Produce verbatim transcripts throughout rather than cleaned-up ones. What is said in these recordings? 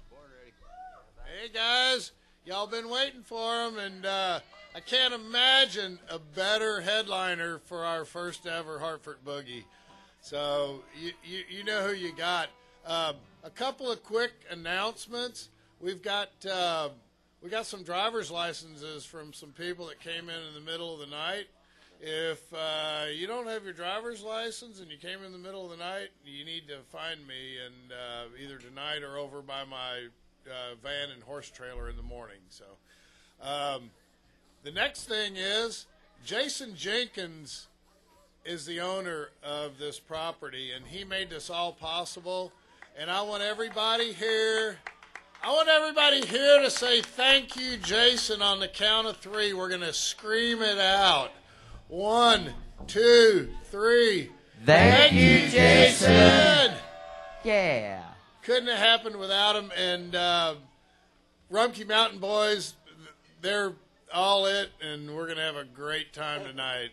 Hey, guys. Y'all been waiting for him, and uh, I can't imagine a better headliner for our first ever Hartford Boogie. So you, you, you know who you got. Um, a couple of quick announcements. We've got uh, we got some driver's licenses from some people that came in in the middle of the night. If uh, you don't have your driver's license and you came in the middle of the night, you need to find me, and uh, either tonight or over by my uh, van and horse trailer in the morning. So um, the next thing is Jason Jenkins is the owner of this property, and he made this all possible. And I want everybody here, I want everybody here to say thank you, Jason, on the count of three. We're going to scream it out. One, two, three. Thank, thank you, Jason. Jason. Yeah. Couldn't have happened without him. And uh, Rumpke Mountain Boys, they're all it, and we're going to have a great time tonight.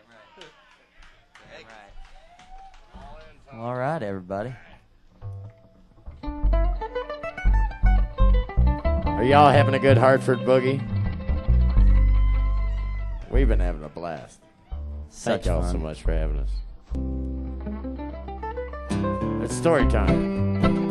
Damn right. All right, everybody. Are y'all having a good Hartford Boogie? We've been having a blast. Such Thank y'all fun. so much for having us. It's story time.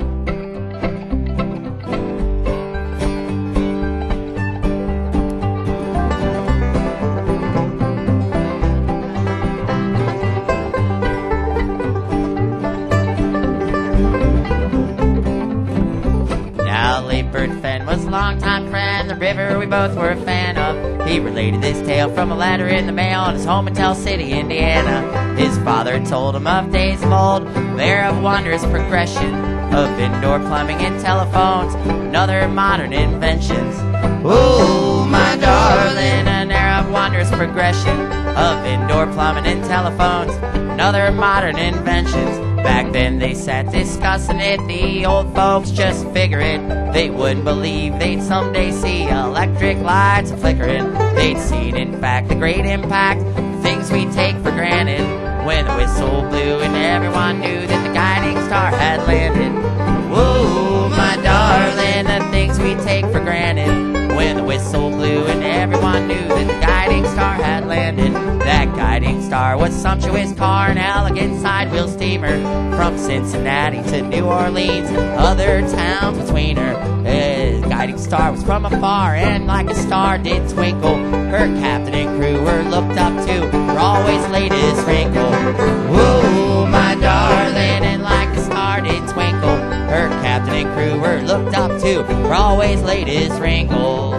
Now Leopard Fenn was a longtime friend, the river we both were a fan of. He related this tale from a letter in the mail in his home in Tell City, Indiana. His father told him of days of old, there of wondrous progression of indoor plumbing and telephones and other modern inventions. Ooh, my darling, an era of wondrous progression of indoor plumbing and telephones and other modern inventions. Back then they sat discussing it, the old folks just figuring they wouldn't believe they'd someday see electric lights flickering. They'd seen, in fact, the great impact, things we take for granted. When the whistle blew and everyone knew that the guiding star had landed. Whoa, my darling, the things we take for granted. When the whistle blew and everyone knew that the guiding star had landed. That guiding star was sumptuous car, an elegant side-wheel steamer from Cincinnati to New Orleans and other towns between her. His guiding star was from afar and like a star did twinkle. Her captain and crew were looked up to for always latest wrinkle. Whoa, my darling, and like a star did twinkle. Her captain and crew were looked up to for always latest wrinkle.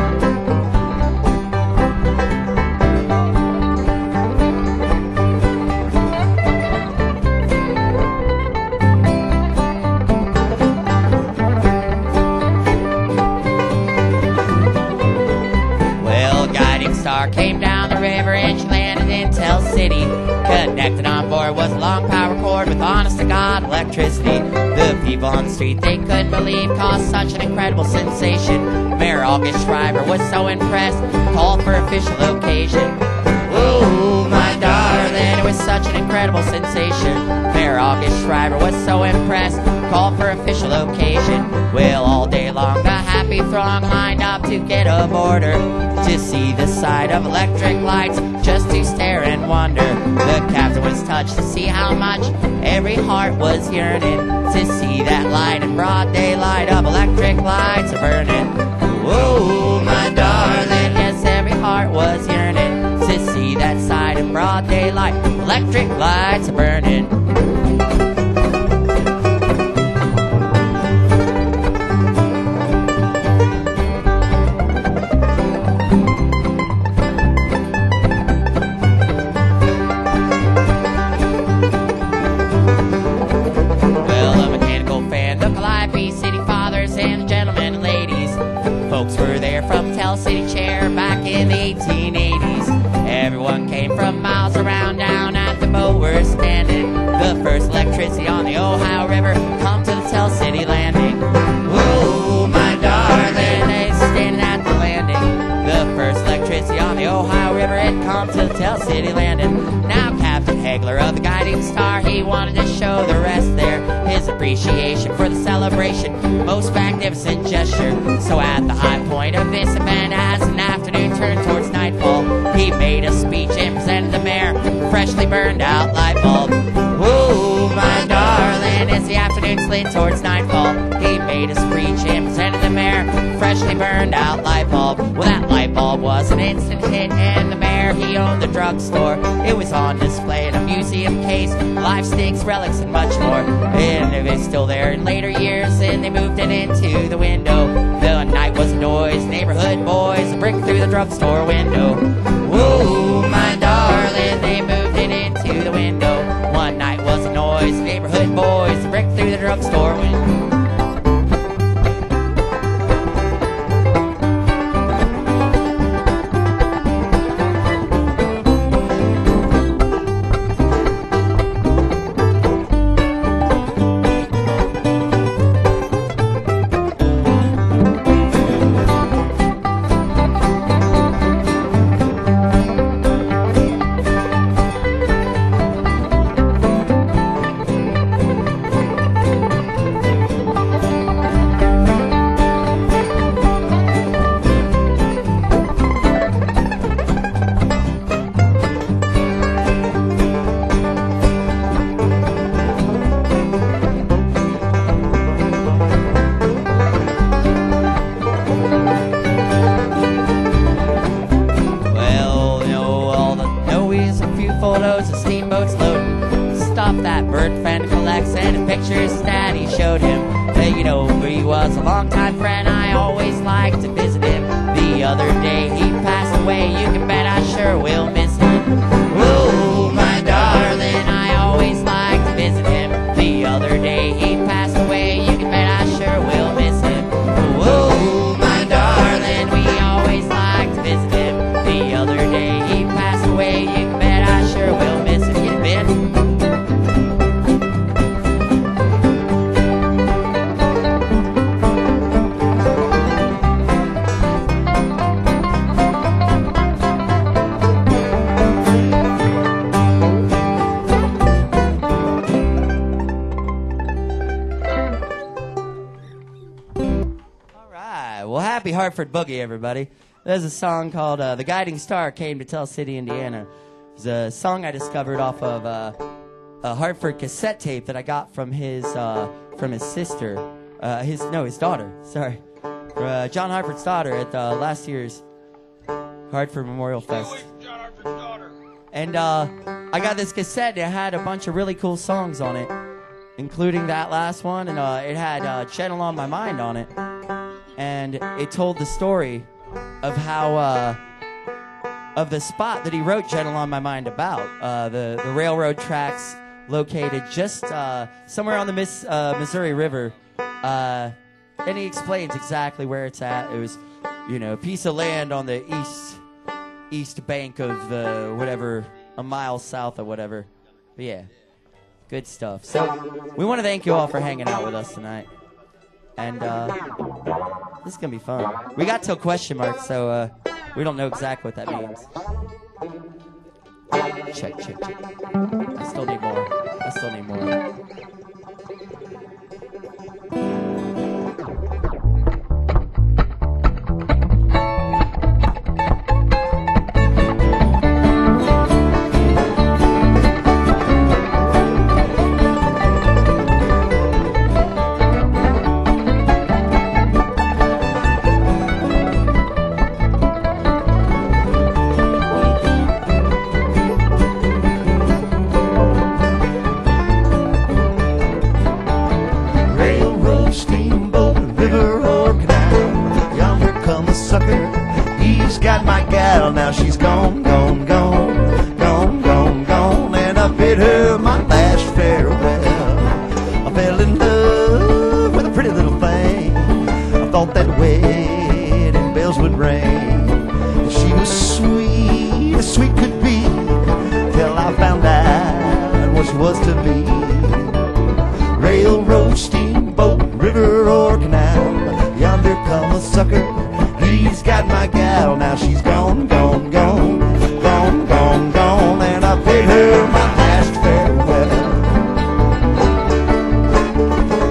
Star came down the river and she landed in Tell City. Connected on board was a long power cord with honest-to-God electricity. The people on the street they couldn't believe caused such an incredible sensation. Mayor August Schreiber was so impressed, called for official occasion. Ooh, my darling, it was such an incredible sensation. Mayor August Schreiber was so impressed, called for official occasion. Well, all day long the happy throng lined up to get aboard her, to see the sight of electric lights, just to stare and wonder. The captain was touched to see how much every heart was yearning, to see that light in broad daylight of electric lights burning. Whoa, my darling, yes, every heart was yearning, to see that sight in broad daylight, electric lights burning. Folks were there from Tell City Chair back in the eighteen eighties. Everyone came from miles around down at the boat we're standing. The first electricity on the Ohio River come to the Tell City landing. Whoa, my darling, they standing at the landing. The first electricity on the Ohio River had come to the Tell City landing. Now Captain Hagler of the Guiding Star, he wanted to show the rest there. His appreciation for the celebration, most magnificent gesture. So at the high point of this event, as an afternoon turned towards nightfall, he made a speech and presented the mayor freshly burned out light bulb. Woo, my darling, as the afternoon slid towards nightfall, he made a speech and presented the mayor freshly burned out light bulb. Well, that light bulb was an instant hit, and the mayor, he owned the drugstore. It was on display in a museum case, live sticks, relics, and much more. And it was still there in later years, and they moved it into the window. The night was a noise, neighborhood boys, a brick through the drugstore window. Woo, my darling, they moved it into the window. One night was a noise, neighborhood boys, a brick through the drugstore window. Hartford Boogie, everybody. There's a song called uh, The Guiding Star Came to Tell City, Indiana. It's a song I discovered off of uh, a Hartford cassette tape that I got from his uh, from his sister, uh, his no, his daughter, sorry. Uh, John Hartford's daughter at uh, last year's Hartford Memorial Fest. John Hartford's daughter. And uh, I got this cassette that had a bunch of really cool songs on it, including that last one, and uh, it had uh, Channel on My Mind on it. And it told the story of how, uh, of the spot that he wrote Gentle on My Mind about, uh, the, the railroad tracks located just uh, somewhere on the Miss, uh, Missouri River. Uh, and he explains exactly where it's at. It was, you know, a piece of land on the east east bank of the whatever, a mile south or whatever. But yeah, good stuff. So we want to thank you all for hanging out with us tonight. And uh, this is going to be fun. We got till question mark, so uh, we don't know exactly what that means. Check, check, check. I still need more. I still need more. Now she's gone, gone, gone, gone, gone, gone, and I bid her my last farewell. I fell in love with a pretty little thing. I thought that wedding bells would ring. She was sweet, as sweet could be, till I found out what she was to be. Railroad, steamboat, river, or canal, yonder come a sucker. He's got my gal, now she's gone, gone, gone, gone, gone, gone, and I paid her my last farewell.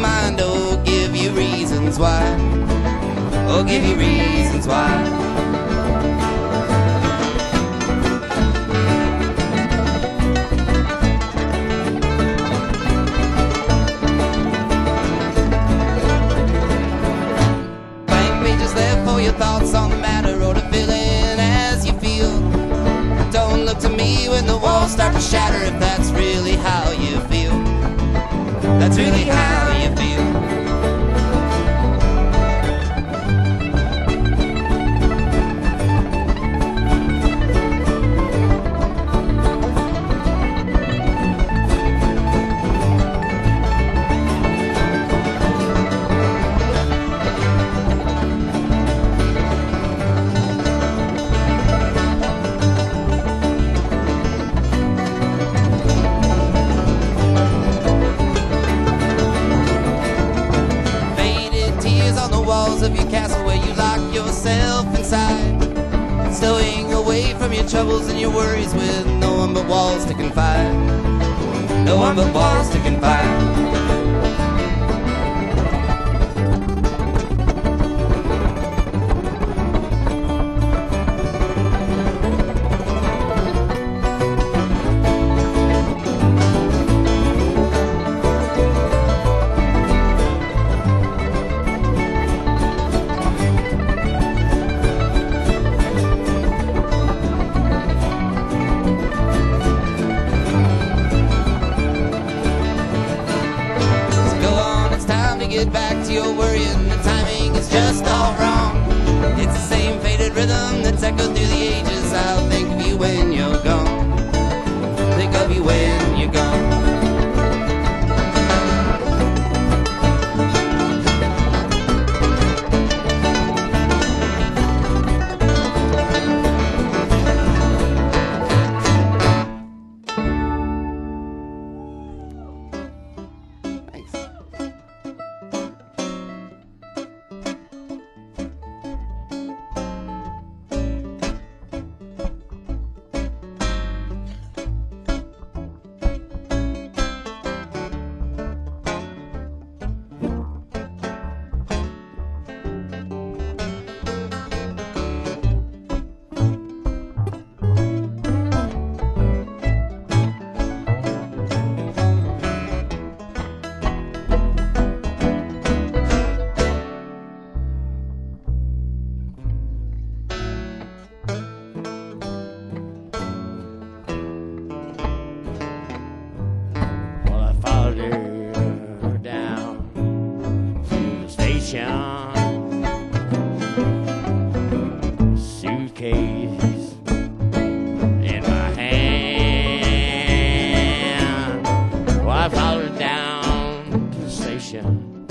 mind. Oh, give you reasons why. Oh, give you reasons why. Your thoughts on the matter or the feeling as you feel. Don't look to me when the walls start to shatter if that's really how you feel. That's really how you feel. Of your castle where you lock yourself inside, stowing away from your troubles and your worries with no one but walls to confide. No one but walls to confide. Get back to your worrying, the timing is just all wrong. It's the same faded rhythm that's echoed through the ages. I'll think of you when you're gone. Think of you when you're gone. Suitcase in my hand. Well, I followed her down to the station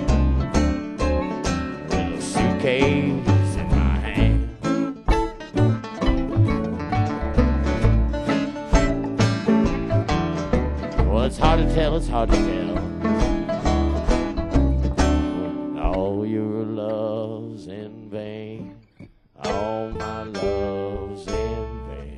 with a suitcase in my hand. Well, it's hard to tell, it's hard to tell. All your love's in vain. All my love's in vain.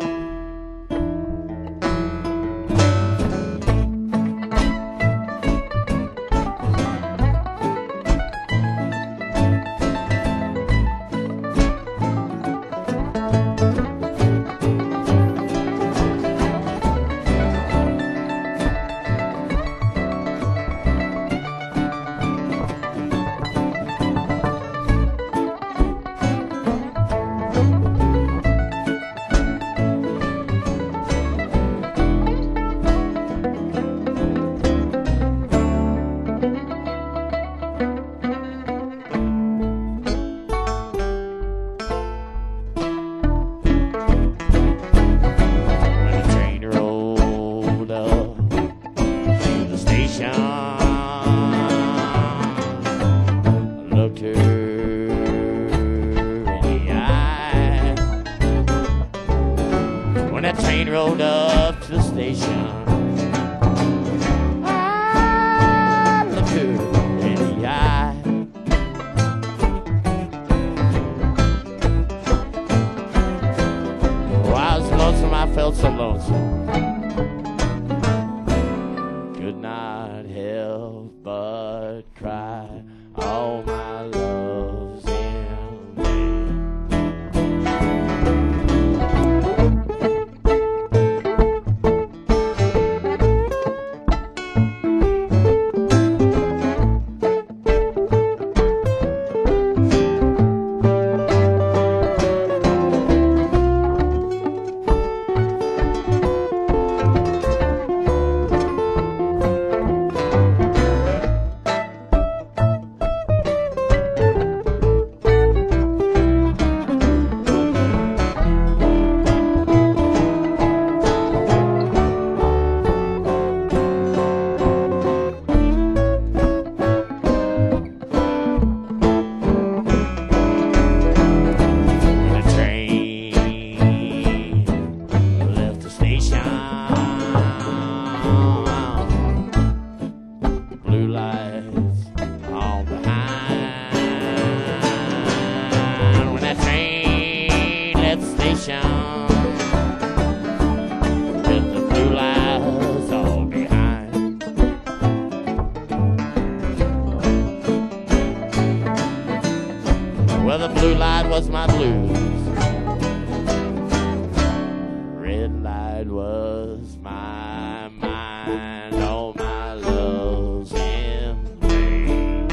train rolled up to the station. I looked her in the eye. Well, the blue light was my blues. Red light was my mind. All my love's in vain.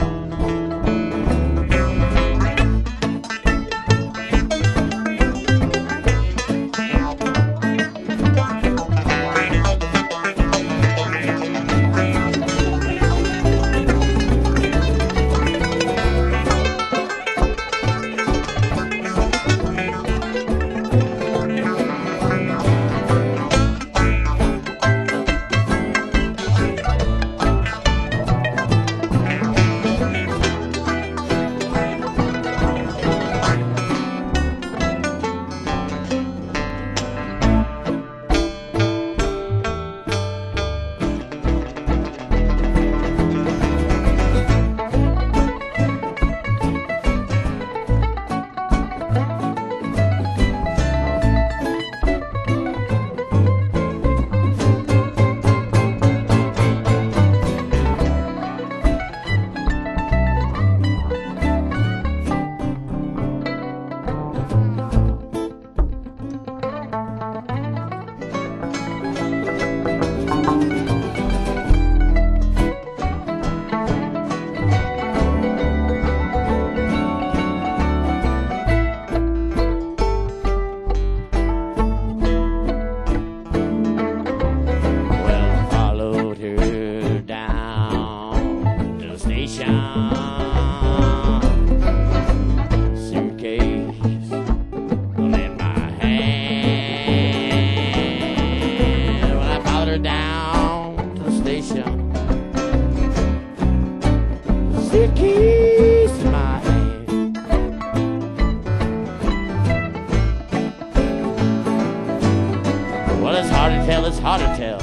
Tell it's hard to tell.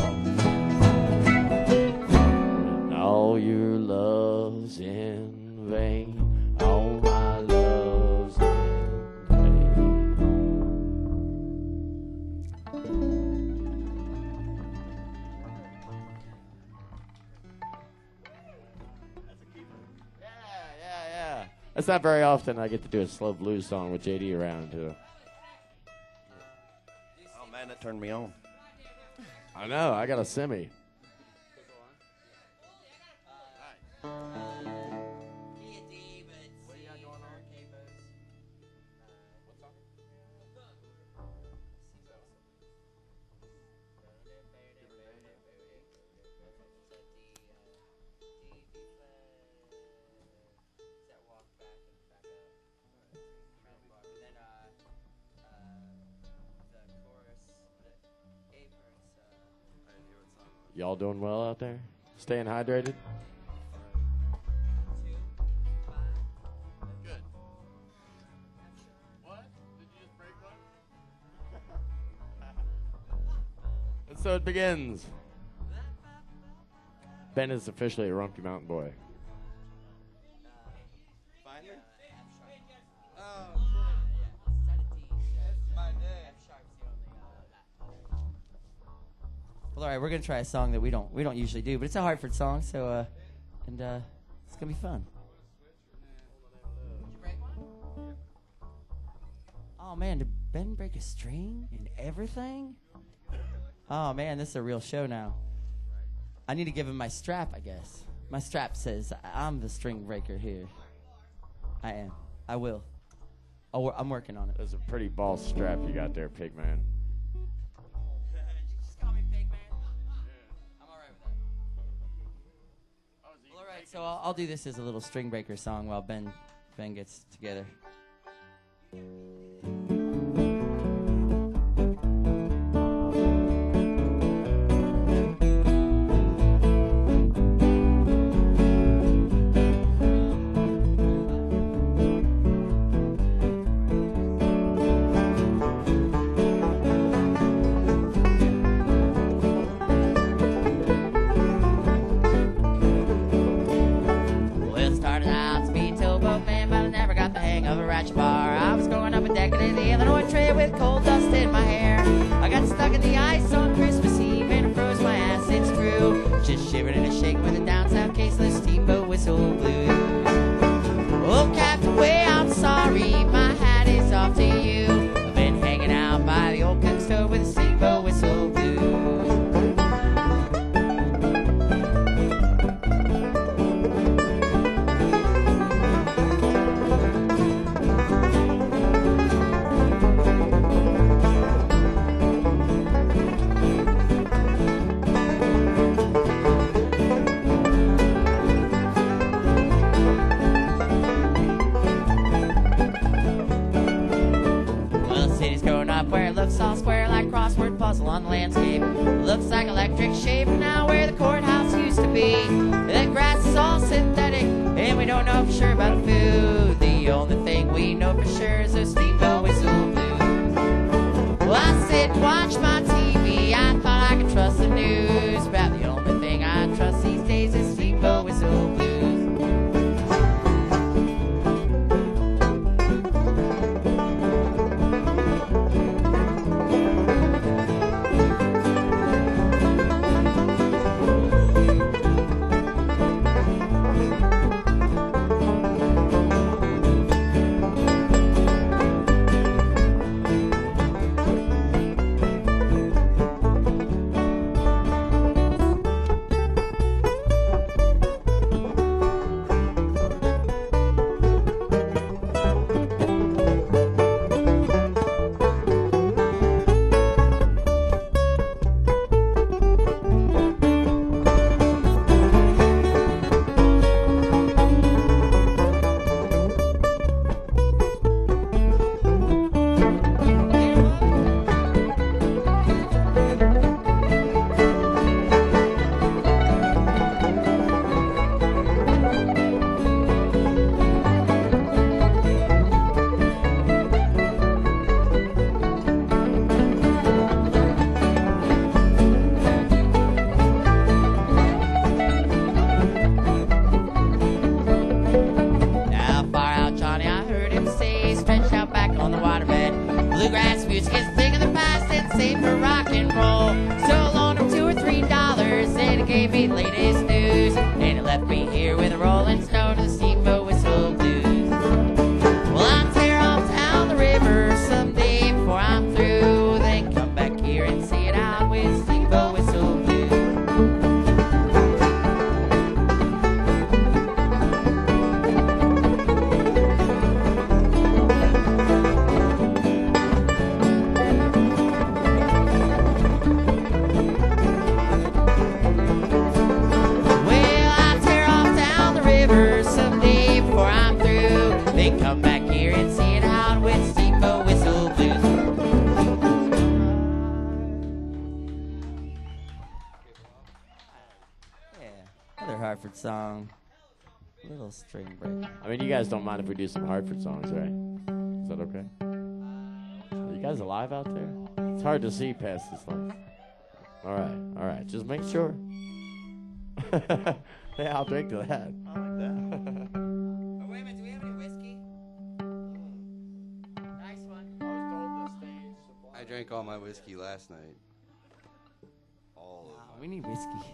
And all your love's in vain. All my love's in vain. Yeah, yeah, yeah. That's not very often I get to do a slow blues song with J D around too. Oh man, that turned me on. I know, I got a semi. Y'all doing well out there? Staying hydrated? Good. What? Did you just break one? And so it begins. Ben is officially a Rumpke Mountain boy. Finally? Well, all right, we're gonna try a song that we don't we don't usually do, but it's a Hartford song, so uh, and uh, it's gonna be fun. Oh man, did Ben break a string and everything? Oh man, this is a real show now. I need to give him my strap, I guess. My strap says I'm the string breaker here. I am. I will. I'll wor- I'm working on it. That's a pretty boss strap you got there, Pigman. So I'll, I'll do this as a little string breaker song while Ben Ben gets together. Bar. I was going up a decade in the Illinois Trail with coal dust in my hair. I got stuck in the ice on Christmas Eve and I froze my ass, it's true. Just shivered and a shaking when the down south caseless steamboat whistle blew. Oh, Captain Way, I'm sorry, jigsaw square like crossword puzzle on the landscape. Looks like electric shape now where the courthouse used to be. The grass is all synthetic, and we don't know for sure about the food. The only thing we know for sure is those steamboat whistle blues. Well, I sit and watch my T V. I thought I could trust the news. About the only thing I trust these days is steamboat whistle blues. Song, little string break. I mean, you guys don't mind if we do some Hartford songs, right? Is that okay? Are you guys alive out there? It's hard to see past this light. All right, all right. Just make sure. Yeah, I'll drink to that. I like that. Oh, wait a minute. Do we have any whiskey? Nice one. I was told the stage supply. I drank all my whiskey last night. All Wow, of we need whiskey.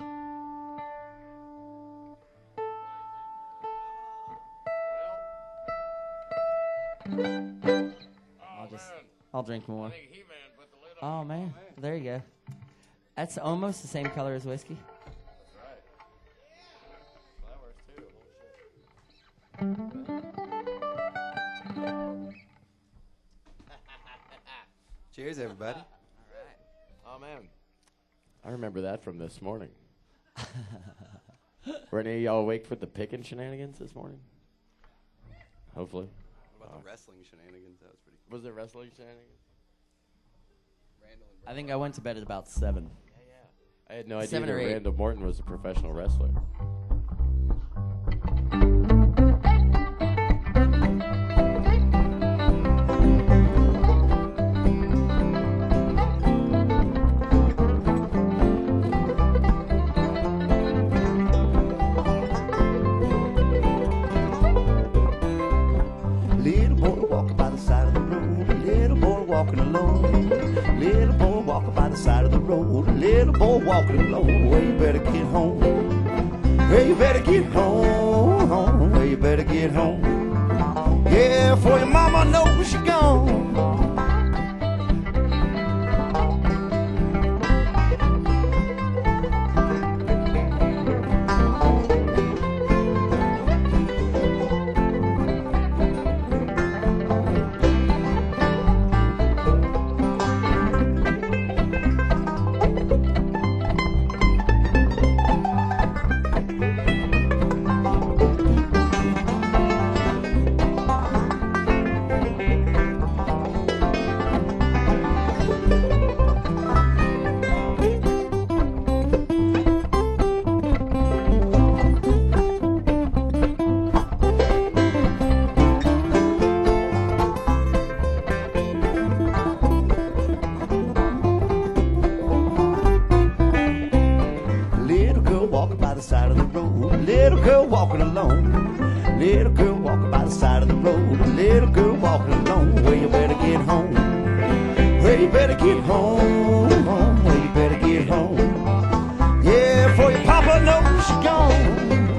I'll just, I'll drink more. Oh man, there you go. That's almost the same color as whiskey. Cheers, everybody. Oh man, I remember that from this morning. Were any of y'all awake for the picking shenanigans this morning? Hopefully. What about the wrestling shenanigans? That was pretty cool. Was there wrestling shenanigans? Randall and I think I went to bed at about seven. Yeah, yeah. I had no idea Seven that or eight. Randall Morton was a professional wrestler. Little boy walking by the side of the road, little boy walking alone. Little boy walking by the side of the road, little boy walking alone. Well, you better get home. Well, you better get home, home. Well, you better get home. Yeah, for your mama knows you're gone. little girl walking by the side of the road. A little girl walking alone. Well, you better get home. Well, you better get home. Well, you better get home. Yeah, before your papa knows you're gone.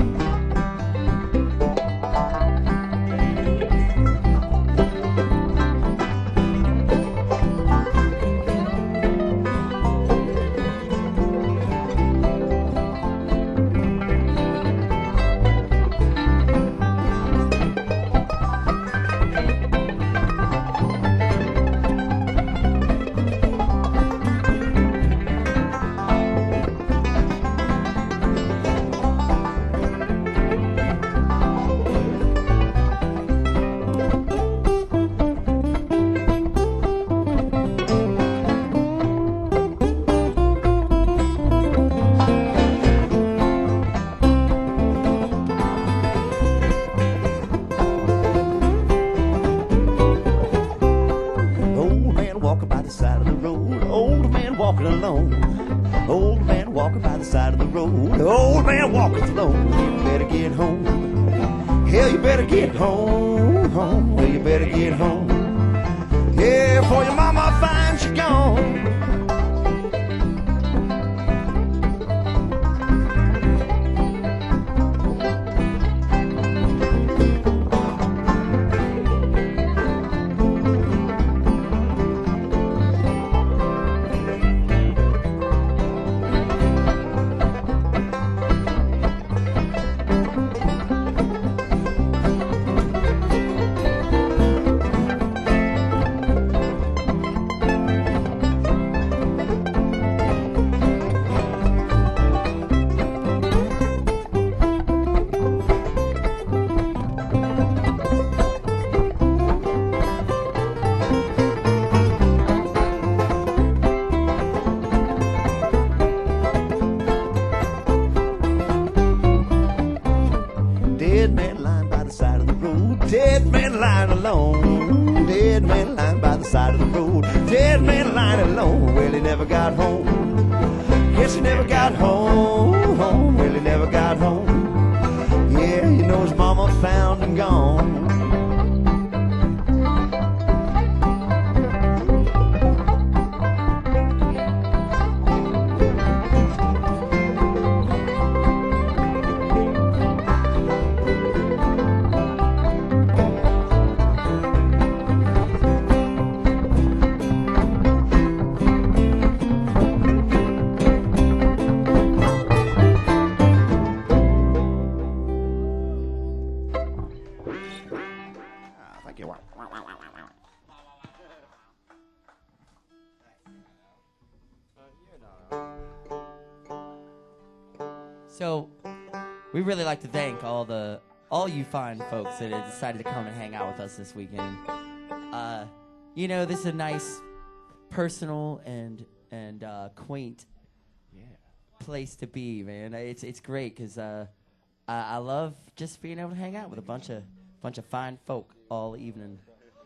So, we really like to thank all the all you fine folks that have decided to come and hang out with us this weekend. Uh, you know, this is a nice, personal and and uh, quaint Yeah. place to be, man. It's it's great because uh, I, I love just being able to hang out with a bunch of bunch of fine folk all evening,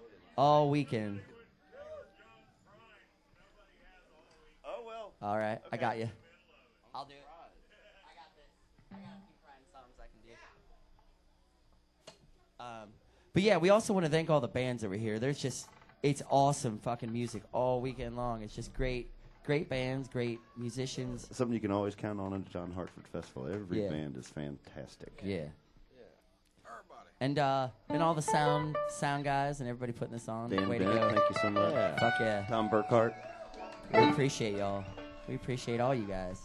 all weekend. Oh, well. All right, I Okay. got you. I'll do it. I got this. I got a few fine songs I can do. Um, but yeah, we also want to thank all the bands that were here. There's just, it's awesome fucking music all weekend long. It's just great, great bands, great musicians. Something you can always count on at the John Hartford Festival. Every Yeah. band is fantastic. Yeah. And uh, and all the sound sound guys and everybody putting this on. Dan Way Bennett, to go. thank you so much. Yeah. Fuck yeah. Tom Burkhart. We appreciate y'all. We appreciate all you guys.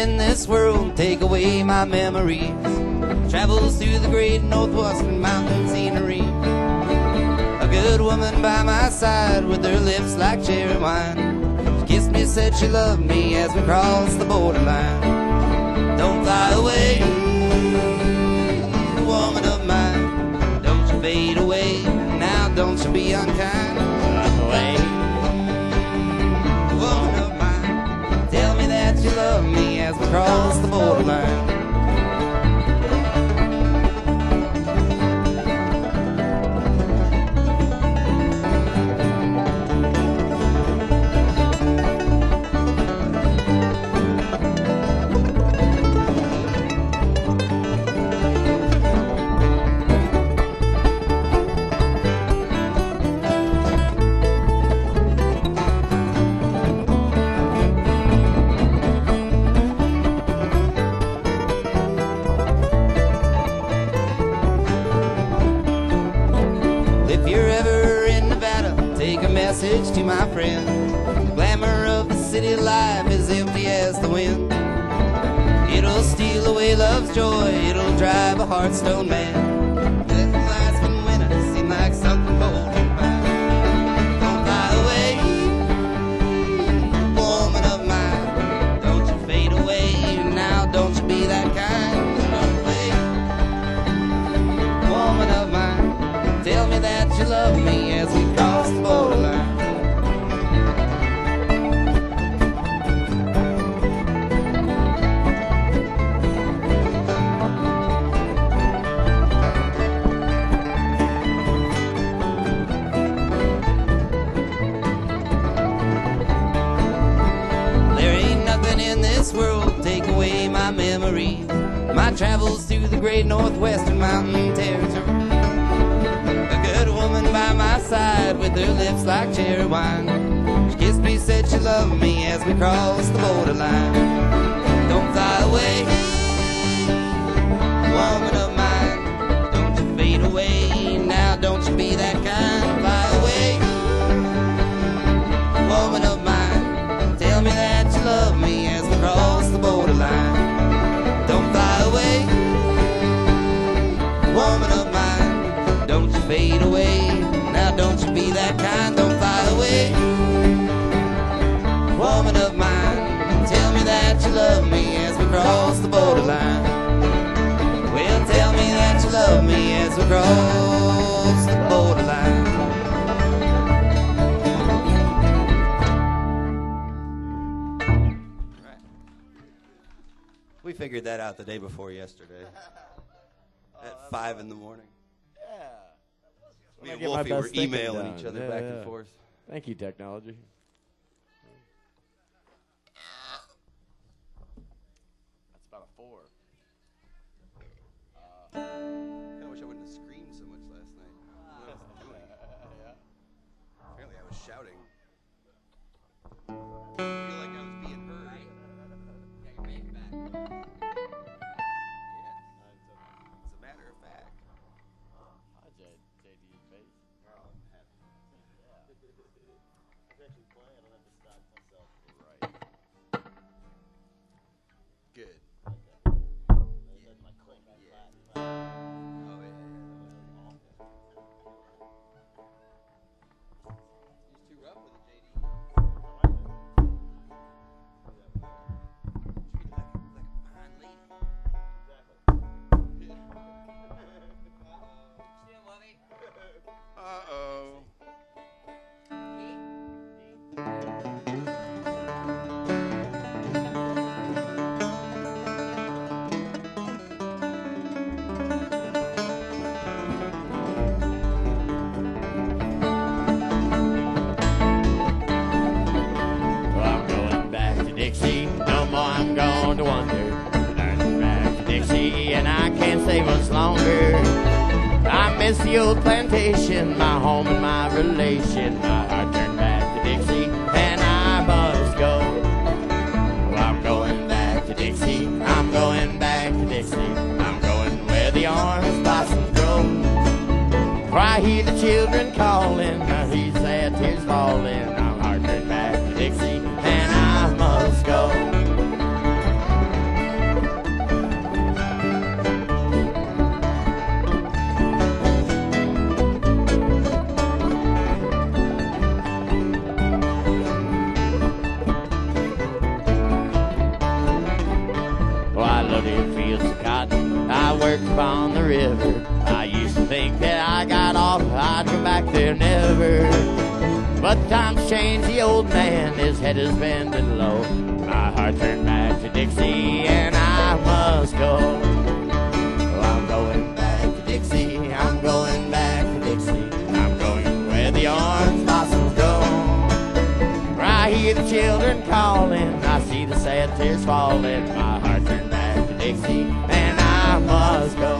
in this world take away my memories. Travels through the great northwestern mountain scenery. A good woman by my side with her lips like cherry wine. She kissed me, said she loved me as we crossed the borderline. Don't fly away, woman of mine. Don't you fade away, now don't you be unkind. Fly away, woman of mine. Tell me that you love me as we cross the borderline. To my friend, the glamour of the city life is empty as the wind. It'll steal away love's joy, it'll drive a heartstone man. Little lights when winter seem like something bold and fine. Don't fly away, woman of mine. Don't you fade away, now don't you be that kind. Don't away, woman of mine. Tell me that you love me as we cross the borderline. Memories, my travels through the great northwestern mountain territory. A good woman by my side with her lips like cherry wine. She kissed me, said she loved me as we crossed the borderline. Don't fly away, woman of mine. Don't you fade away, now don't you be that kind. Fly away, woman of mine. Tell me that you love me as we cross the borderline. Don't fly away, woman of mine. Don't you fade away, now don't you be that kind. Don't fly away, woman of mine. Tell me that you love me as we cross the borderline. Well, tell me that you love me as we cross the borderline. We figured that out the day before yesterday. At five in the morning. Yeah. Me I and get my Wolfie best were thinking emailing done. each other Yeah, back yeah. and forth. Thank you, technology. That's about a four. I kind of wish I wouldn't have screamed so much last night. I don't know what I was doing. Apparently I was shouting. I feel like I was being heard. As a matter of fact. Hi, J D's face. Good. Uh-oh. Well, I'm going back to Dixie. No more I'm going to wonder. I'm back to Dixie, and I can't stay much longer. I miss the old plantation, my home and my relation. My heart turned back to Dixie, and I must go. Well, I'm going back to Dixie. I'm going back to Dixie. I'm going where the orange blossoms grow. Where I hear the children calling, I hear sad tears falling. I'm heart turned back to Dixie, and I must go. fields of cotton. I worked upon the river. I used to think that I got off, I'd go back there never. But times change, the old man, his head is bending low. My heart turned back to Dixie, and I must go. Oh, I'm going back to Dixie, I'm going back to Dixie. I'm going where the orange blossoms go. Where I hear the children calling, I see the sad tears falling. My heart turned back to Dixie, and I must go.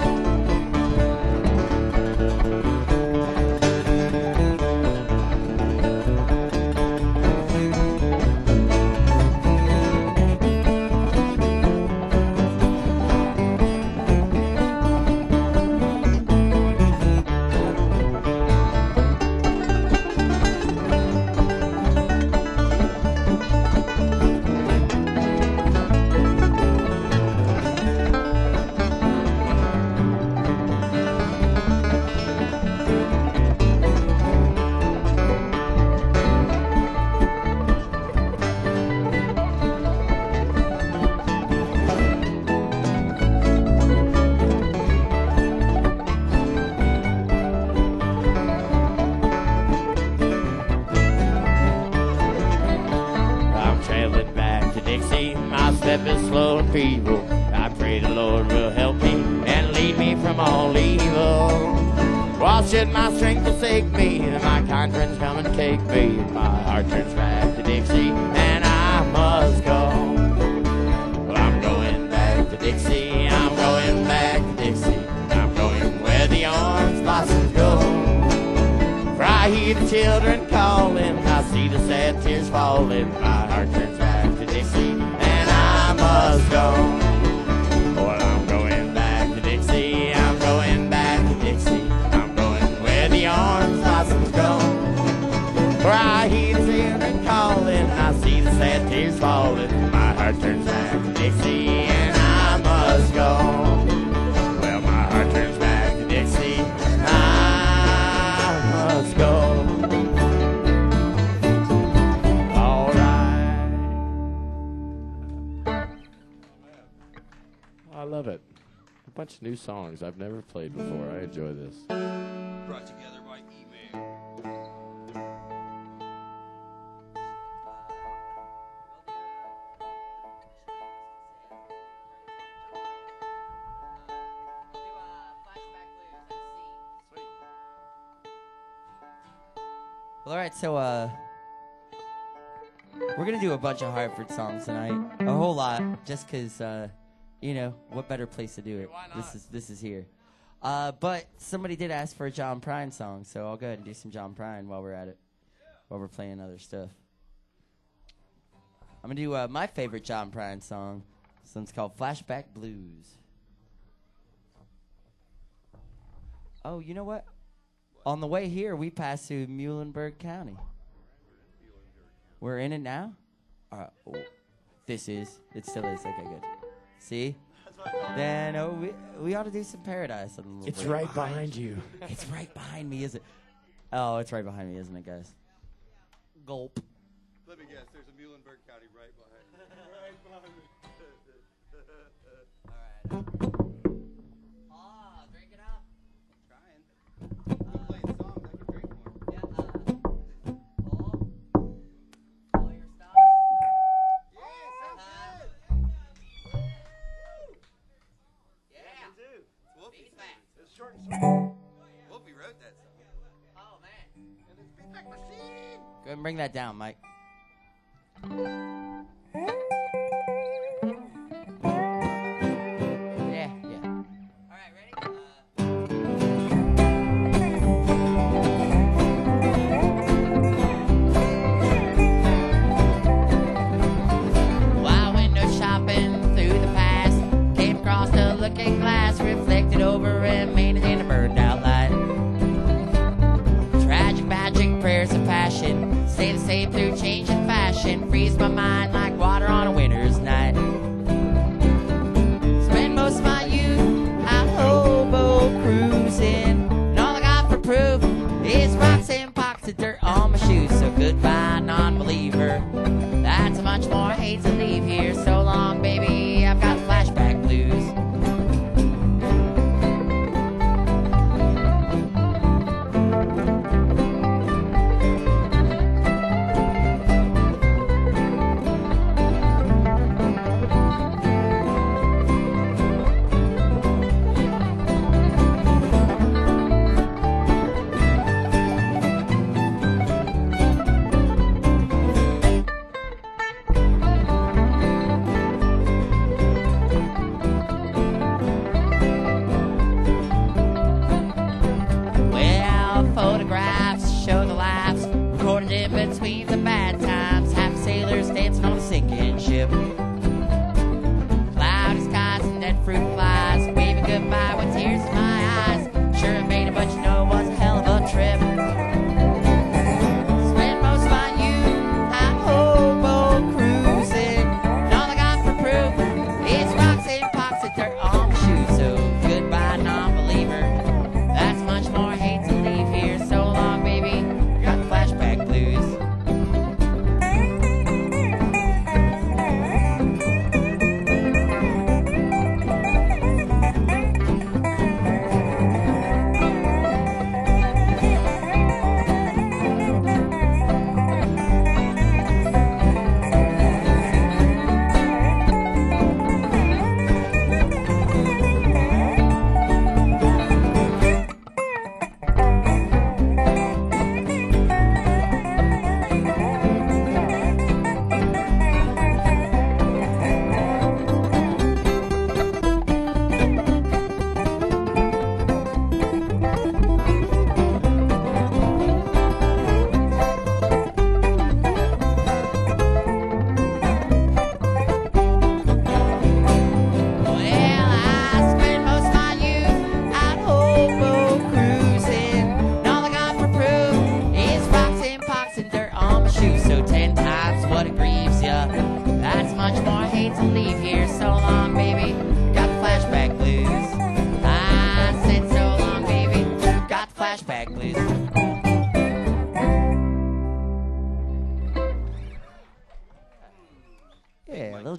Step is slow and feeble. I pray the Lord will help me and lead me from all evil. While should my strength forsake me, and my kind friends come and take me, my heart turns back to Dixie, and I must go. Well, I'm going back to Dixie, I'm going back to Dixie. I'm going where the orange blossoms go. For I hear the children calling, I see the sad tears falling, my heart turns back to Dixie, I must go. Well, I'm going back to Dixie, I'm going back to Dixie. I'm going where the orange blossoms go. For I hear the children calling, I see the sad tears falling. My heart turns back to Dixie, and I must go. Well, my heart turns back to Dixie, I must go. I love it. A bunch of new songs I've never played before. I enjoy this. Brought together by email. Well, all right, so uh, we're gonna do a bunch of Hartford songs tonight, a whole lot, just cause uh, you know, what better place to do it? Why not? This is this is here. Uh, but somebody did ask for a John Prine song, so I'll go ahead and do some John Prine while we're at it, while we're playing other stuff. I'm gonna do uh, my favorite John Prine song. This one's called Flashback Blues. Oh, you know what? On the way here, we passed through Muhlenberg County. We're in it now? Uh, oh, this is. It still is. Okay, good. See? Then oh, we, we ought to do some Paradise. On a little It's bit. right behind you. It's right behind me, is it? Oh, it's right behind me, isn't it, guys? Gulp. Let me guess, there's a Muhlenberg County right behind me. Right behind me. All right. Ah, drink it up. Trying. I'm playing songs, I can drink more. Yeah, uh, all, all your stuff. Yeah, sounds good. Yeah. Wolfie Beat back. It's short and sweet. Wolfie wrote that song. Oh, man. And it's feedback machine. Go ahead and bring that down, Mike. Yeah, yeah. All right, ready? Uh, While window shopping through the past, came across a looking glass, reflected over remained in a burned out light. Tragic magic prayers of passion, stay the same through change and fashion, freeze my mind.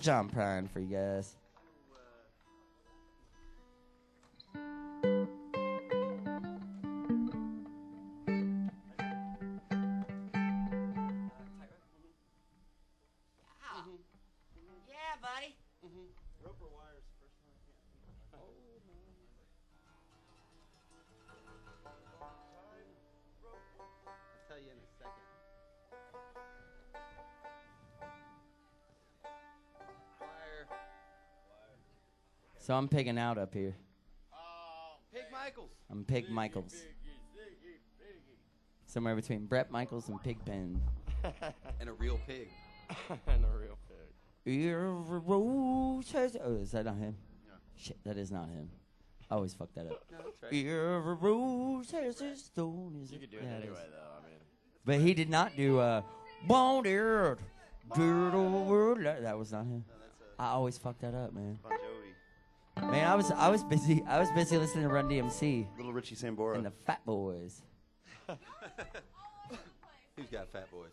John Prine for you guys. Yeah, buddy. I'll tell you in a second. Wire. So I'm pigging out up here. Pig Michaels. I'm Pig Michaels. Somewhere between Brett Michaels and Pigpen. And a real pig. And a real pig. Every rose has. Oh, is that not him? Shit, that is not him. I always fuck that up. No, that's right. Every rose has its stone. Is You it? could do it Yeah, anyway, is. though. I mean, But he did not do uh, Won't It, Good Old World. That that was not him. No, that's a I always fuck that up, man. Bon Jovi. Man, I was I was busy I was busy listening to Run D M C Little Richie Sambora. and the Fat Boys. Who's got Fat Boys?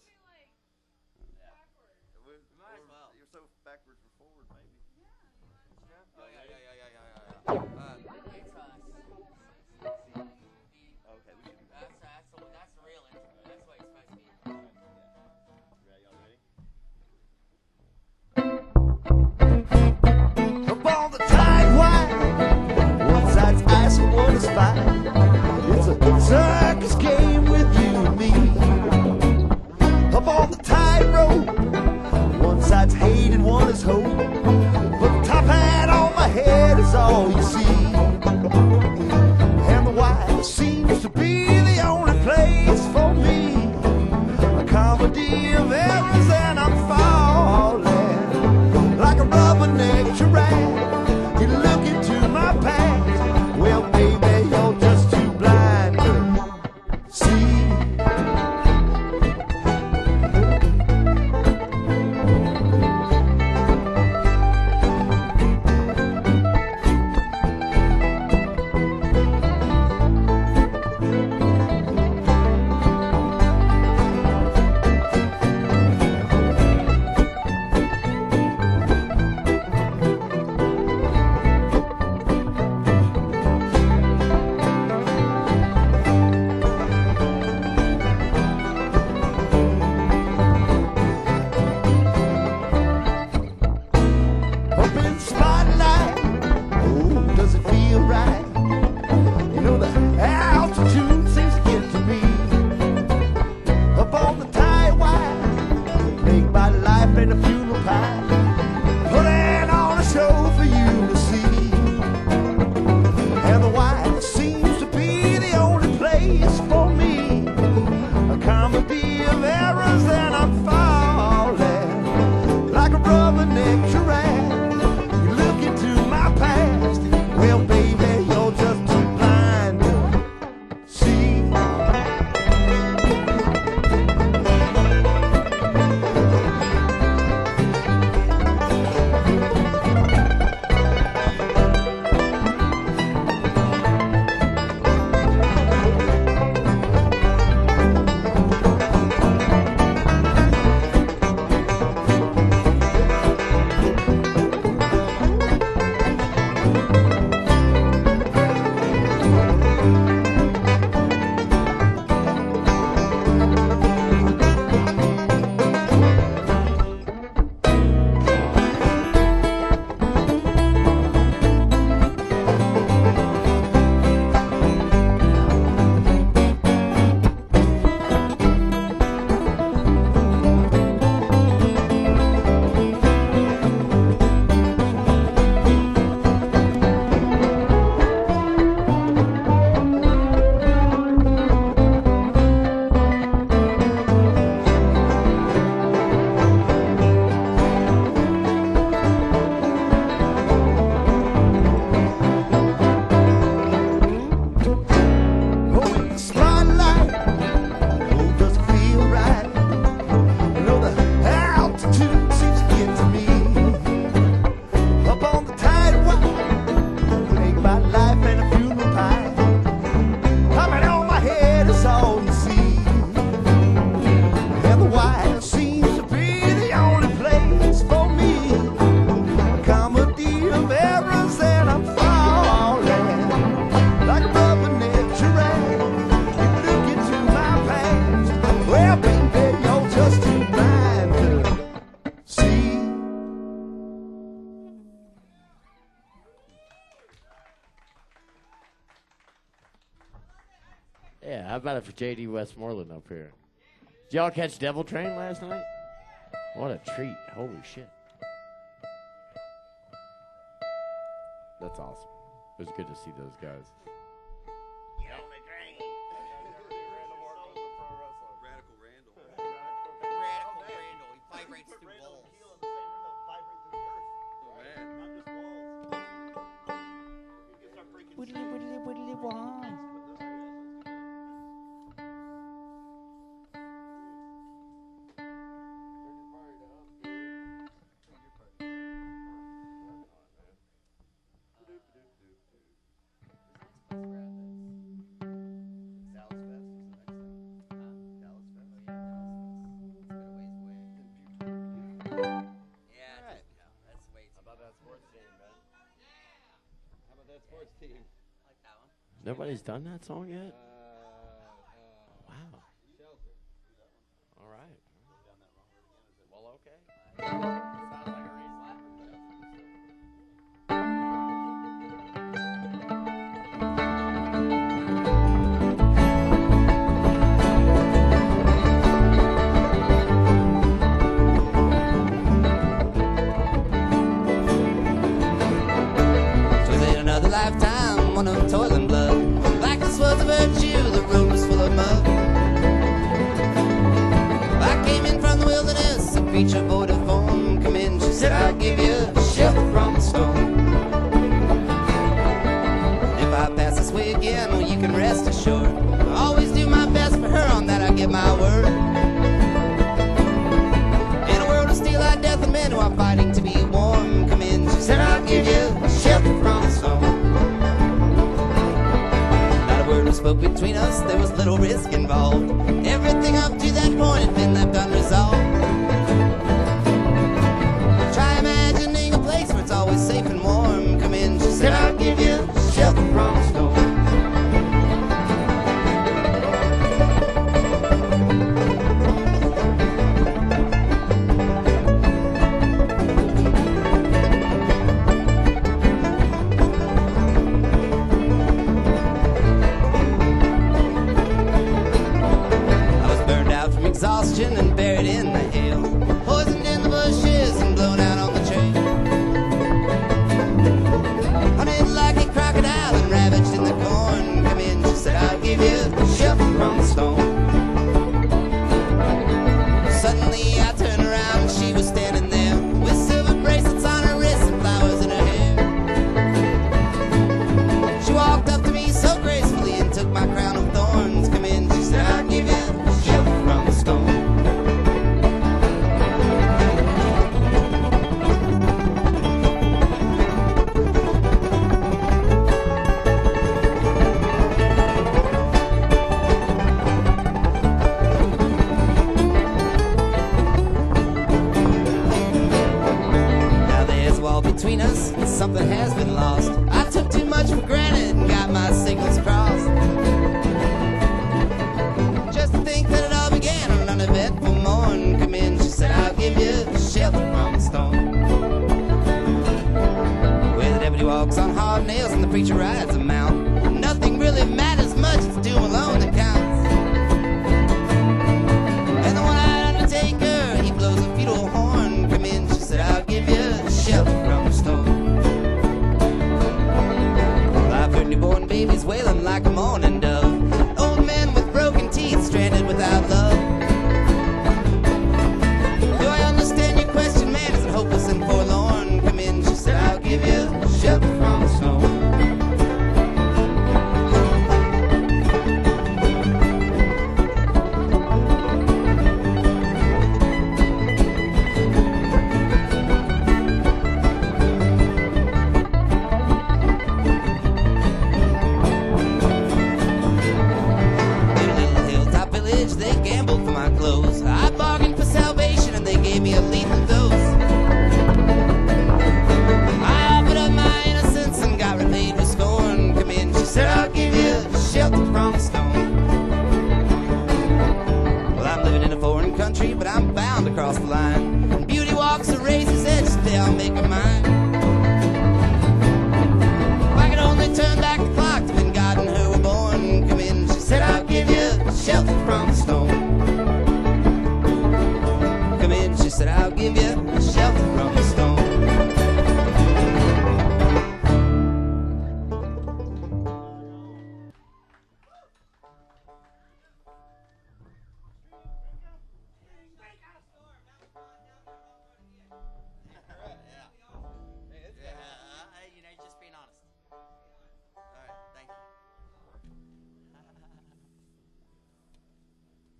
You're so backwards and forward, maybe. Oh, yeah, yeah, yeah, yeah, yeah, yeah. Uh, Okay, we should. That's, that's, the, that's the real intro. That's what it's supposed to be. Up on the tide wide, one side's ice and one is fire. It's a circus game with you and me. Up on the tightrope, one side's hate and one is hope. But the top hat on my head is all you see. And the wire seems to be the only place for me. A comedy of errors and I'm falling like a rubberneck giraffe. You look into my past, well baby you're just too blind to see. Yeah, how about it for J D Westmoreland up here? Did y'all catch Devil Train last night? What a treat. Holy shit. That's awesome. It was good to see those guys. Radical Randall. Radical Randall. He vibrates through walls. Nobody's done that song yet? Wow. All right. Well, okay. Was in another lifetime, one of toil and blood. Blackness was a virtue, the road was full of mud. I came in from the wilderness, a creature void of form. Come in, she said, I'll give you shelter from the storm. If I pass this way again, well, you can rest assured. I always do my best for her, on that I give my word. In a world of steel-eyed death and men who are fighting to be warm, come in, she said, I'll give you shelter from the storm. Not a word was spoke between us, there was little risk involved. Everything up to that point had been left unresolved. Try imagining a place where it's always safe and warm. Come in, she said, I'll give you shelter from the storm. Exhaustion and buried in the hail, poisoned in the bushes and blown out on the train. Hunted like a crocodile and ravaged in the corn. Come in, she said, I'll give you shelter from the storm. Suddenly I turned around and she was standing there with silver bracelets on her wrists and flowers in her hair. She walked up to me so gracefully and took my crown of thorns. Come in, she said, I'll give you shelter from the storm. Now there's a wall between us, and something has been lost. I took too much for granted and got my signals crossed. Just to think that it all began on an uneventful morn. Come in, she said, I'll give you shelter from the storm. Where the deputy walks on hard nails and the preacher rides a mount. Nothing really matters much, it's doom alone that counts. And the one-eyed undertaker, he blows a feudal horn. Come in, she said, I'll give you shelter from the storm. Well, I've heard newborn babies wailing like a mourning dove. Old men with broken teeth stranded without love. Do I understand your question, man? Is it hopeless and forlorn? Come in, she said, I'll give you shelter from the storm.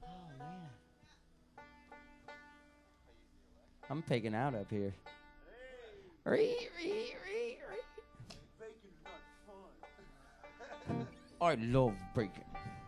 I'm faking out up here. Ree, ree, ree, ree. I love bacon.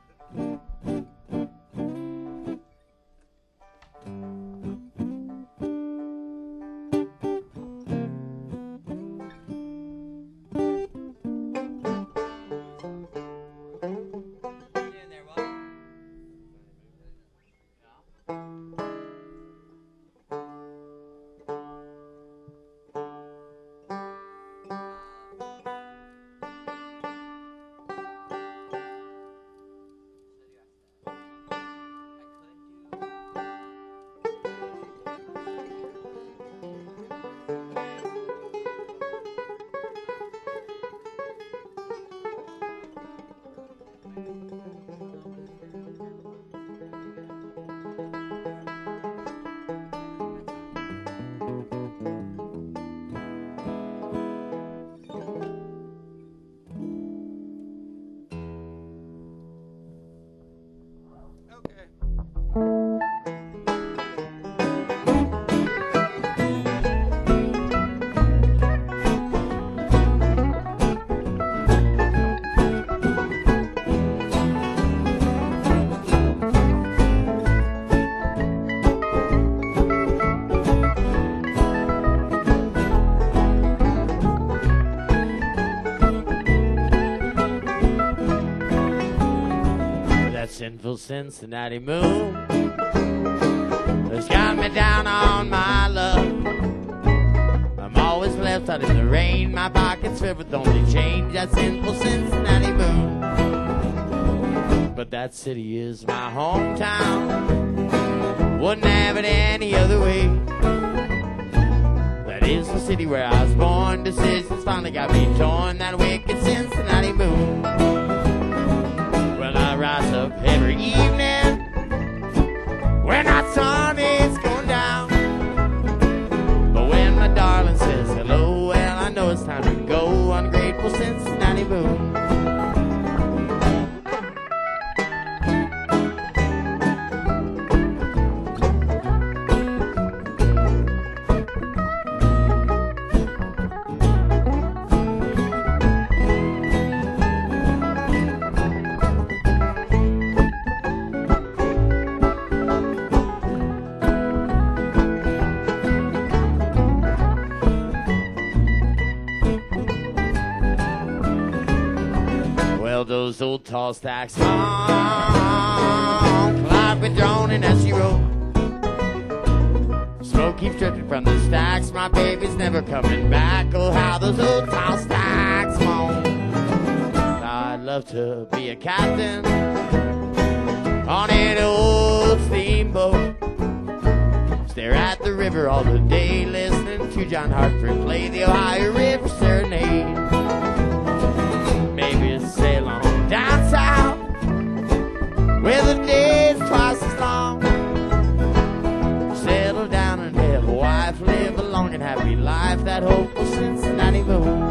Sinful Cincinnati moon has got me down on my luck. I'm always left out in the rain, my pockets filled with only change. That sinful Cincinnati moon, but that city is my hometown. Wouldn't have it any other way. That is the city where I was born. Decisions finally got me torn. That wicked Cincinnati moon. I rise up every evening when that sun is going down. But when my darling says hello, well, I know it's time to go. Ungrateful Cincinnati moon. Those old tall stacks long, cloud with droning as she rolled. Smoke keeps dripping from the stacks. My baby's never coming back. Oh, how those old tall stacks moan. I'd love to be a captain on an old steamboat. Stare at the river all the day, listening to John Hartford play the Ohio River Serenade. Maybe sail on down south, where the day's twice as long. Settle down and have a wife, live a long and happy life. That hopeful Cincinnati moon.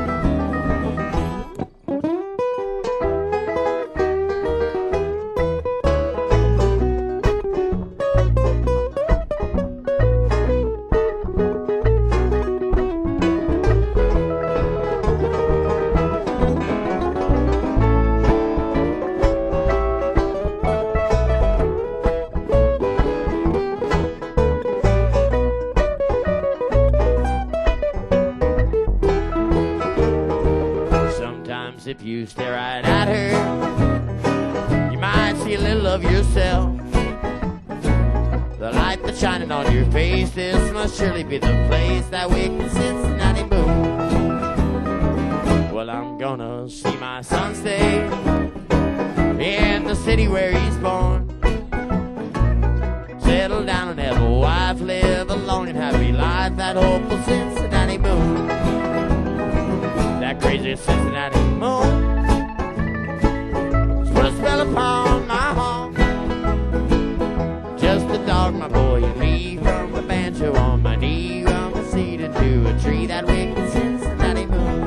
If you stare right at her, you might see a little of yourself. The light that's shining on your face, this must surely be the place. That wicked Cincinnati moon. Well, I'm gonna see my son stay in the city where he's born. Settle down and have a wife, live a long and happy life. That hopeful Cincinnati moon. That crazy Cincinnati moon put a spell upon my home. Just a dog, my boy, and me, from a banjo on my knee, from a cedar to a tree. That wicked Cincinnati moon.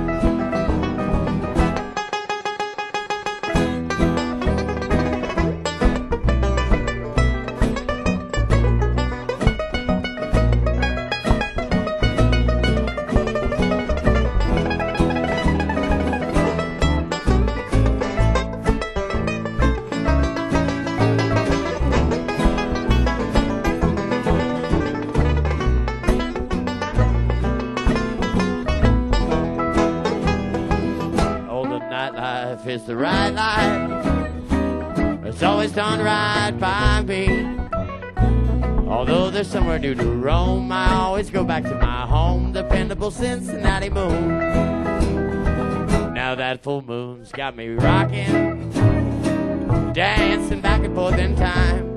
nightlife is the right life. It's always done right by me. Although there's somewhere new to roam, I always go back to my home, dependable Cincinnati moon. Now that full moon's got me rocking, dancing back and forth in time,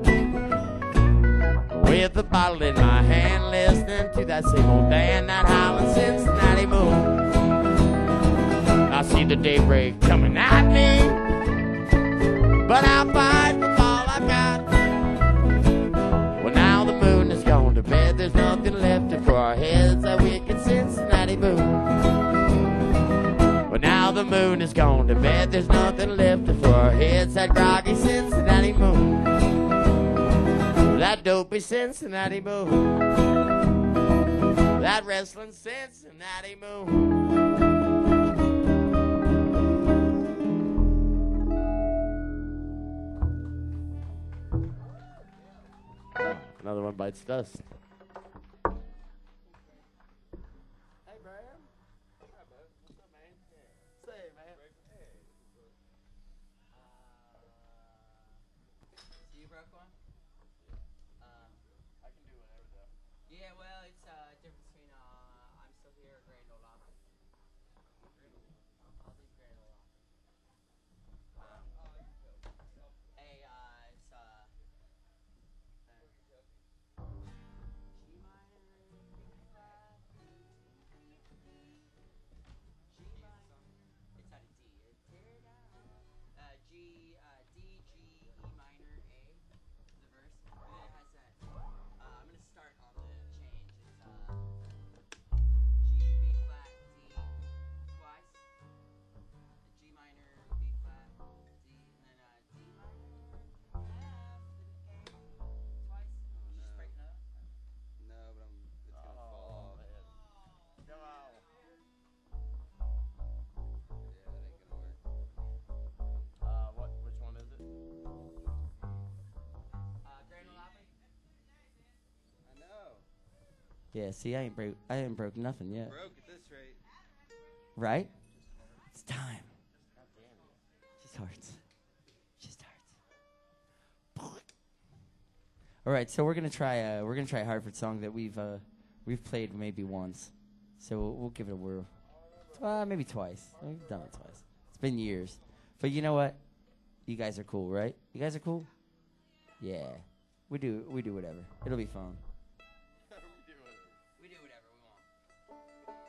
with a bottle in my hand, listening to that same old band, that howling Cincinnati moon. I see the daybreak coming at me, but I'll fight with all I've got. Well, now the moon has gone to bed, there's nothing left for our heads, that wicked Cincinnati moon. Well, now the moon has gone to bed, there's nothing left for our heads, that groggy Cincinnati moon. That dopey Cincinnati moon. That wrestling Cincinnati moon. Another one bites dust. Hey, Brian. Hi, bud. What's up, man? Say, man. You broke one? Um, I can do whatever, though. yeah, well, it's a uh, difference between uh, I'm Still Here or Grand Ole Opry. I'll do Grand Ole Opry. Um, hey, uh, it's uh, uh, G minor, B flat, G minor. It's out of D. Uh, tear it down. Uh, G, uh, D, G, E minor, A. The verse, and then it has that. Uh, I'm gonna start on the change. It's uh, G, B flat, D twice, G minor, B flat, D, and then uh, D minor, F, then A twice. Just break it up. No, but I'm. It's gonna fall off. Come on. Yeah, that ain't gonna work. Uh, what? Which one is it? Uh, Grand Ole Opry. I know. Yeah, see, I ain't broke. I ain't broke nothing yet. Broke at this rate. Right? It's time. She starts. She starts. All right, so we're gonna try. Uh, we're gonna try a Hartford song that we've uh, we've played maybe once. So we'll, we'll give it a whirl. Uh, maybe twice. We've done it twice. It's been years. But you know what? You guys are cool, right? You guys are cool. Yeah. We do. We do whatever. It'll be fun. We do whatever we want.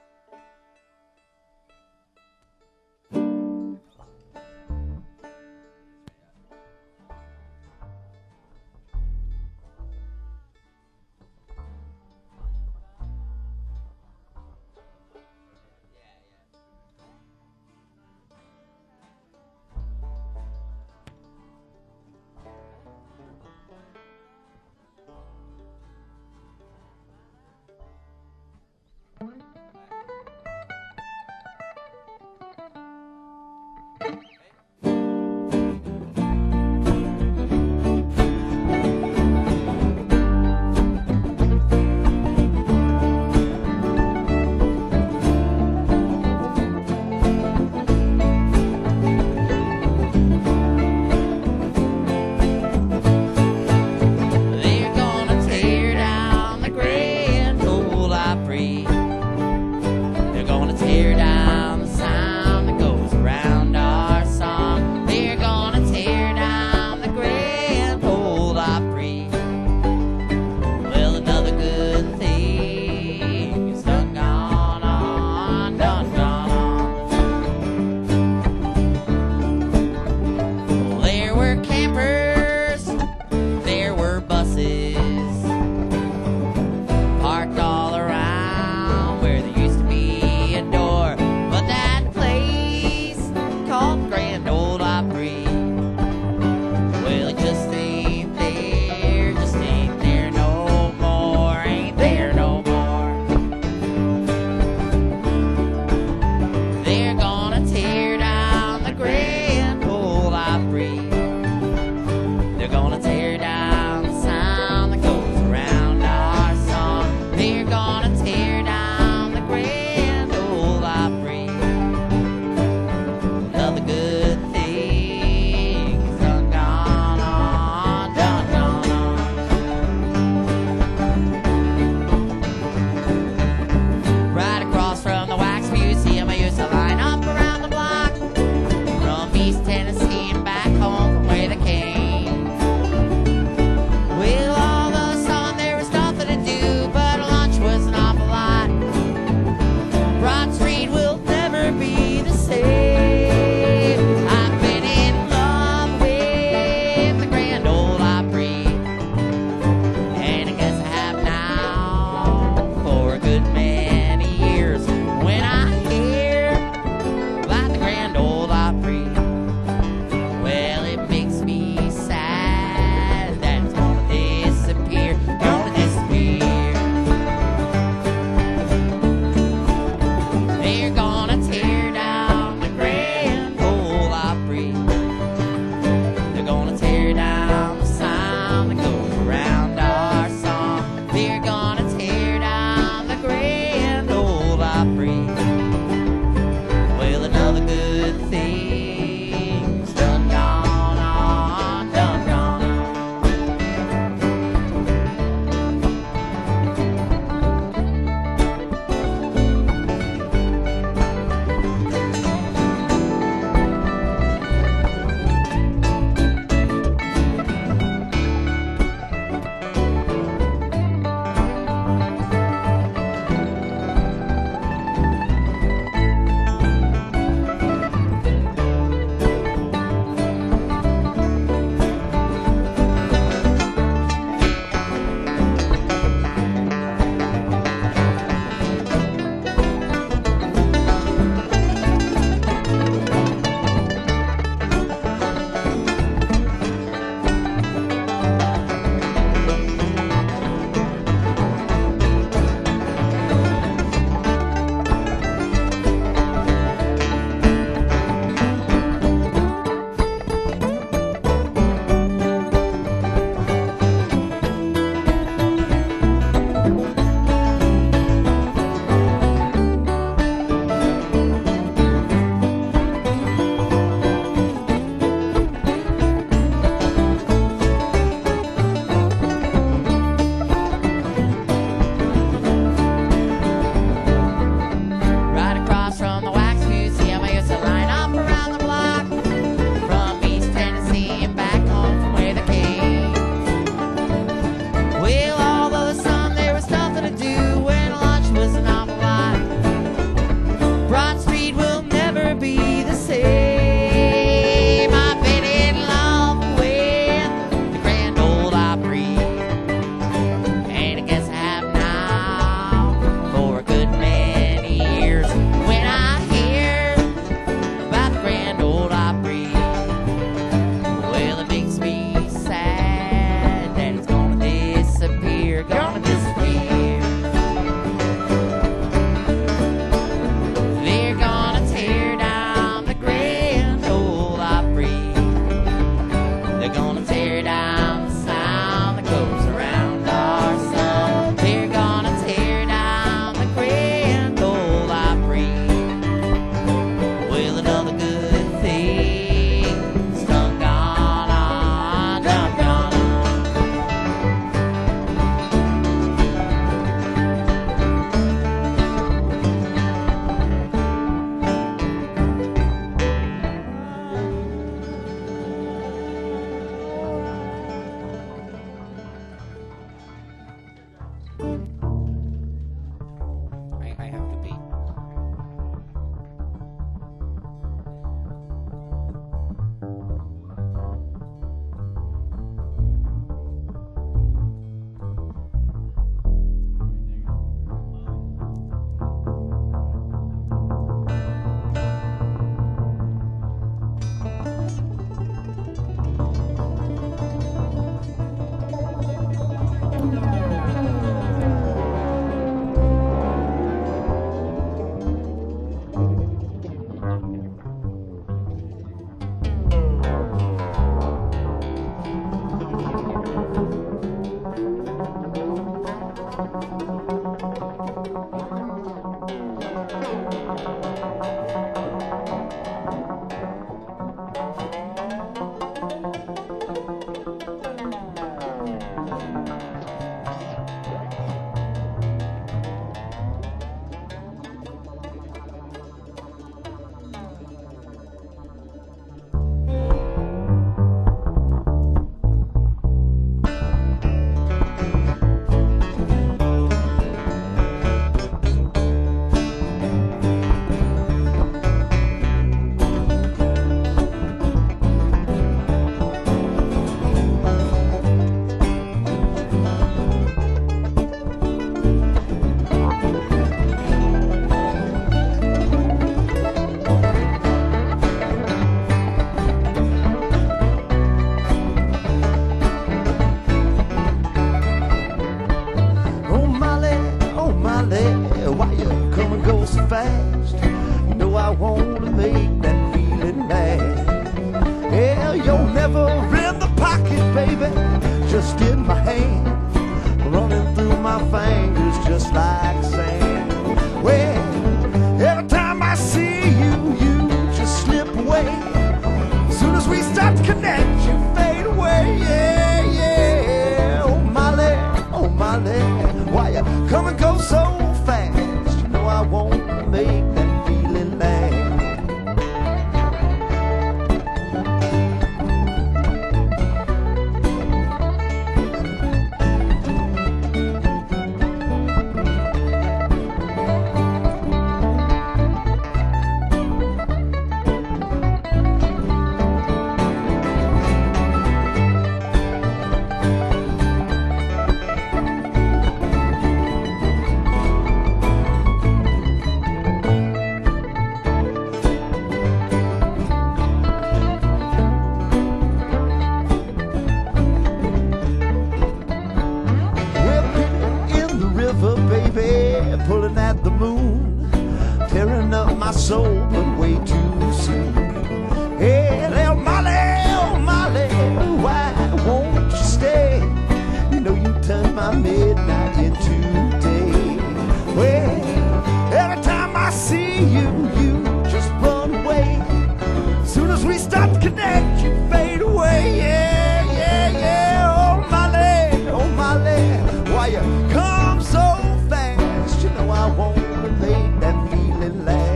Hey, El Molly, El Molly, why won't you stay? You know you turn my midnight into day. Well, every time I see you, you just run away. Soon as we start to connect, you fade away. Yeah, yeah, yeah. Oh, Molly, oh, Molly, why you come so fast? You know I want to make that feeling last.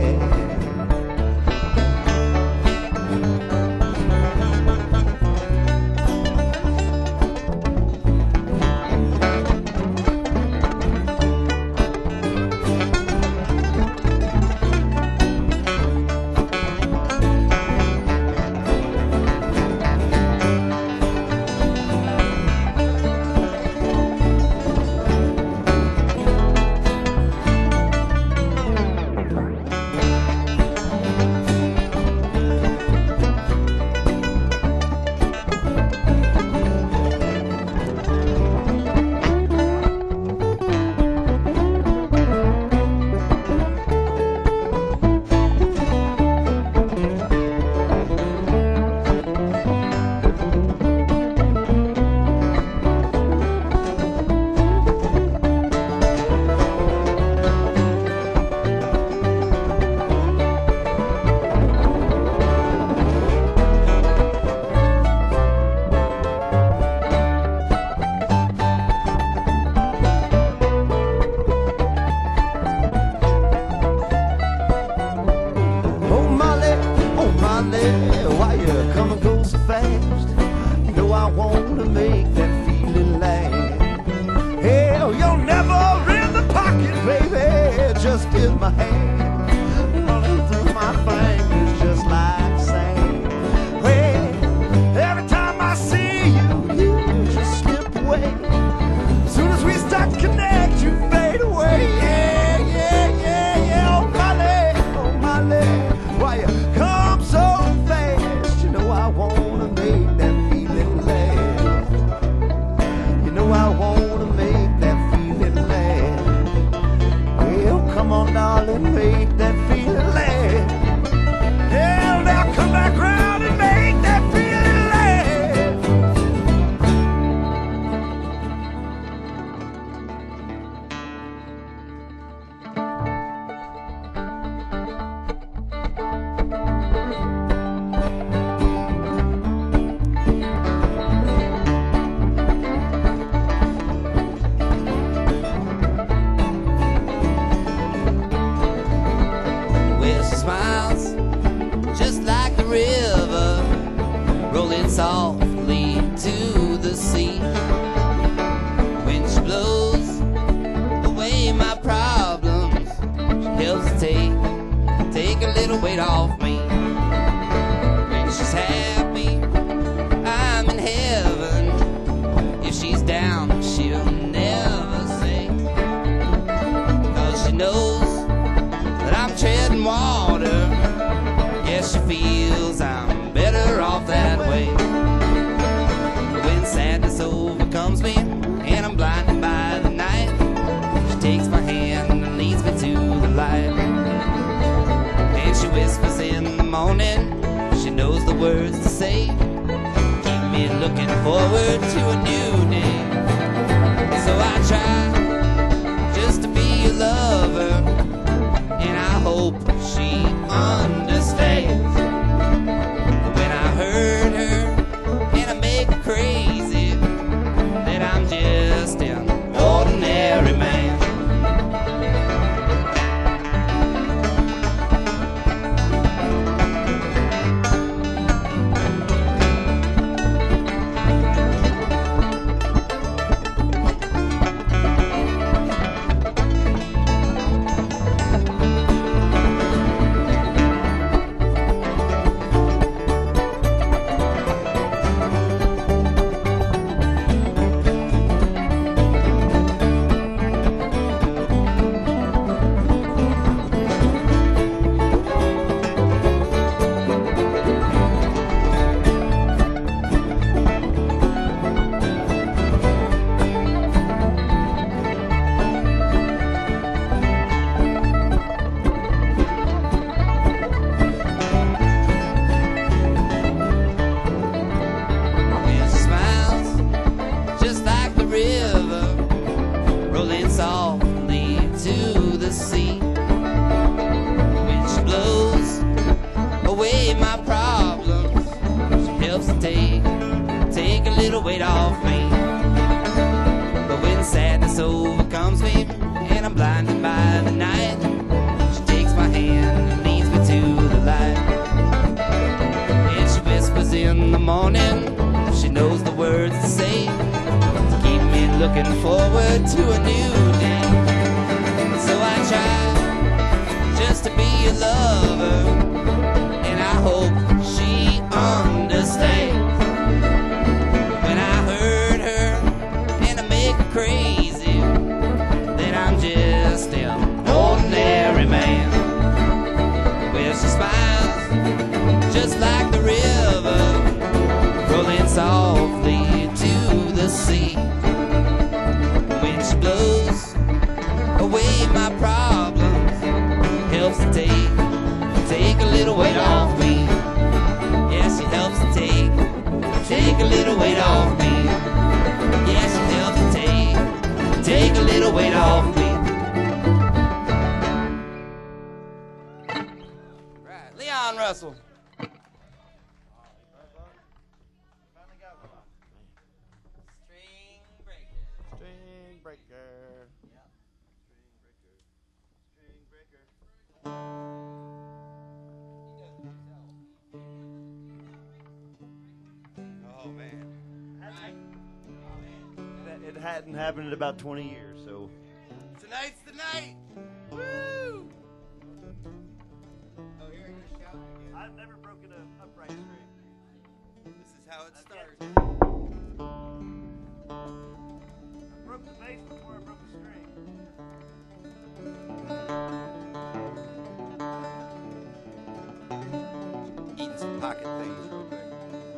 take, take a little weight off me. But when sadness overcomes me and I'm blinded by the night, she takes my hand and leads me to the light. And she whispers in the morning, she knows the words to say to keep me looking forward to a new day. So I try just to be a lover, and I hope she understands. When I hurt her and I make her crazy, then I'm just an ordinary man. Well, she smiles just like the river rolling softly to the sea. When she blows away my problems, helps to take, take a little weight off me. Yeah, she helps to take, take a little weight off me. Yeah, she helps to take, take a little weight off me. Right, Leon Russell. String breaker. Oh man. It hadn't happened in about twenty years, so. Tonight's the night. Woo! Oh, you're gonna shout again. I've never broken an upright string. This is how it starts. I broke the bass before I broke the string. Eating some pocket things real quick.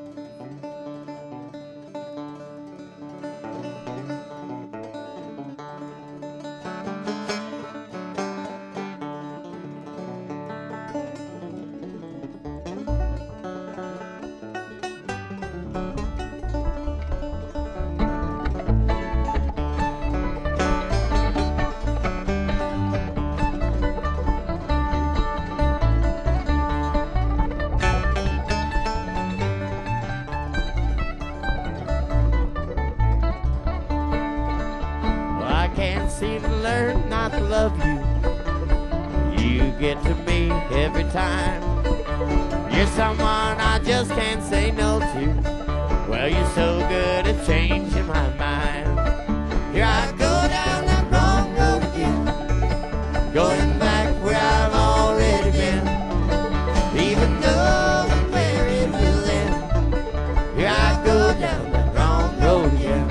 Well, I can't seem to learn not to love you. You get to me every time. You're someone I just can't say no to. Well, you're so good at changing my mind. Here I go down that wrong road again, going back where I've already been, even knowing where it will end. Here I go down that wrong road again.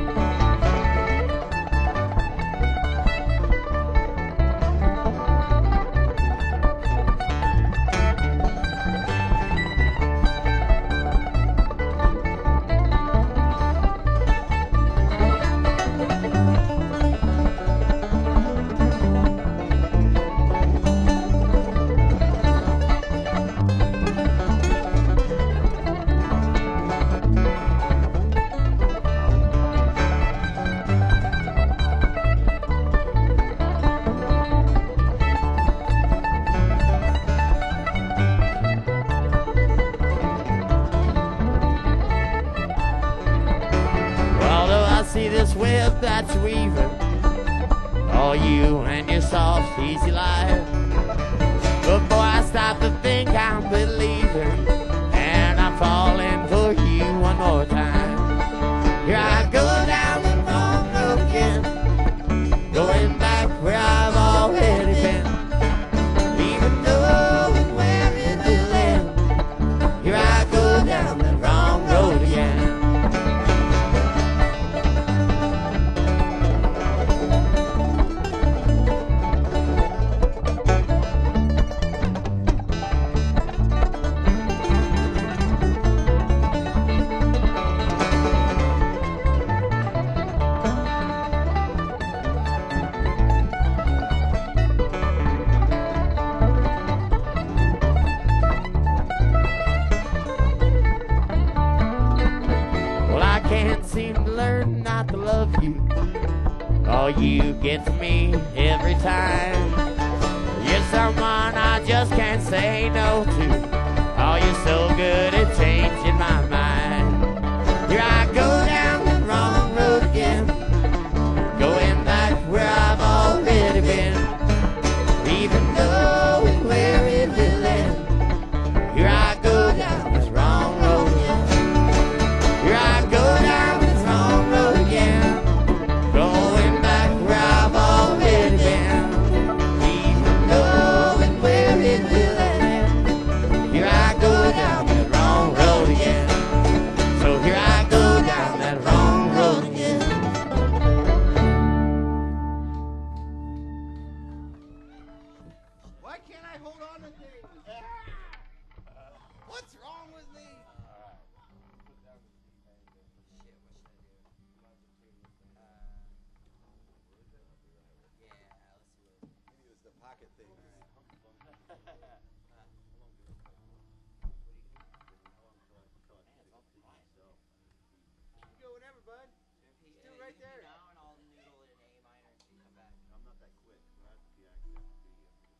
See this web that's weaving, all you and your soft, easy life. But boy, I stop to think I'm believing, and I'm falling for you one more time. Here I go down the wrong road again, going back where I've already been, even knowing where it will end. Here I go down the wrong road again. All you get to me every time. You're someone I just can't say no to. Oh, you're so good at changing my mind.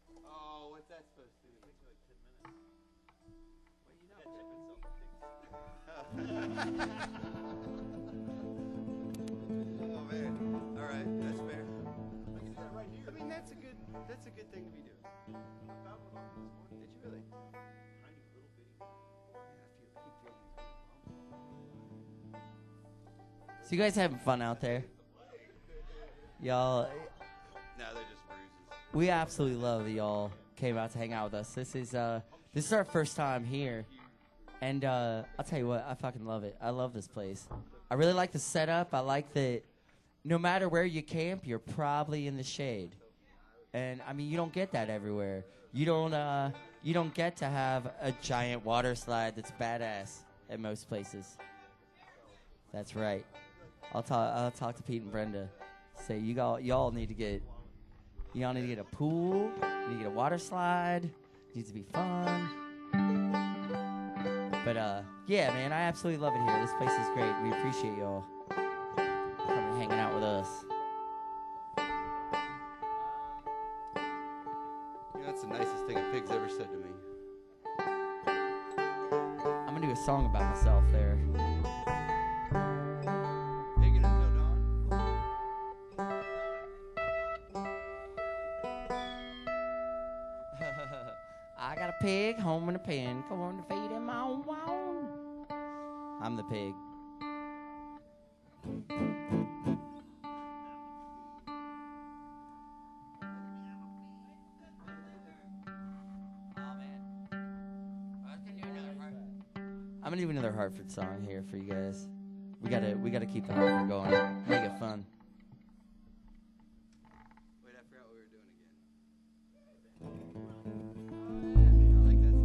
Oh, what's that supposed to do? It takes like ten minutes. Well, you know, tipping something. Oh man. All right, that's fair. I can do that right here. I mean, that's a good. That's a good thing to be doing. I found one on this morning. Did you really? Tiny little bitty. Yeah, I feel. I keep feeling these weird bumps. So you guys having fun out there? Y'all, No, they're just bruises. we absolutely love that y'all came out to hang out with us. This is uh, this is our first time here, and uh, I'll tell you what, I fucking love it. I love this place. I really like the setup. I like that no matter where you camp, you're probably in the shade, and I mean you don't get that everywhere. You don't uh, you don't get to have a giant water slide that's badass at most places. That's right. I'll talk. I'll talk to Pete and Brenda. Say you all y'all need to get y'all need to get a pool. You need to get a water slide. It needs to be fun. But uh, yeah, man, I absolutely love it here. This place is great. We appreciate y'all coming and hanging out with us. You know, that's the nicest thing a pig's ever said to me. I'm gonna do a song about myself there. Pigging until dawn. I got a pig home in a pen, going to feed him on one. I'm the pig. I'm gonna do another Hartford song here for you guys. We gotta we gotta keep the Hartford going. Make it fun. Wait, I forgot what we were doing again. I like that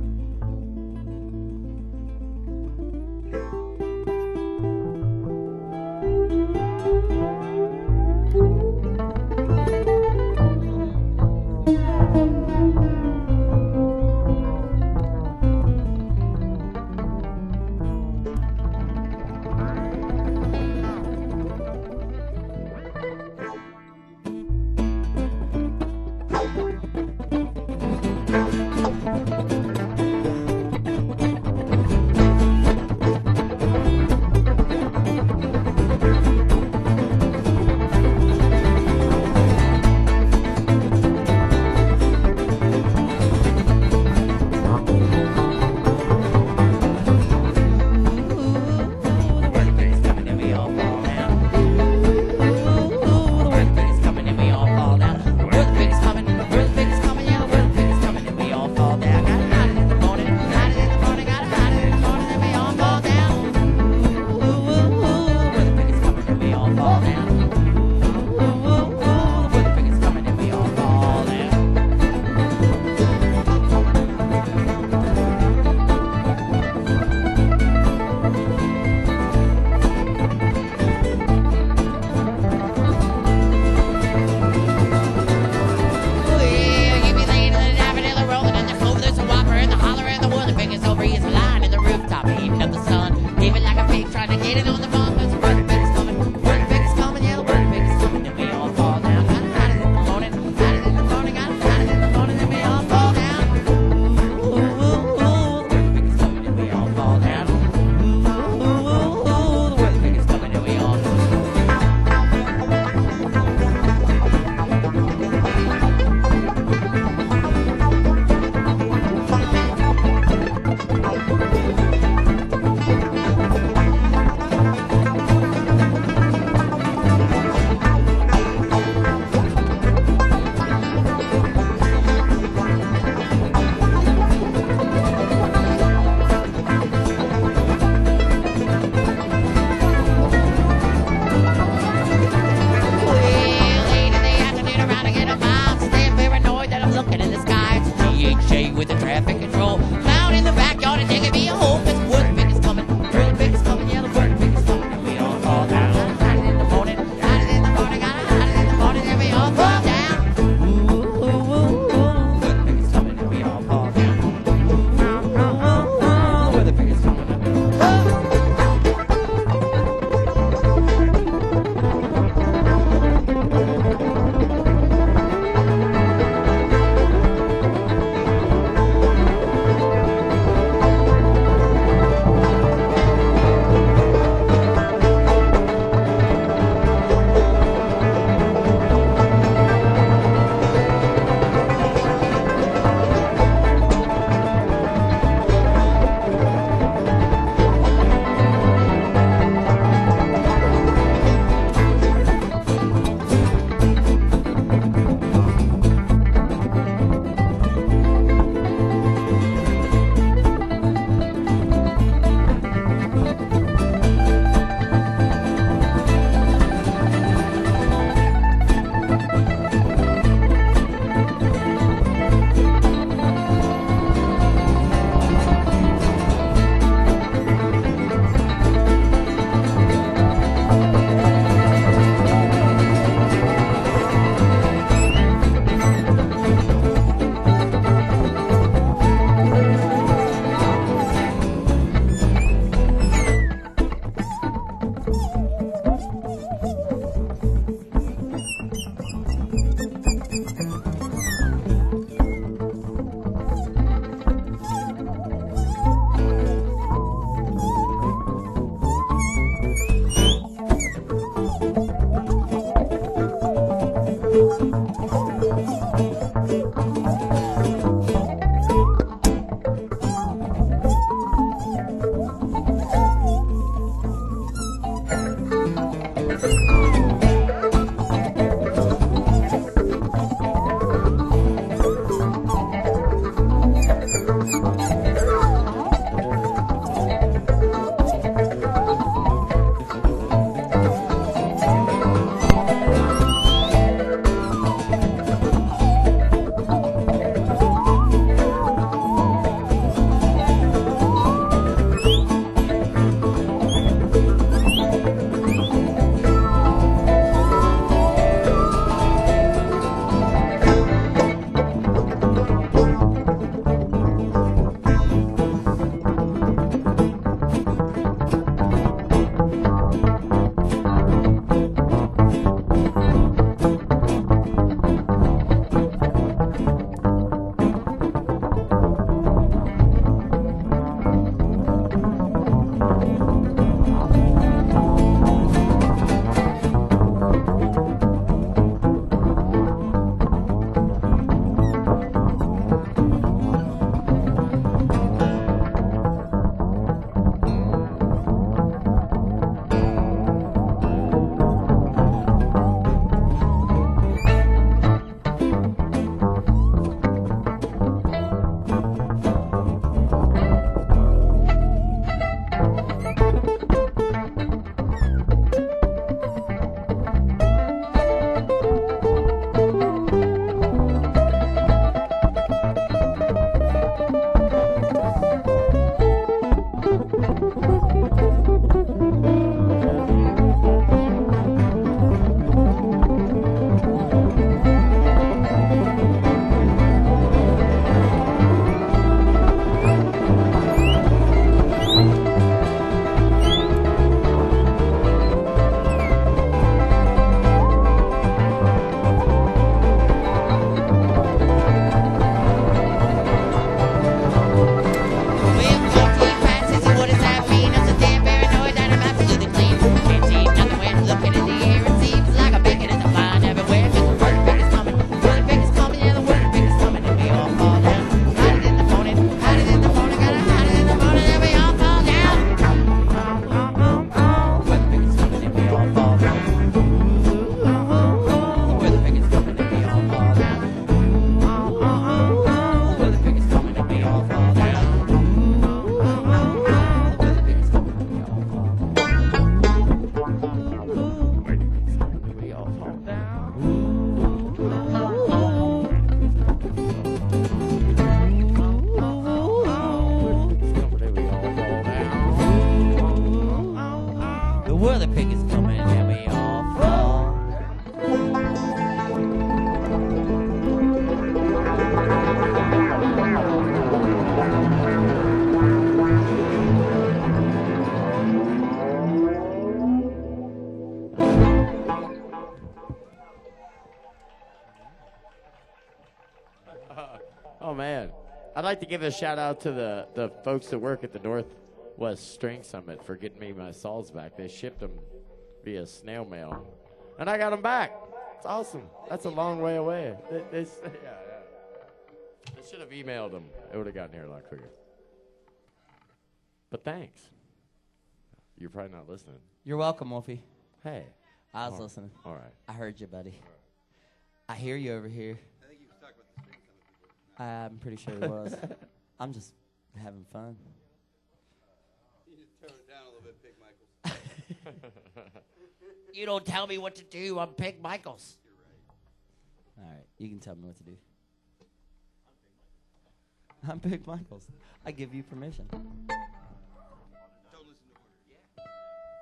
Oh, man. I'd like to give a shout out to the, the folks that work at the Northwest String Summit for getting me my saws back. They shipped them via snail mail, and I got them back. It's awesome. That's a long way away. They, they, yeah, yeah. They should have emailed them. It would have gotten here a lot quicker. But thanks. You're probably not listening. You're welcome, Wolfie. Hey. I was All right. listening. All right. I heard you, buddy. I hear you over here. I think he was talking about the string summit before. I'm pretty sure it was. I'm just having fun. You just tone it down a little bit, Pig Michaels. You don't tell me what to do. I'm Pig Michaels. All right, you can tell me what to do. I'm Pig Michaels. I give you permission. Don't listen to order. Yeah.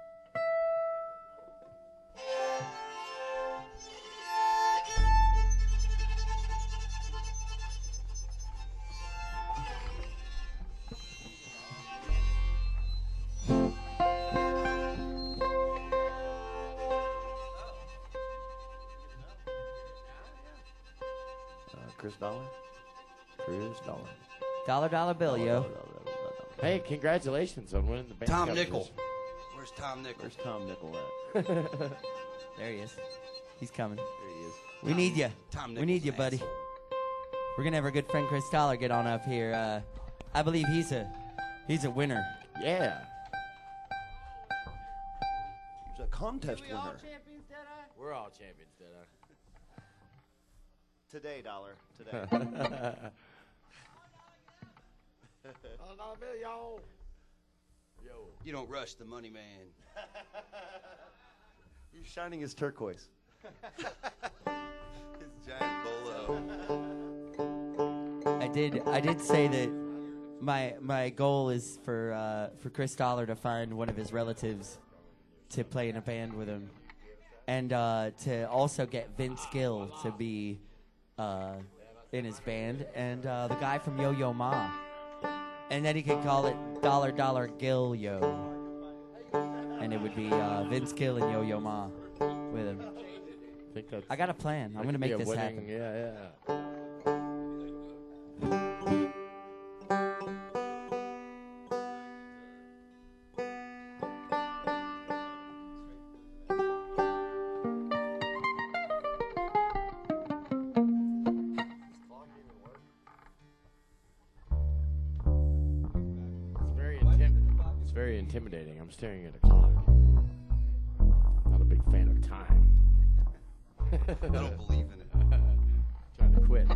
Uh, Chris Dollar? Chris Dollar. Dollar, dollar bill, yo. Hey, congratulations on winning the band Tom competition. Nickel. Where's Tom Nickel? Where's Tom Nickel at? There he is. He's coming. There he is. We Tom- need you. Tom We need you, Nickel's buddy. We're gonna have our good friend Chris Dollar get on up here. Uh, I believe he's a he's a winner. Yeah. He's a contest winner. We're all champions, did Today, Dollar. Today. Oh, dollar bill, y'all. Yo. You don't rush the money man. He's shining his turquoise. His giant bolo. I did I did say that my my goal is for uh, for Chris Dollar to find one of his relatives to play in a band with him, and uh, to also get Vince Gill to be uh, in his band, and uh, the guy from Yo Yo Ma, and then he could call it Dollar Dollar Gill Yo, and it would be uh, Vince Gill and Yo Yo Ma with him. I think that's. I got a plan. I'm that gonna could be make a this winning- happen. Yeah, yeah. It's very intim- It's very intimidating. I'm staring at a clock. Not a big fan of time. I don't believe in it. Trying to quit.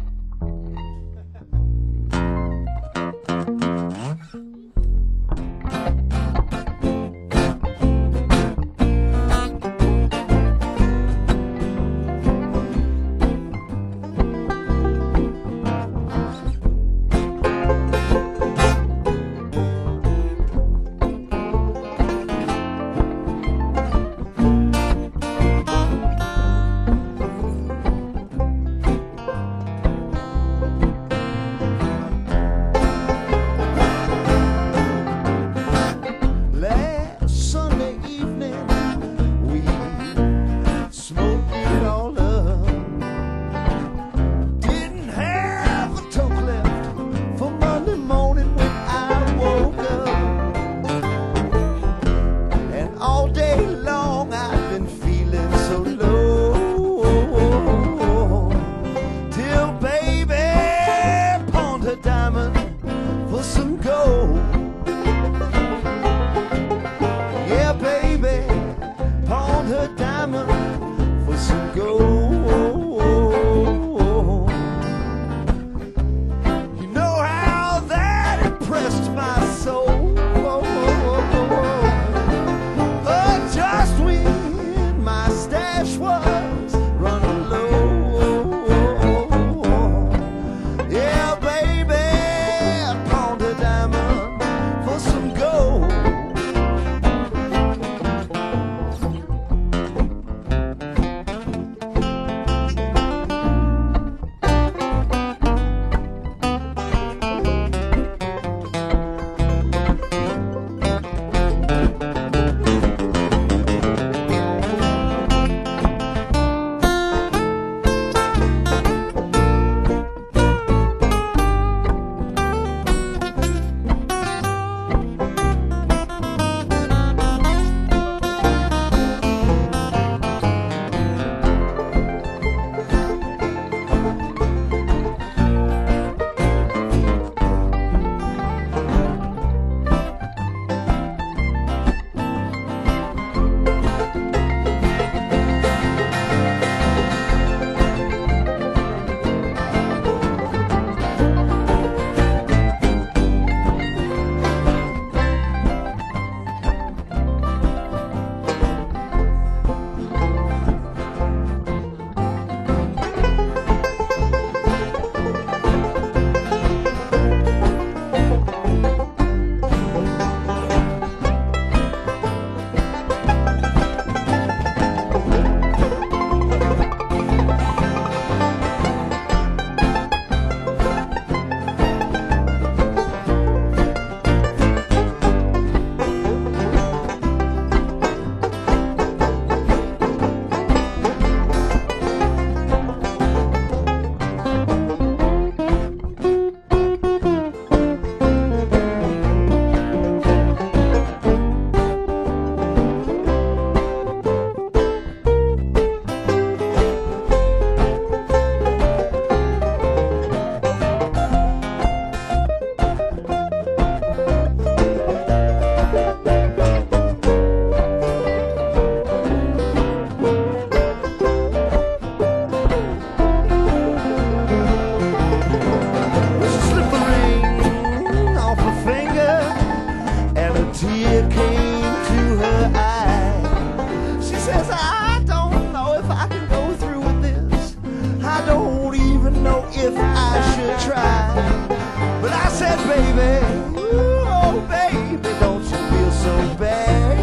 tear came to her eye. She says, I don't know if I can go through with this. I don't even know if I should try. But I said, baby, ooh, oh baby, don't you feel so bad?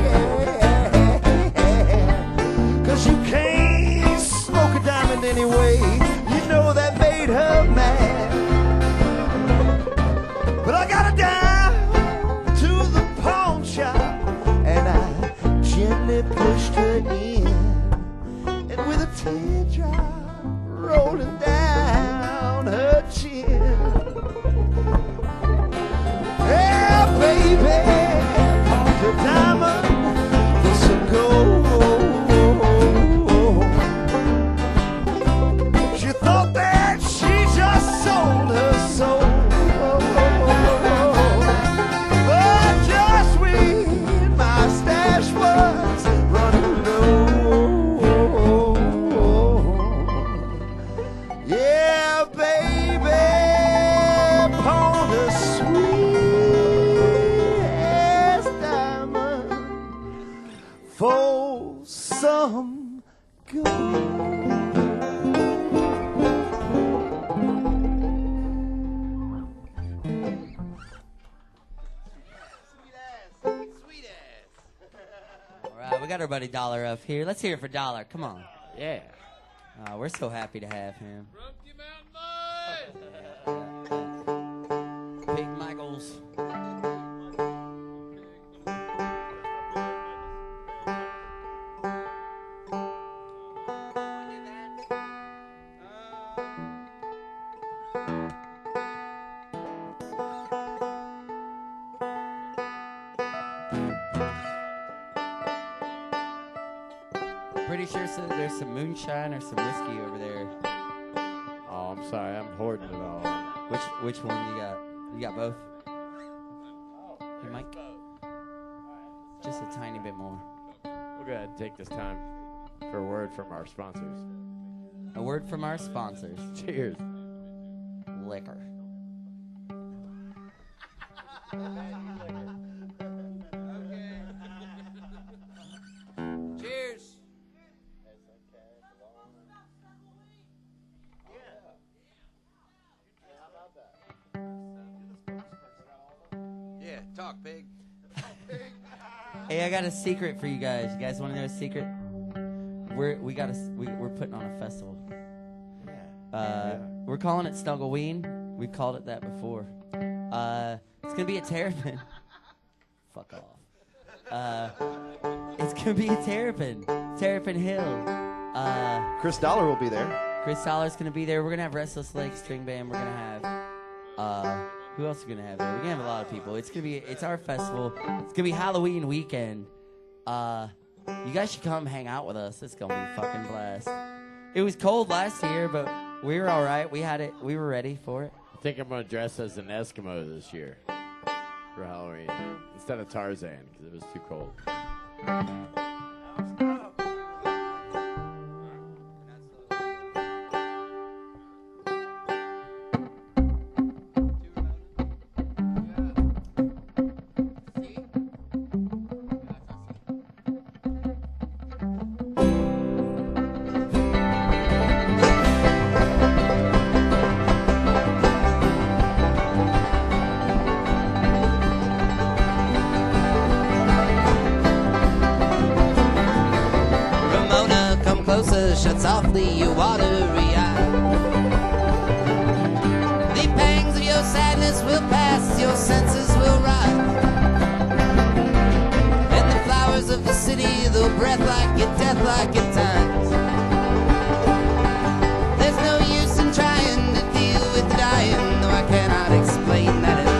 'Cause you can't smoke a diamond anyway. You know that made her mad. But I got her down to the pawn shop, and I gently pushed her in, and with a teardrop rolling down her chin, yeah, baby, pawned her diamond for some gold. She thought that she just sold her soul. But just when my stash was running low, yeah, baby, pawned the sweetest diamond for some gold. All right, we got our buddy Dollar up here. Let's hear it for Dollar. Come on. Yeah. Uh, we're so happy to have him. Rumpke Mountain Boys! Big Michaels. Pretty sure so there's some moonshine or some whiskey over there. Oh, I'm sorry. I'm hoarding it all. Which which one you got? You got both? Hey, Mike? Just a tiny bit more. We'll go ahead and take this time for a word from our sponsors. A word from our sponsors. Cheers. Liquor. Cheers. Yeah, talk, pig. Hey, I got a secret for you guys. You guys want to know a secret? We're we got a, we, we're putting on a festival. Uh, we're calling it Snuggleweed. We've called it that before. Uh, it's gonna be at Terrapin. Fuck off. Uh, it's gonna be at Terrapin, Terrapin Hill. Uh, Chris Dollar will be there. Chris Dollar's gonna be there. We're gonna have Restless Legs String Band. We're gonna have uh, who else are we gonna have there? We're gonna have a lot of people. It's gonna be it's our festival. It's gonna be Halloween weekend. Uh, you guys should come hang out with us. It's gonna be a fucking blast. It was cold last year, but we were all right. We had it. We were ready for it. I think I'm going to dress as an Eskimo this year for Halloween instead of Tarzan because it was too cold. Shut softly your watery eye. The pangs of your sadness will pass, your senses will rise, and the flowers of the city, they'll breath like it, death like at times. There's no use in trying to deal with the dying, though I cannot explain that in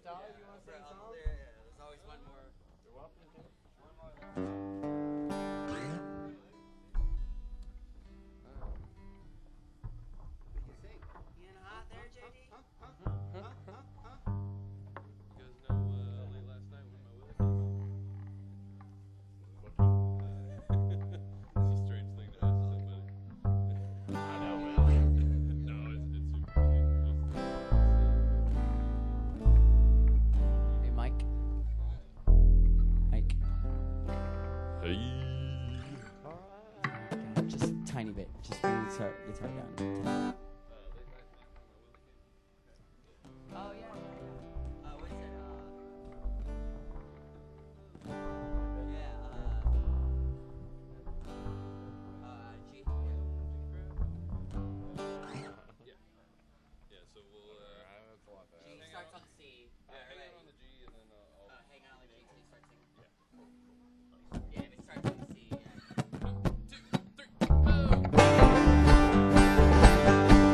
Tyler, you want to sing a song? There's always one more. You're welcome to. One more left. What you sing? You in hot there, J D? Huh? Huh? Huh? Huh? Huh? You guys know uh, late last night when my weather came out? It's a strange thing to ask somebody. I know, Will. No, it's, it's super easy. Just, Hey, Mike. Mike. hey. God, just a tiny bit. Just bring the guitar, guitar down. Oh, yeah. Uh, what's it? Uh, yeah, uh, uh, G. Yeah, so we'll uh, G starts on C. yeah, hang out on the G and then uh, I'll. Uh, hang out on the G till you start singing. Yeah, if it starts on the C, yeah. One, two, three, go!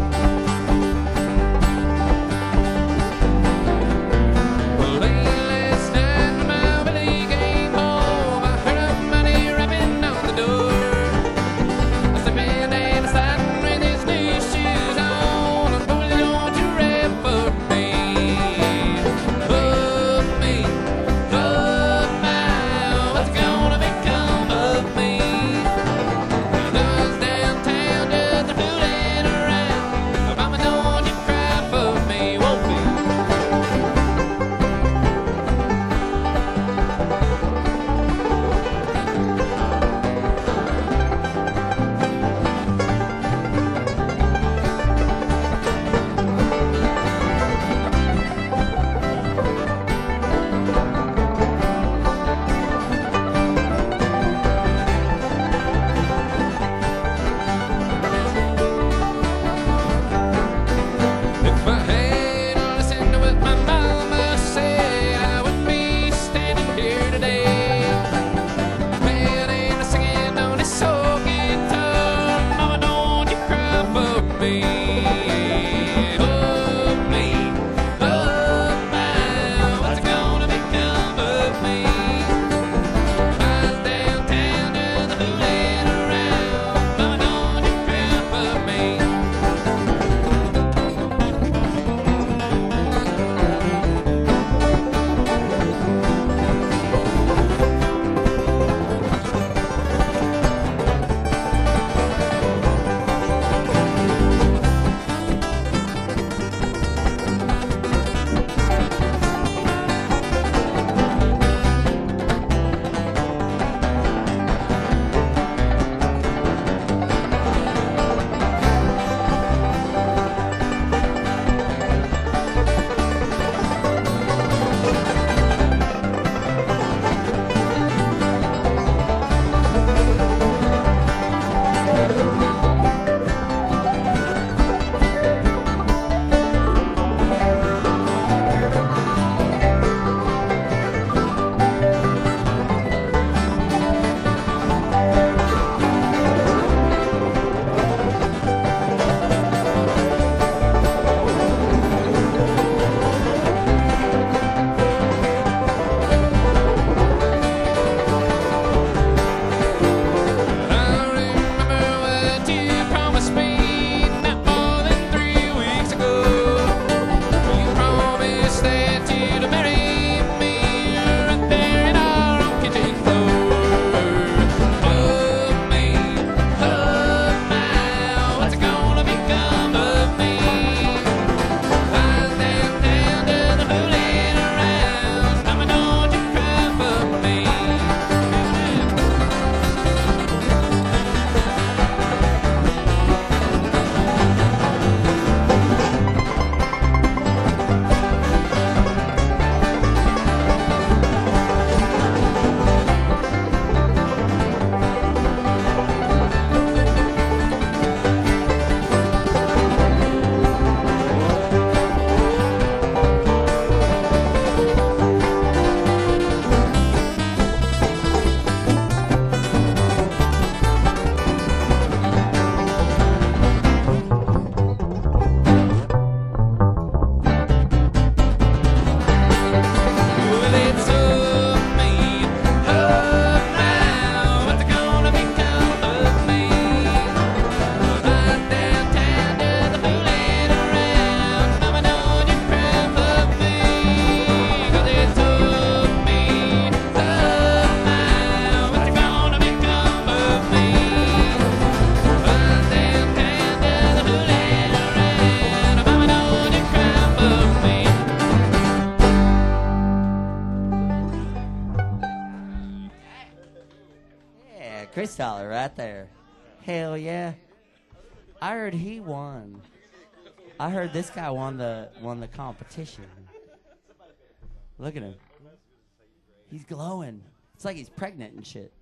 Chris Dollar right there. Hell yeah. I heard he won. I heard this guy won the won the competition. Look at him. He's glowing. It's like he's pregnant and shit.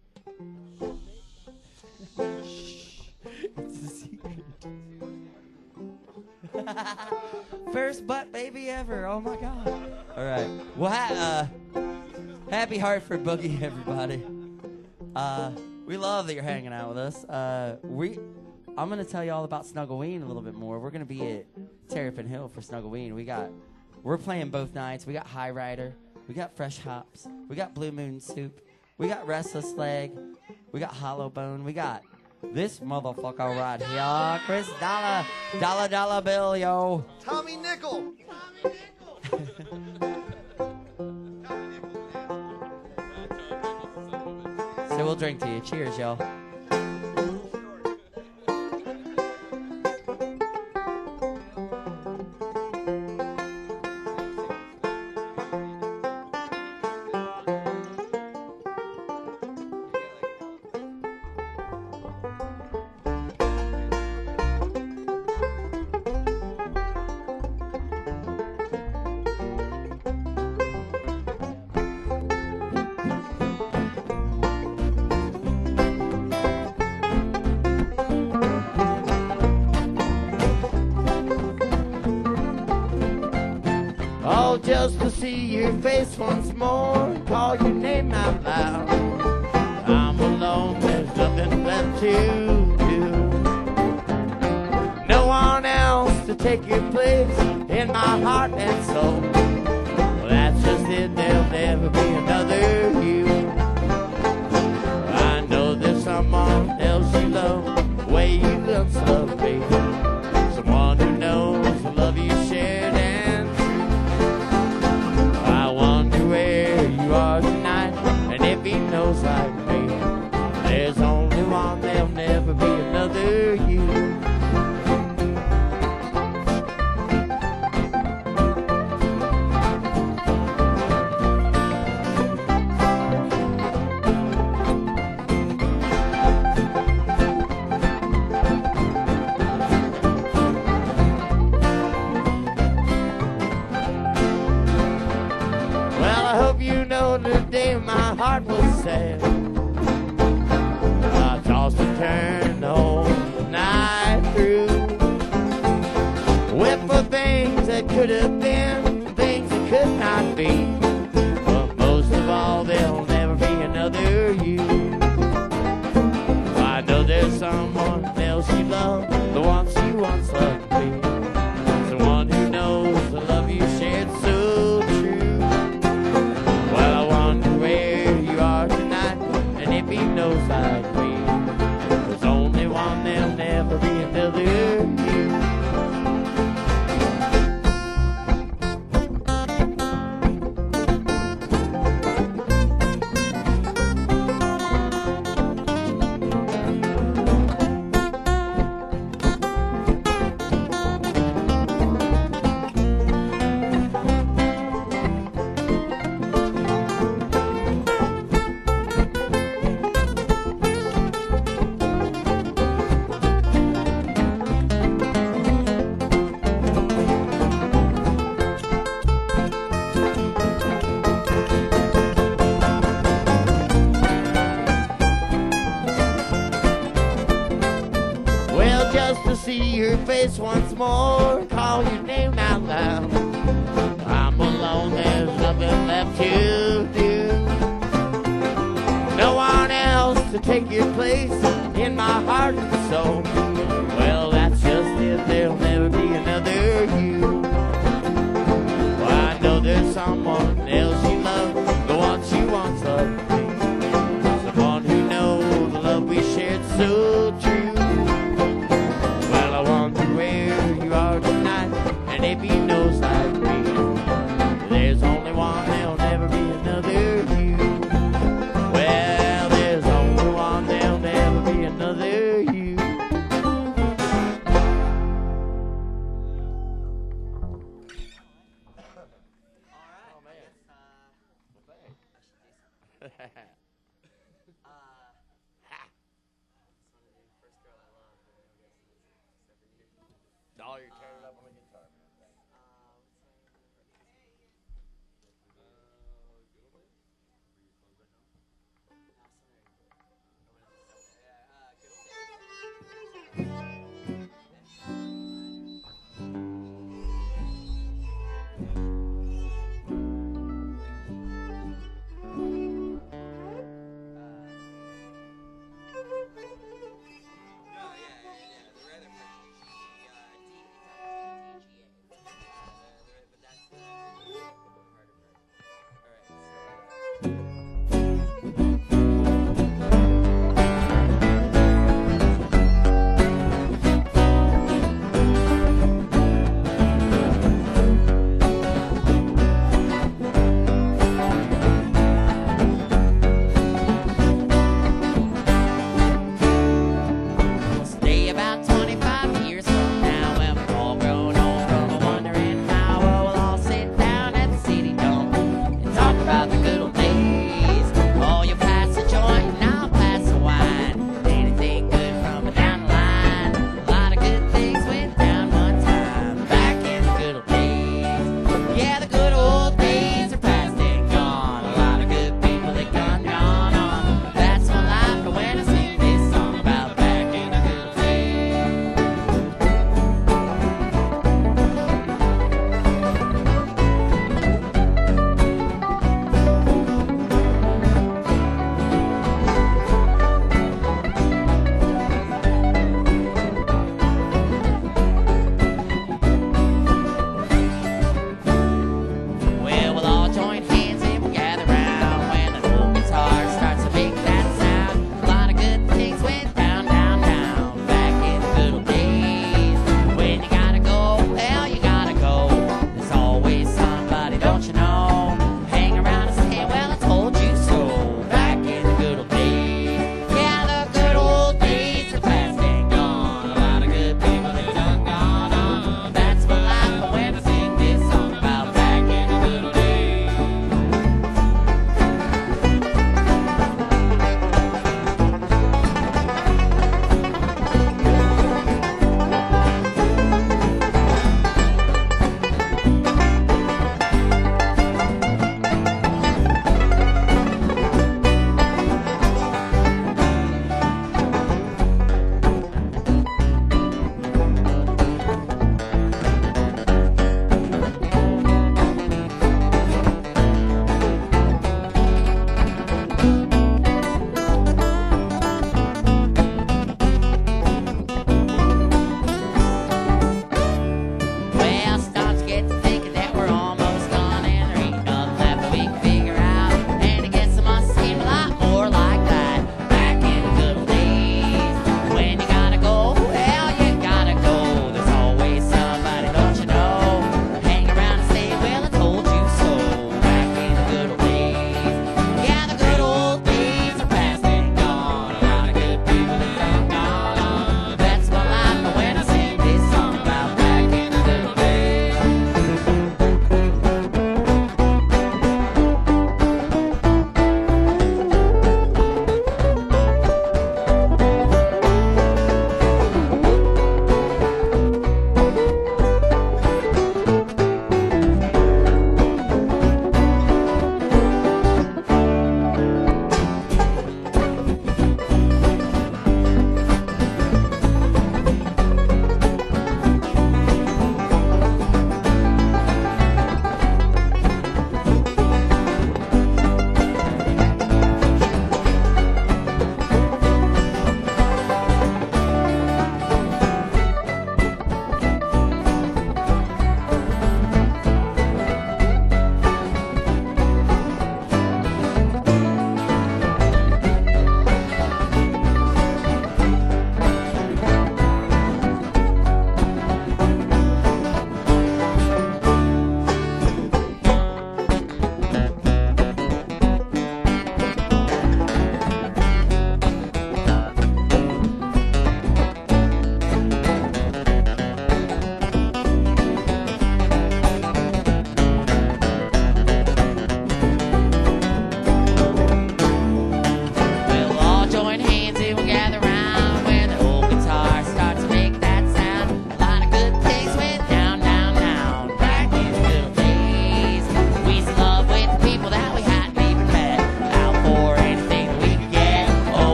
It's a secret. First butt baby ever. Oh my god. All right. Well, ha- uh, happy Hartford Boogie, everybody. Uh, we love that you're hanging out with us. Uh, we, I'm gonna tell you all about Snuggleweed a little bit more. We're gonna be at Terrapin Hill for Snuggleweed. We got, we're playing both nights. We got High Rider. We got Fresh Hops. We got Blue Moon Soup. We got Restless Leg. We got Hollow Bone. We got this motherfucker right here, Chris Dollar, Dollar Dollar Bill, yo. Tommy Nickel. So we'll drink to you. Cheers, y'all. Oh, just to see your face once more, call your name out loud. I'm alone, there's nothing left to do. No one else to take your place in my heart and soul. Well, that's just it, there'll never be another you. I know there's someone else you love, the way you once loved me. Someone who knows the love you shared and I wonder where you are tonight, and if he knows like me, there's only one, there'll never be another you. Well, I hope you know the day my heart was sad. I tossed and turned the whole night through. Went for things that could have been, things that could not be. But most of all, there'll never be another you. I know there's someone else you love, the ones you once loved me. Someone who knows the love you shared so true. Well, I wonder where you are tonight, and if he knows like me, there's only one, there'll never be another you. Well, just to see your face once more, call your name out loud. I'm alone, there's nothing left to do. No one else to take your place in my heart and soul. Well, that's just it, there'll never be another you. Well, I know there's someone else you love, the ones you once loved me. Someone who knows the love we shared so true. Well, I wonder where you are tonight, and if he knows like me, there's only one, there'll never be another you. Well, there's only one, there'll never be another you. Oh, man.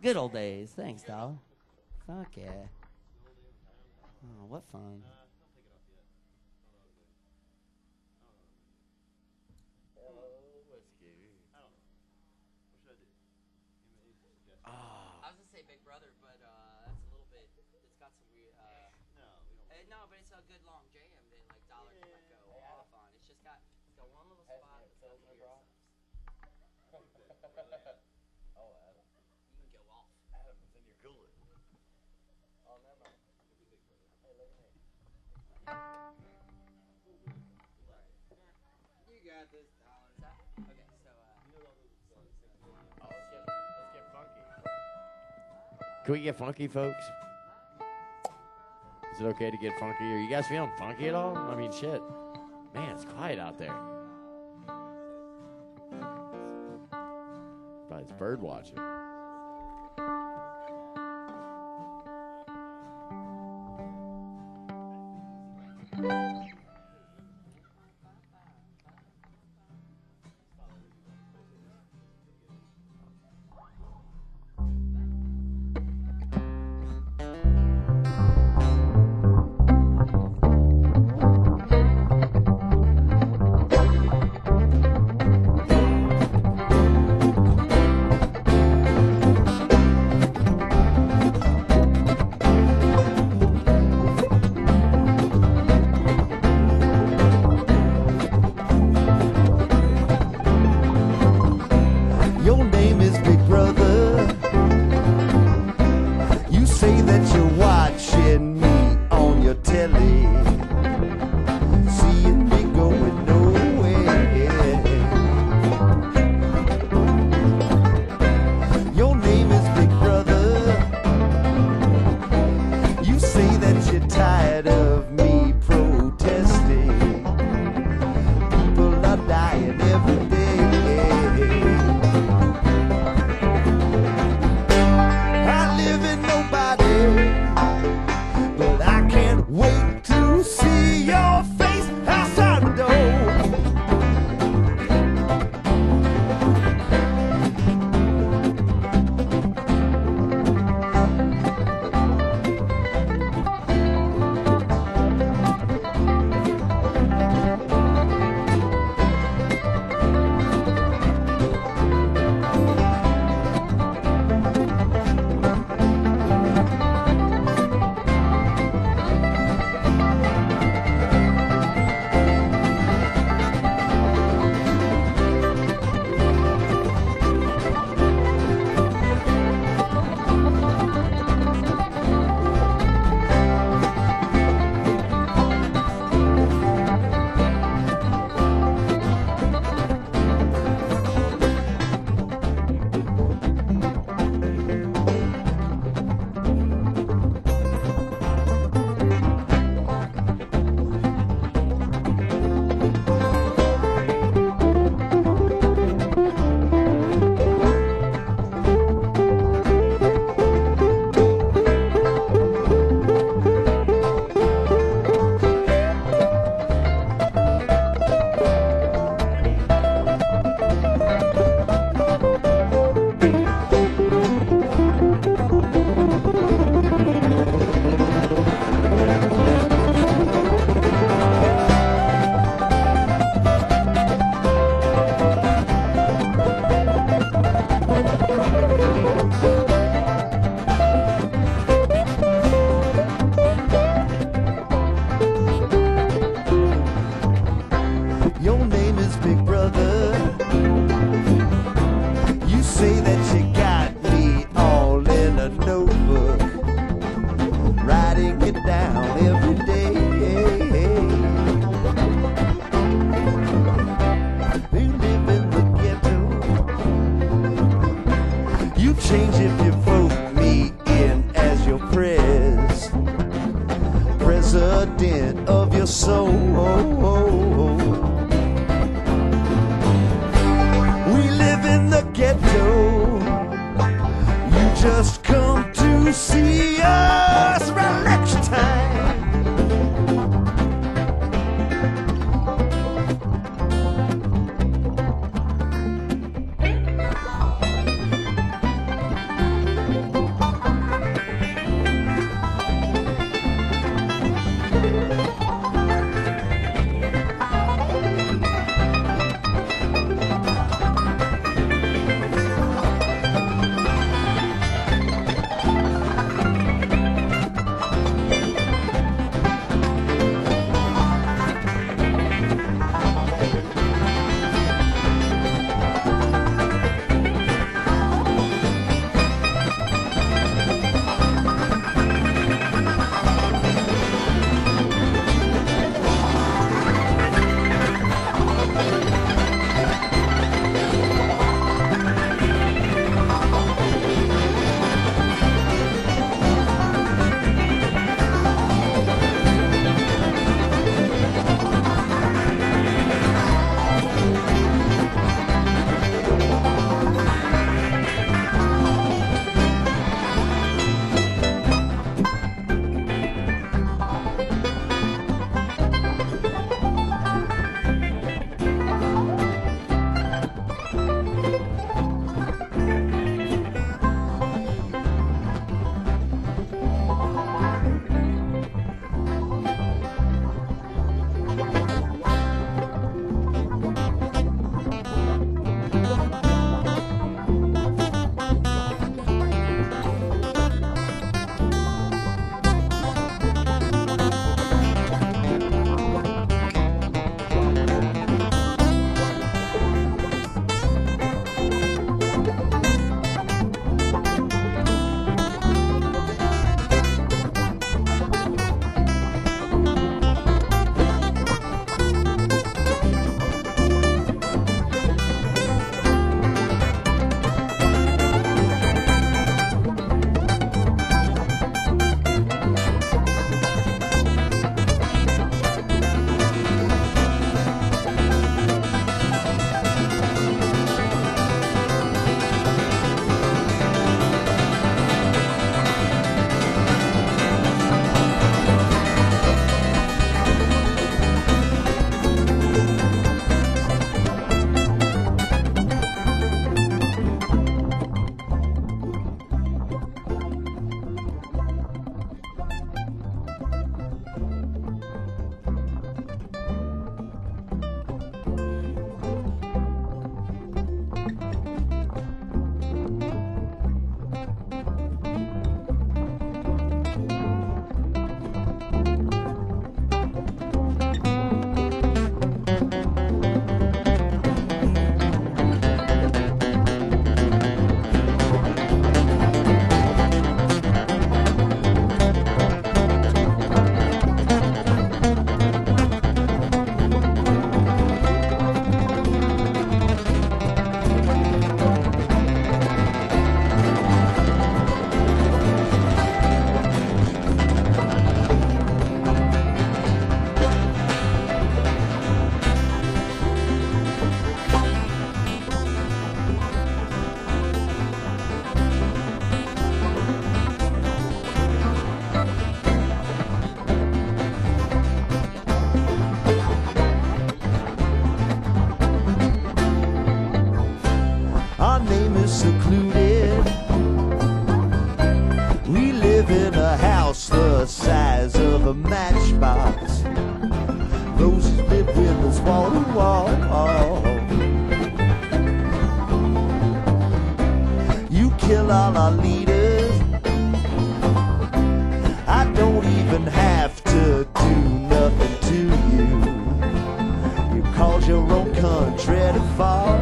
Good old days. Thanks, doll. Fuck yeah. Oh, what fun. I was gonna say Big Brother, but uh, that's a little bit. It's got some weird. Uh, no, we don't. Uh, no, but it's a good long jam that like Dollar can like go off on. It's just got it's got one little spot that's got the weird stuff. Oh, Adam. You can go off. Adam, it's in your cooler. Oh, never mind. Hey, look at me. You got this, Dollar. Is that okay? So uh. Oh, let's get, let's get funky. Can we get funky, folks? Is it okay to get funky? Are you guys feeling funky at all? I mean, shit. Man, it's quiet out there. Probably it's bird watching. Your name is Big Brother. You say that you're watching me on your telly, seeing me going nowhere. Your name is Big Brother. You say that you're tired of me protesting. People are dying every day. I live in nobody, but I can't wait to see your face outside the door. Your name is Big Brother. You say that you got me all in a notebook, writing it down every day. You live in the ghetto. You change if you vote me in as your pres, president of your soul. We live in the ghetto. You just come to see us around lecture time. our name is secluded. We live in a house the size of a matchbox. Roses live with us wall to wall. You kill all our leaders. I don't even have to do nothing to you. You cause your own country to fall.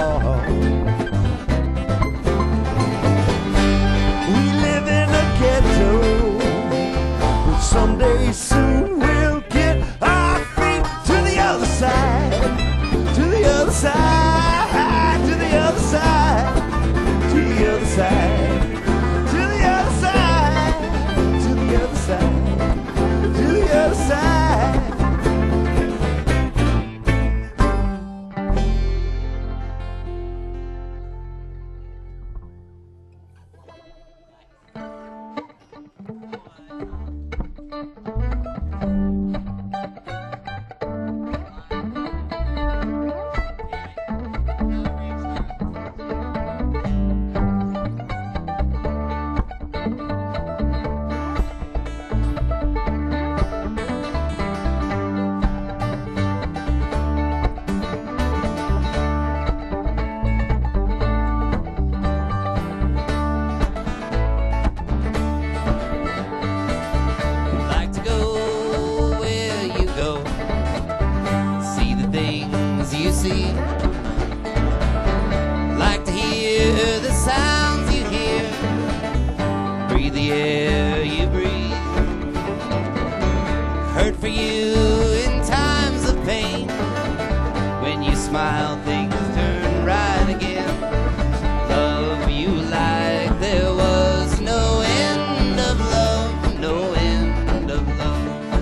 We live in a ghetto, but someday soon we'll get our feet to the other side, to the other side, to the other side, to the other side, to the other side, to the other side, to the other side. Like to go where you go, see the things you see. Like to hear the sounds you hear, breathe the air you breathe. Hurt for you in times of pain. When you smile, things turn right again. Love you like there was no end of love, no end of love.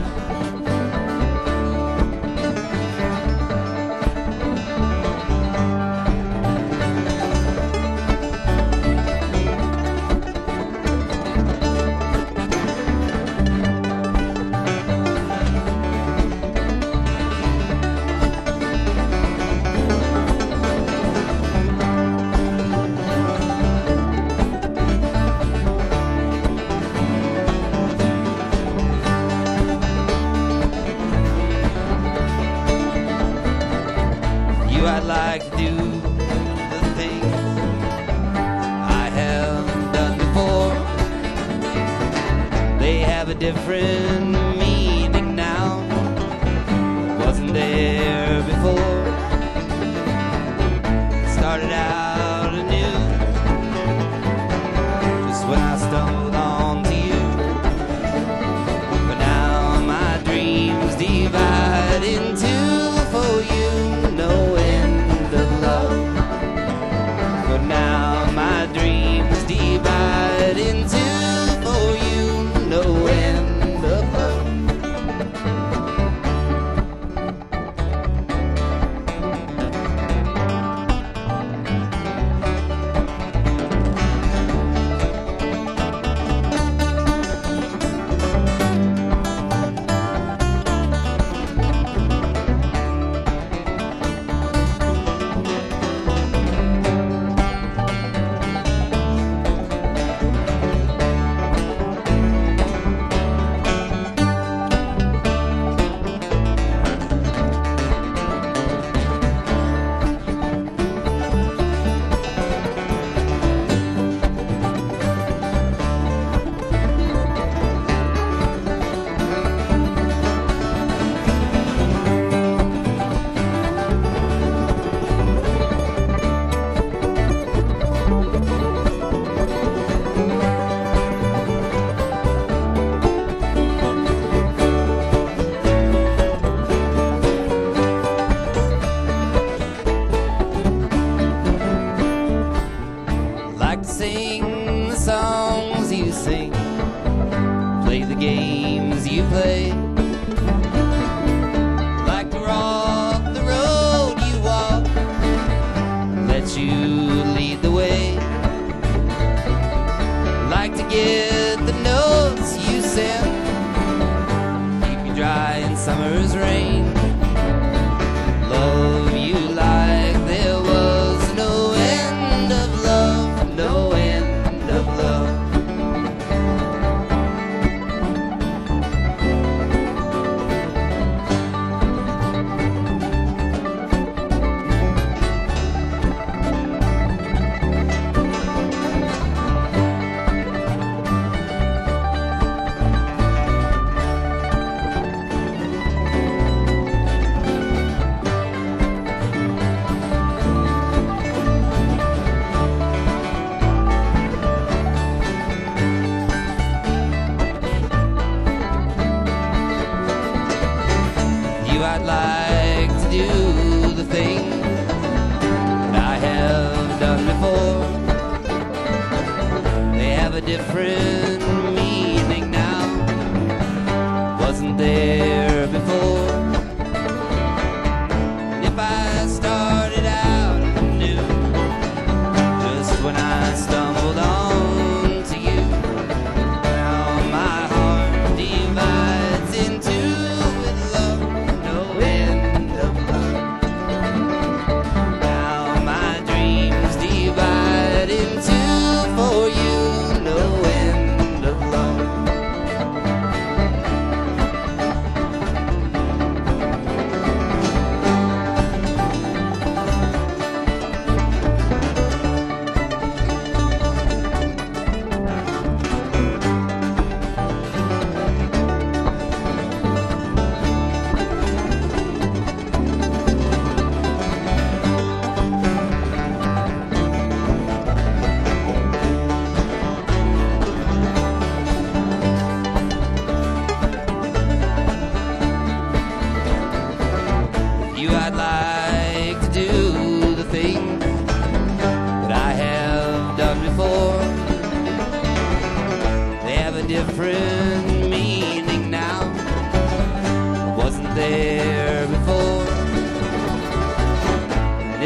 You, I'd like to do the things I have done before. They have a different meaning now. Wasn't there before. Started out anew, just when I stumbled onto you. But now my dreams divide into for you no end of love. But now my dreams divide into for you no end of love.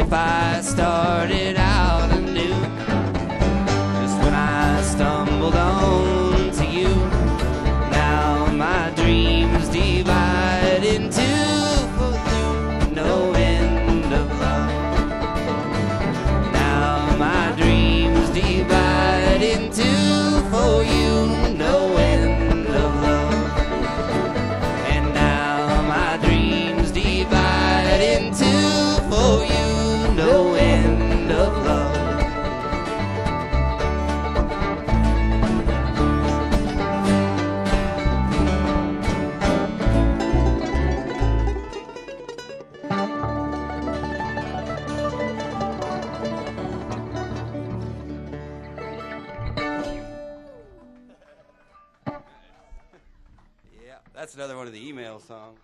if I started out anew. Just when I stumbled on to you, now my dreams divide into no end of love. Now my dreams divide into for you no end of love. And now my dreams divide into for you no end of love. Yeah, that's another one of the email songs.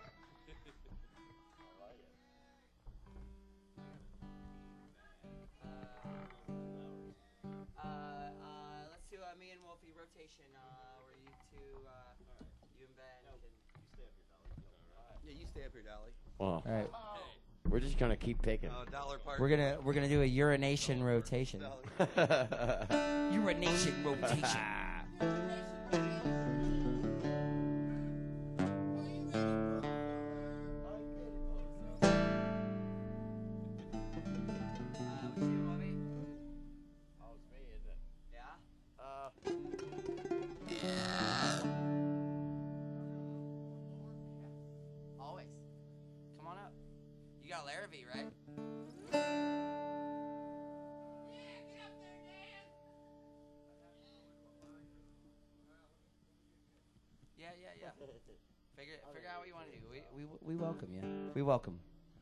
Uh, uh, let's do uh, me and Wolfie rotation. Uh, where you two, uh, you and Ben can. Yeah, you stay up here, Dolly. Well, All right. we're just gonna keep picking. Oh, dollar part. We're gonna we're gonna do a urination rotation. Urination rotation. Uh, what you doing, Wolfie? Oh, it's me, isn't it? Yeah. Uh, Always. Come on up. You got Larrabee, right? Yeah, yeah, yeah. Figure figure out what you want to do. We We we welcome you. We welcome.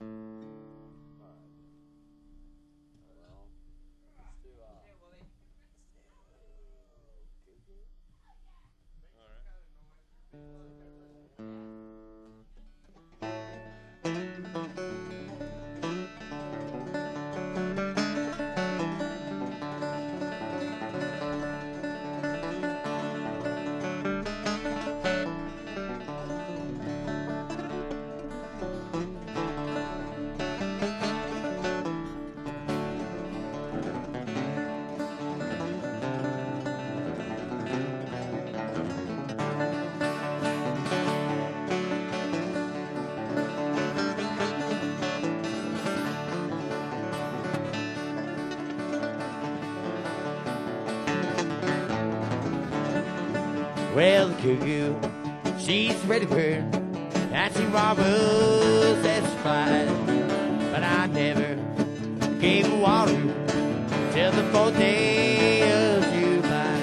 well, the cuckoo, she's ready for Nancy Roberts, that's fine. But I never gave her water till the fourth day of July.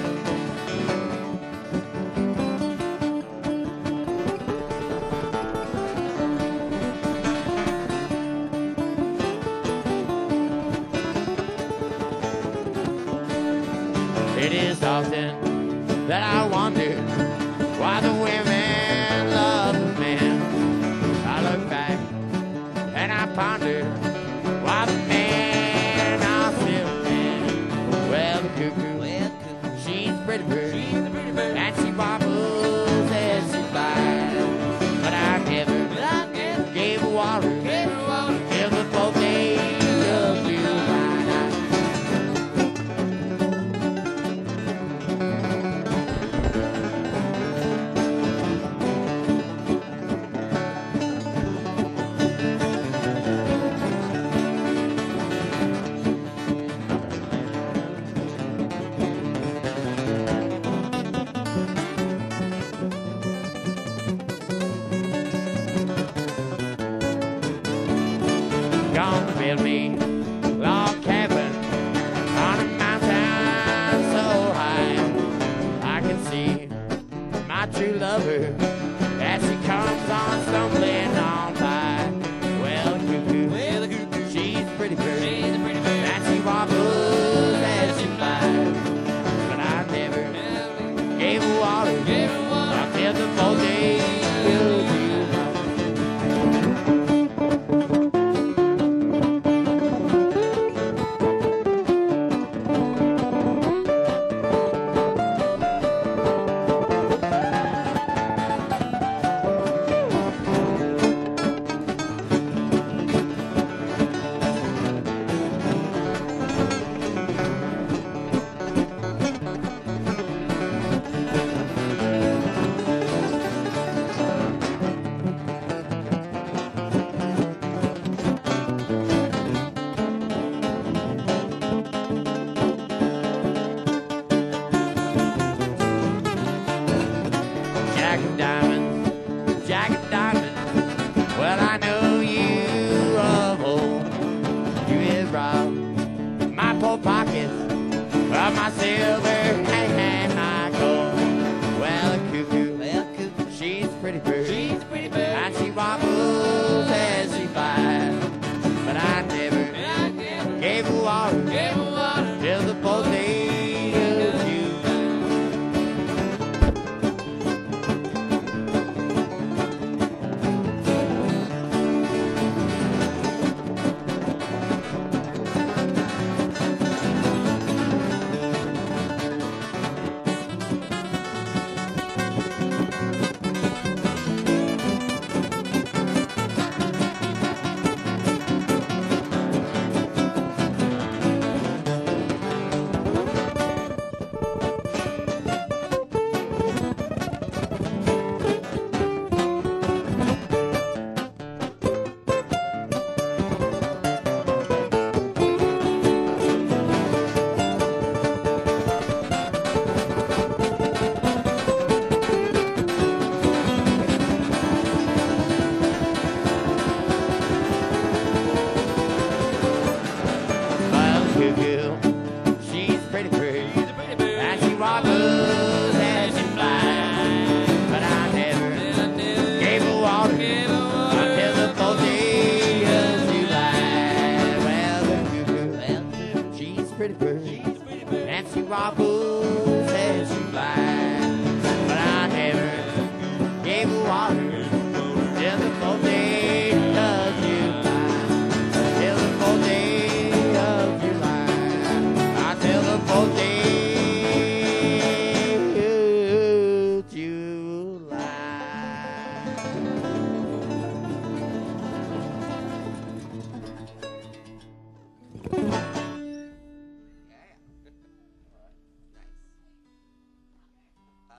It is often that I wonder why the women love the men. I look back and I ponder why the men are still men. Well, the cuckoo, she's pretty bird, and she wobbles as she flies. But I never gave her water till the fourth day of July. Gonna build me a log cabin on a mountain so high I can see my true lover as she comes on stumbling on by. Well, the cuckoo, well, the cuckoo, she's a pretty bird, she's a pretty bird, and she wobbles as she flies. But I never gave her water, gave her water until the fourth day of July. Jack of diamonds, Jack of diamonds. Well, I know you of old. You have robbed my poor pockets of my silver and my gold. Well, a cuckoo, Well, cuckoo, she's a pretty bird. she's a pretty bird. And she wobbles as she flies. But I never gave her water till the full day of June. Well, cuckoo, she's a pretty bird. And she wobbles as she flies. But I never gave her water until the full day of July. Well, the cuckoo, well, she's a pretty bird. And she wobbles as she flies. But I never gave her water till the full day of July. Till the full day of July. Until the full day of July. Uh,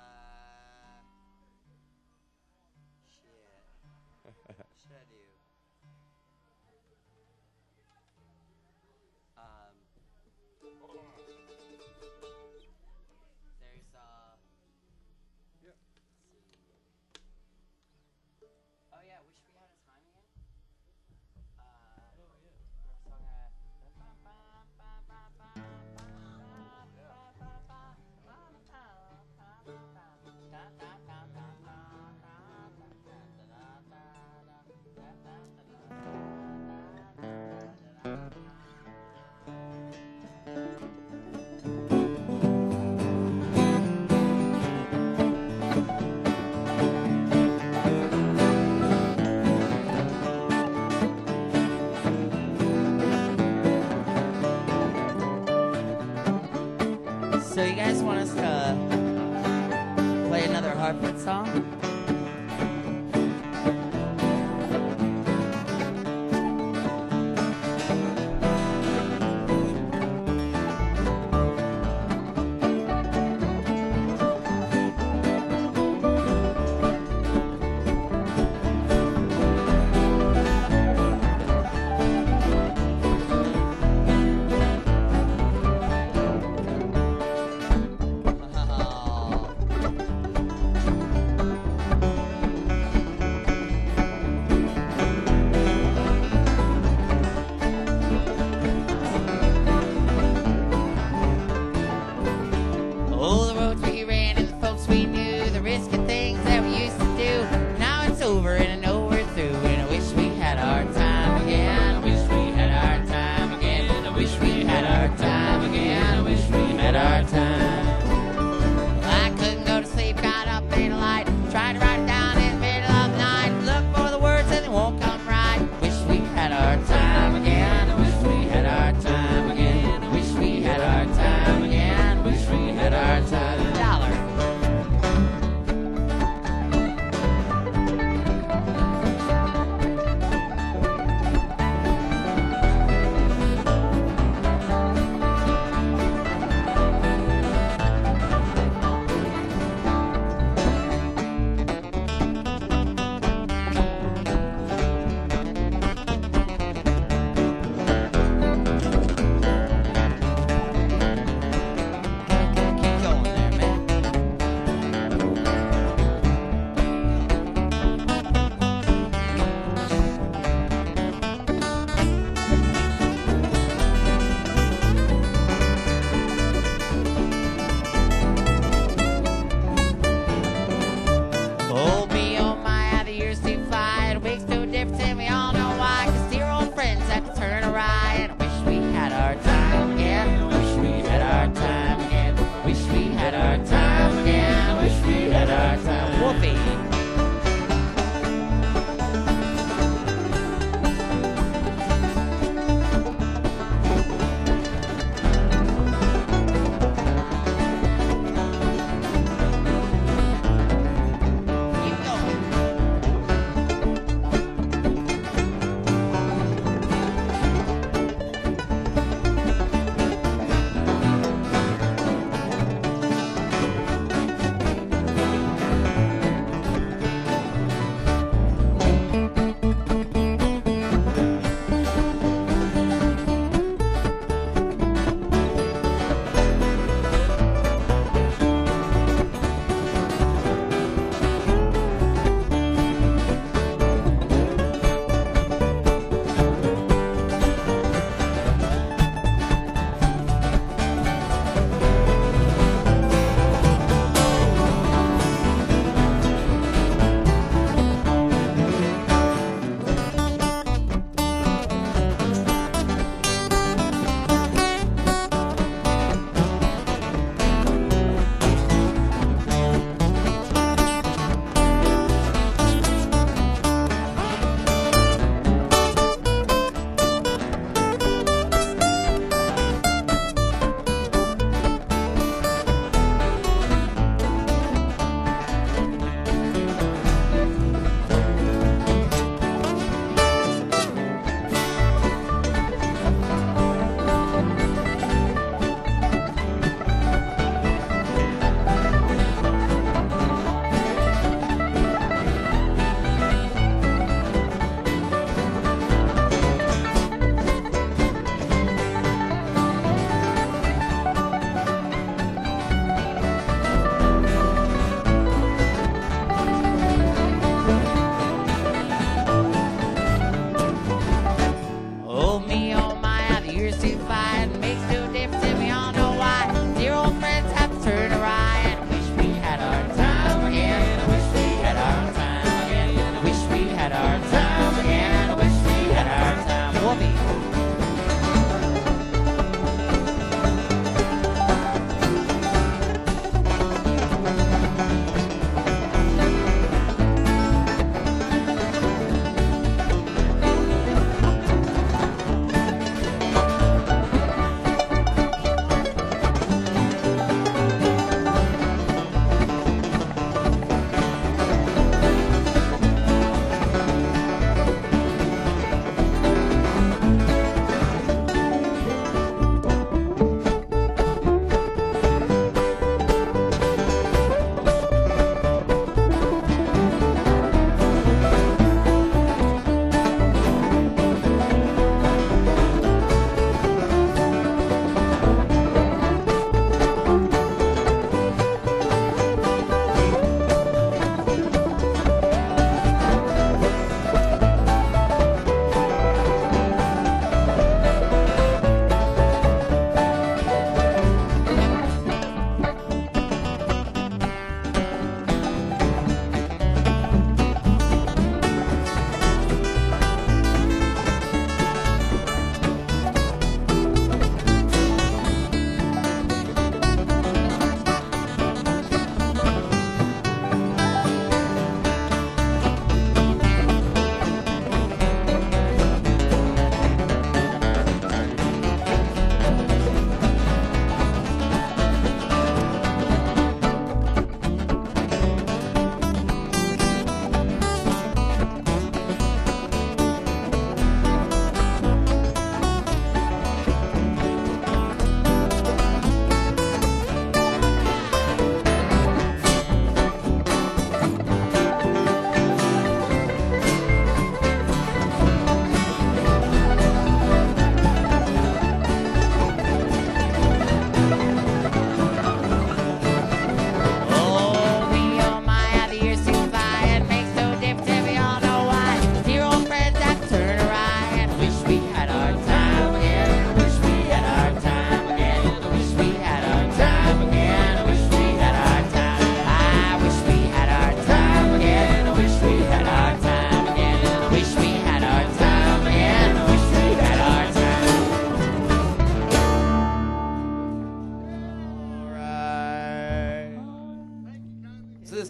shit. What should I do? Um, there's uh. Yep. Oh yeah, we should be out of time again. Uh, oh yeah. We're song uh. So you guys want us to play another Hartford song? Oh.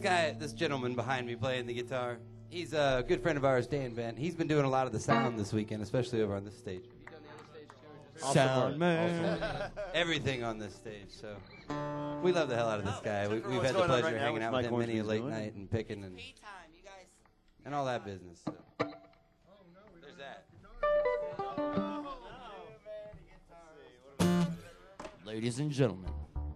guy, this gentleman behind me playing the guitar, he's a good friend of ours, Dan Bent. He's been doing a lot of the sound this weekend, especially over on this stage. Have you done the other stage too? Or just Sound man. everything on this stage. So we love the hell out of this guy. We, we've what's had the going on pleasure right of now hanging with out Mike with him many a Hornsby's late doing? night and picking and, Free time, you guys. and all that business. So. There's that. Ladies and gentlemen.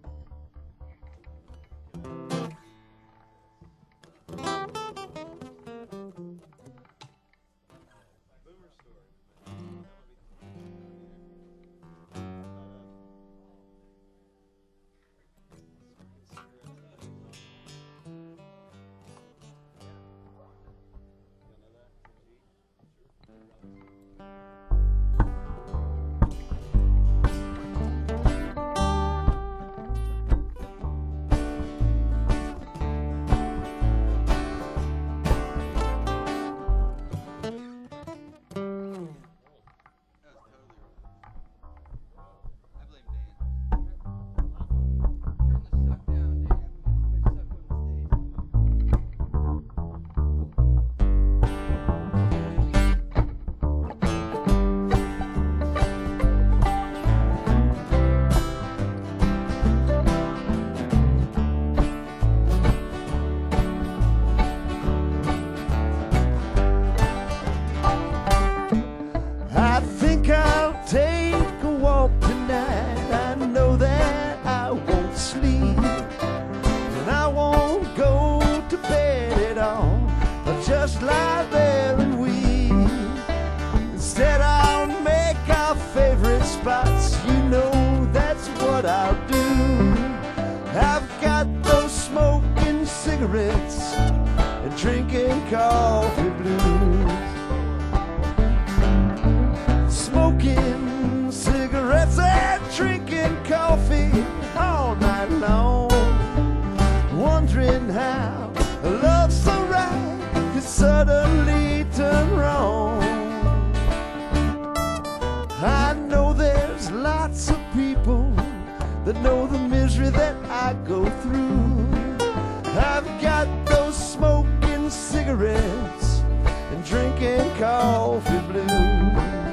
I think I'll take a walk tonight. I know that I won't sleep, and I won't go to bed at all. I'll just lie there and weep. Instead, I'll make our favorite spots. You know that's what I'll do. I've got those smoking cigarettes and drinking coffee blues. Smoking cigarettes and drinking coffee all night long, wondering how a love so right could suddenly turn wrong. I know there's lots of people that know the misery that I go through. I've got those smoking cigarettes and drinking coffee blues.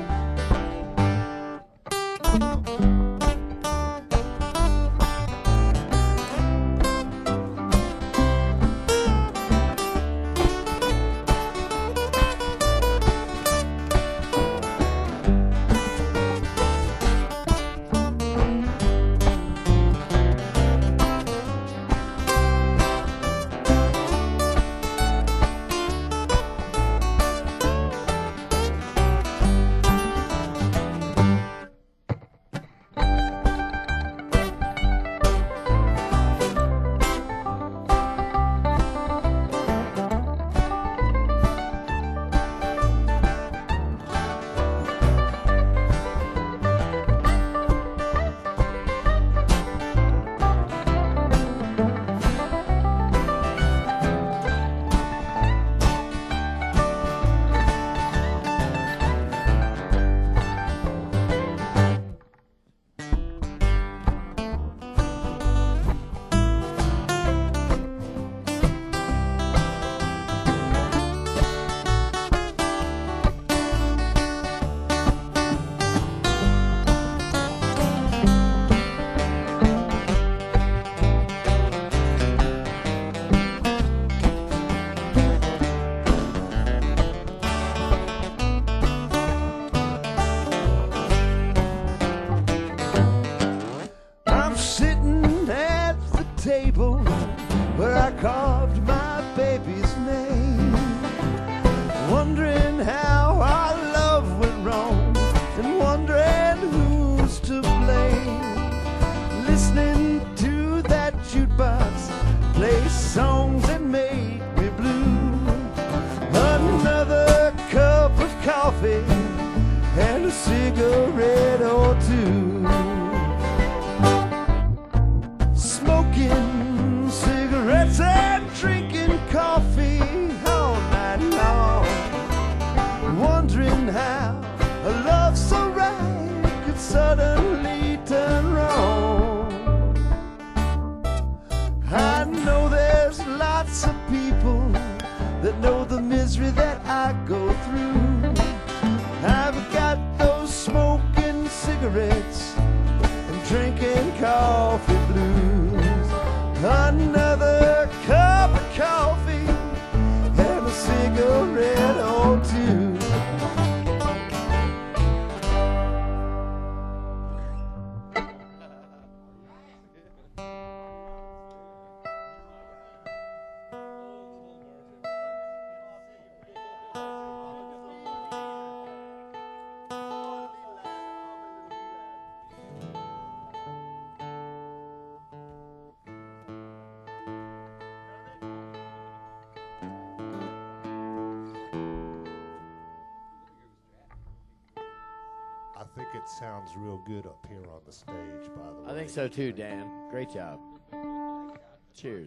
I'm sitting at the table where I carved my baby's name, wondering how our love went wrong and wondering who's to blame. Listening to that jukebox play songs that make me blue. Another cup of coffee and a cigarette or two. Smoking cigarettes and drinking coffee all night long, wondering how a love so right could suddenly turn wrong. I know there's lots of it sounds real good up here on the stage, by the way. I think so too, Dan. Great job. Cheers.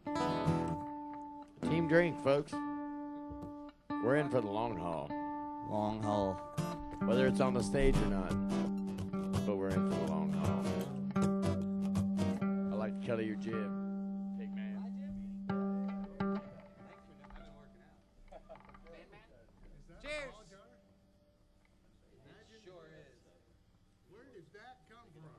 Team drink, folks. We're in for the long haul. Long haul. Whether it's on the stage or not, but we're in for the long haul. I like the cut of your jib. Big man. Cheers. Where did that come from?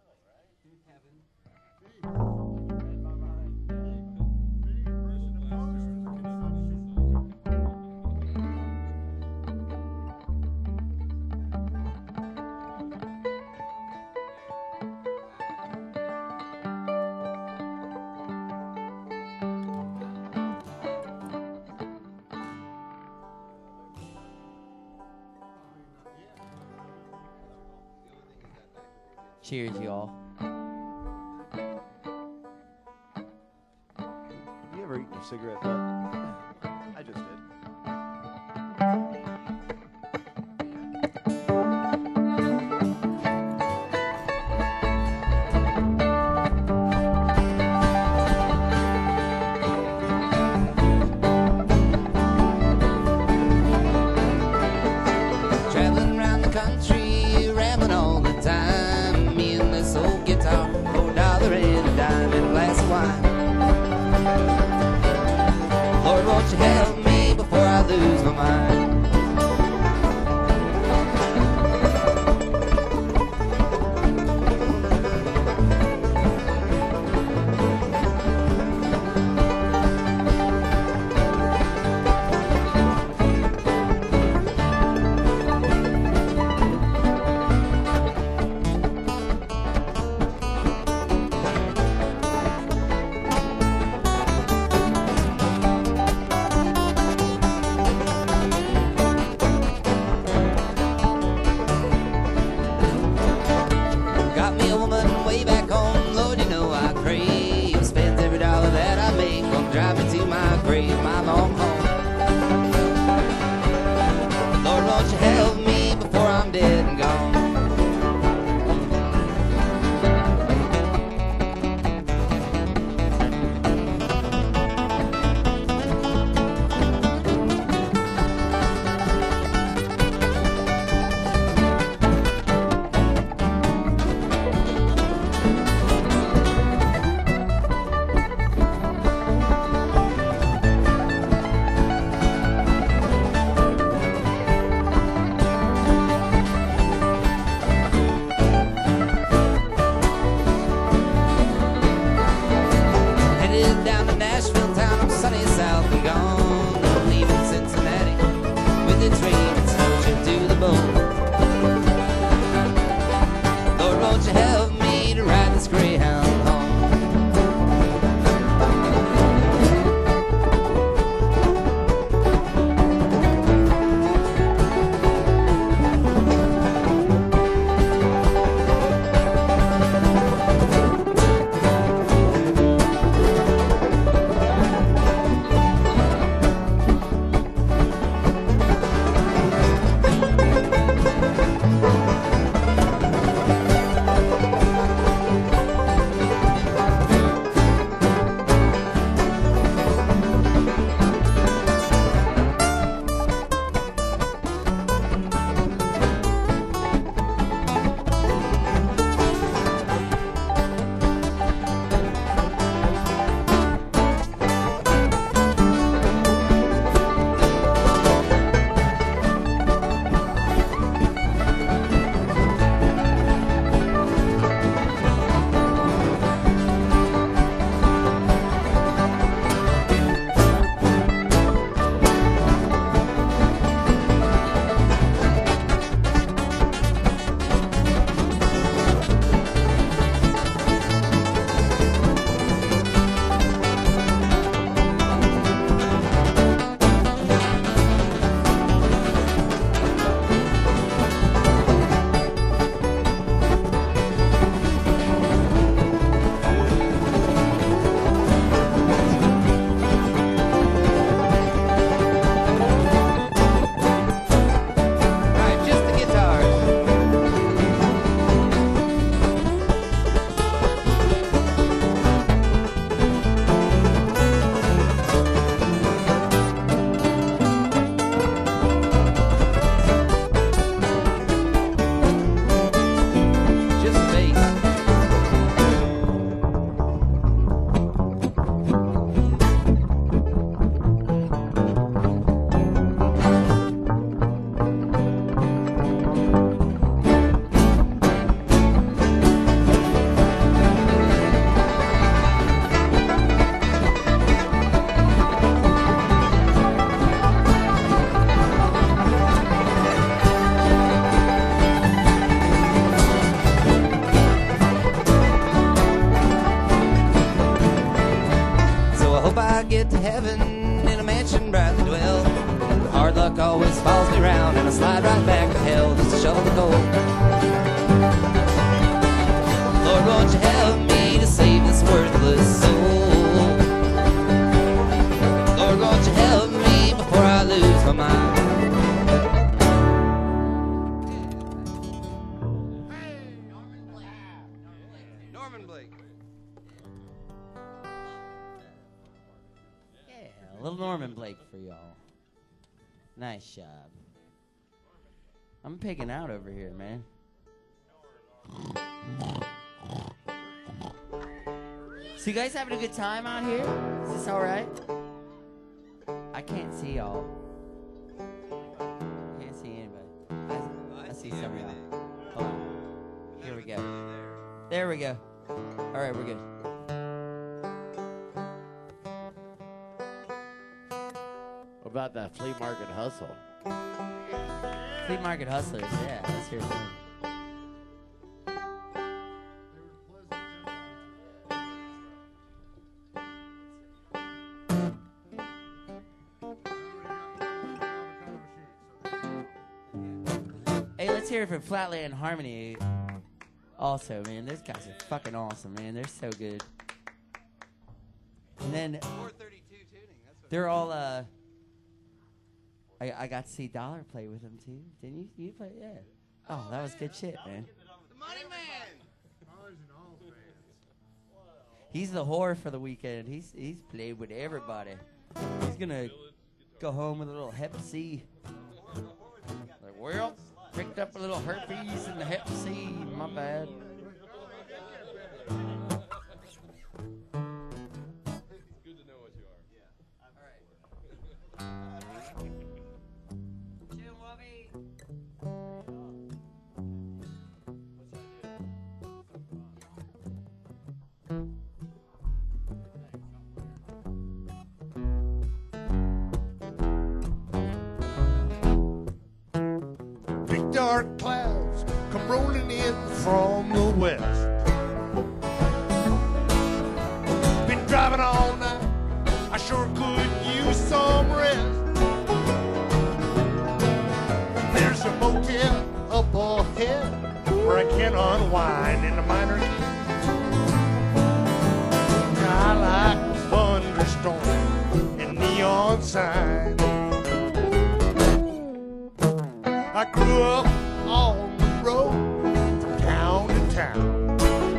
Cheers, y'all. Have you ever eaten a cigarette butt? I just did. Traveling around the country, rambling all the time. Me and this old guitar, for a dollar and a dime and a glass of wine. Lord, won't you help me before I lose my mind? Got me a woman way back home, Lord, you know I crave. Spends every dollar that I make on driving to my grave, my long home. Lord, won't you help me before I'm dead and gone? get to heaven in a mansion brightly dwell. Hard luck always follows me round, and I slide right back to hell just to shovel the gold. Lord, won't you help me to save this worthless soul? Lord, won't you help me before I lose my mind? Norman Blake. Yeah, a little Norman Blake for y'all. Nice job. I'm picking out over here, man. So you guys having a good time out here? Is this all right? I can't see y'all. Can't see anybody. I, I see some of y'all. Hold on. Here we go. There we go. All right, we're good. What about that flea market hustle? Flea Market Hustlers, yeah, let's hear them. Hey, let's hear it for Flatland Harmony. Also, man, those guys are fucking awesome, man. They're so good. And then four thirty-two tuning. That's what they're all, uh, I, I got to see Dollar play with them too. Didn't you? You play? Yeah. Oh, that was good shit, man. The Money Man. He's the whore for the weekend. He's he's played with everybody. He's gonna go home with a little Hep C. Like, well, picked up a little herpes in the Hep C. My bad. Good to know what you are. Jim Wubby. Big dark clouds come rolling in from the west. Been driving all night, I sure could use some rest. There's a motel up ahead where I can unwind in the minor key. I like thunderstorm and neon signs. I grew up on the road from town to town.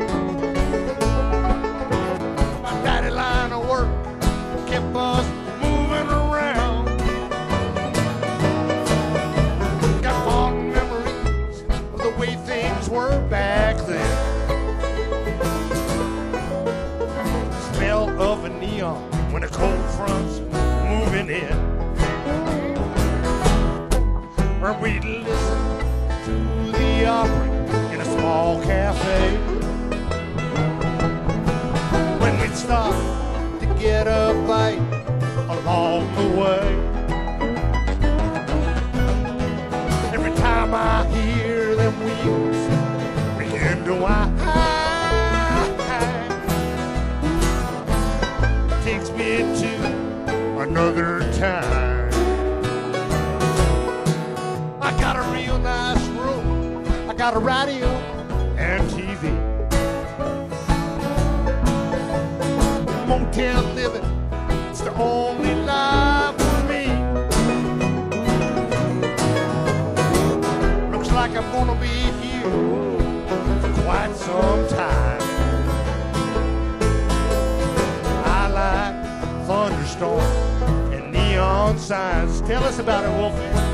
My daddy line of work kept us moving around. Got fond memories of the way things were back then. Smell of a neon when a cold front's moving in. Or we'd listen to the opera in a small cafe. When we'd stop to get a bite along the way. Every time I hear them wheels begin to whine, takes me to another time. I got a real nice room, I got a radio and T V. Motel living, it's the only life for me. Looks like I'm gonna be here for quite some time. I like thunderstorm and neon signs. Tell us about it, Wolfie.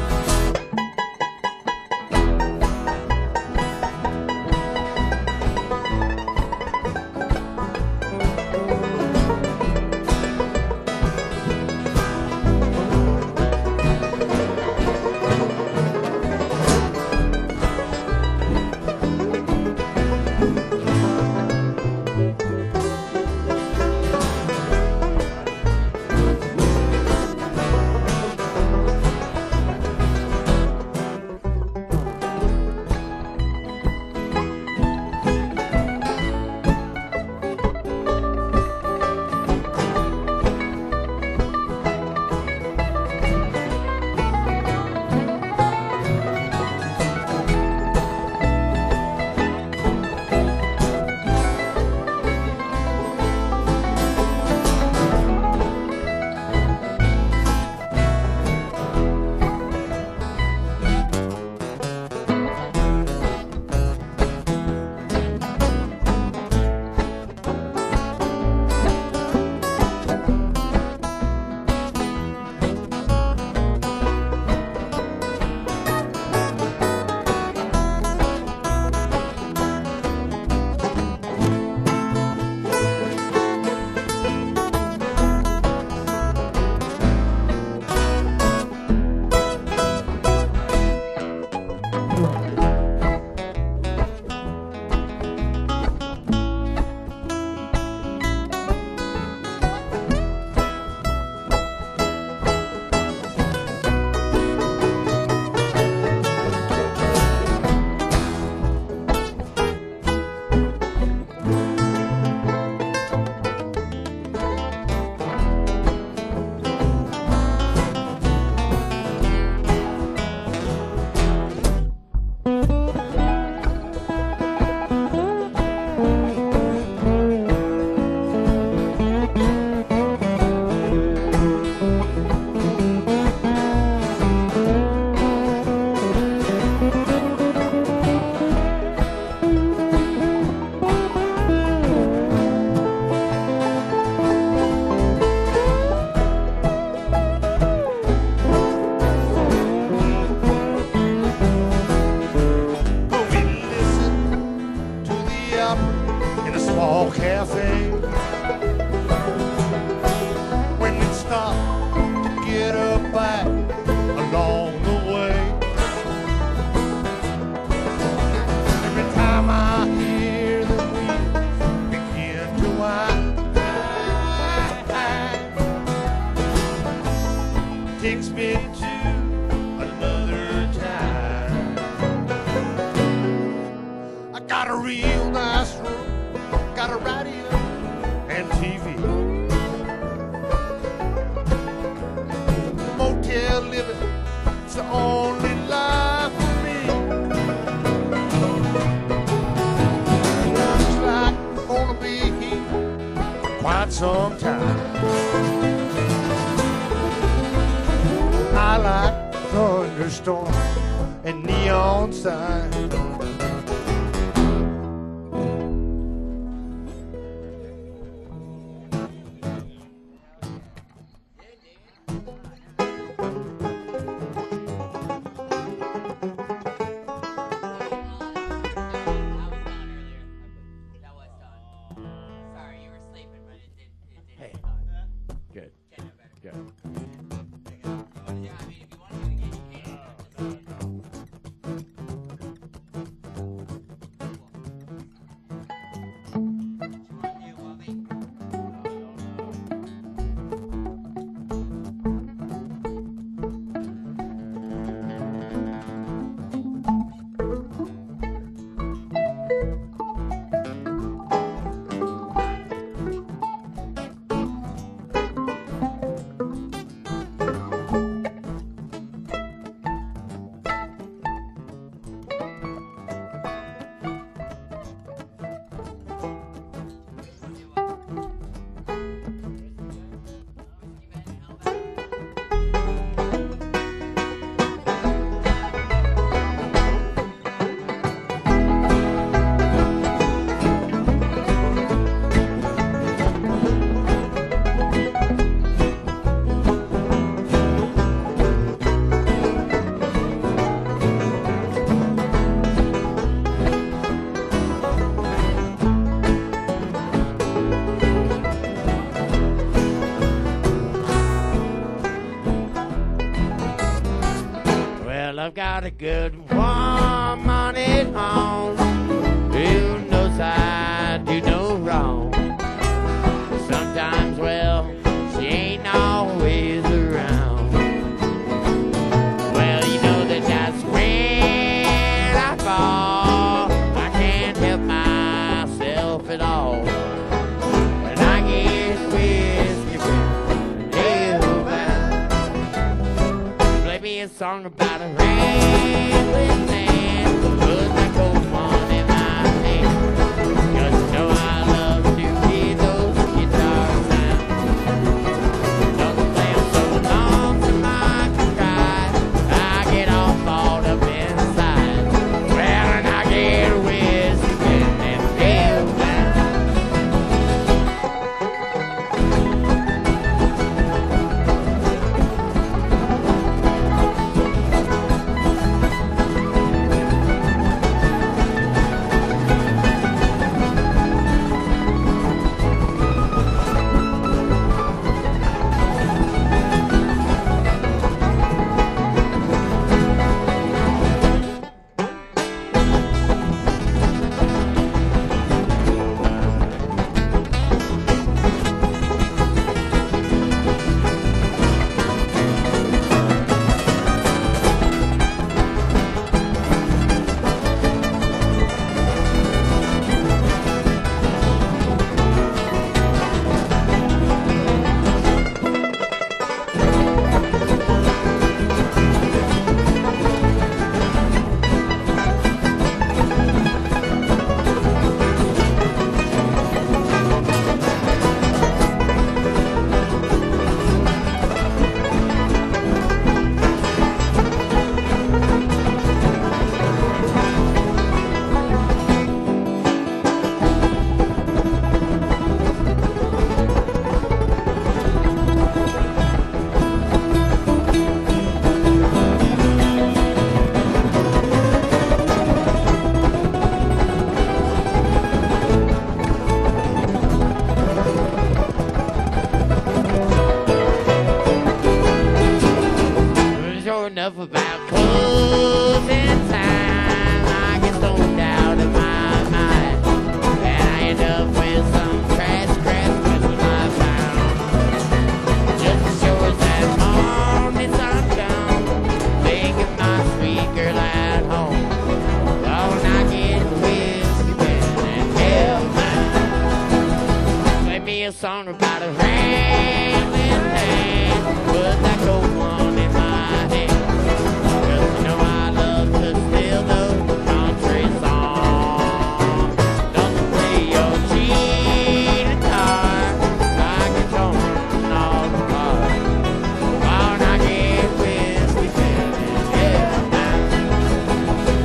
takes me to another time. I got a real nice room, got a radio and T V. Motel living, it's the only life for me. Looks like I'm gonna be here for quite some time. I like thunderstorm and neon signs. Good. Good. I've got a good woman at home who knows I do no wrong. Sometimes, well, she ain't always around. Well, you know that that's when I fall. I can't help myself at all. And I get whiskey with a little man. Play me a song about a rambling man, put my cold one in my hand. 'Cause you know I love to hear those guitar sounds. Don't play 'em so long till I can cry. I get all balled up inside. Well, and I get whiskey and then real bad. Sure enough about closing time, I get stoned out of my mind, and I end up with some trash crap with my pound. Just as sure as that morning sun song about a rambling man. Put that gold one in my hand. 'Cause you know I love to steal those country songs. Don't play your cheap guitar like a drum off the bar. While I get whiskey feeling, yeah, man.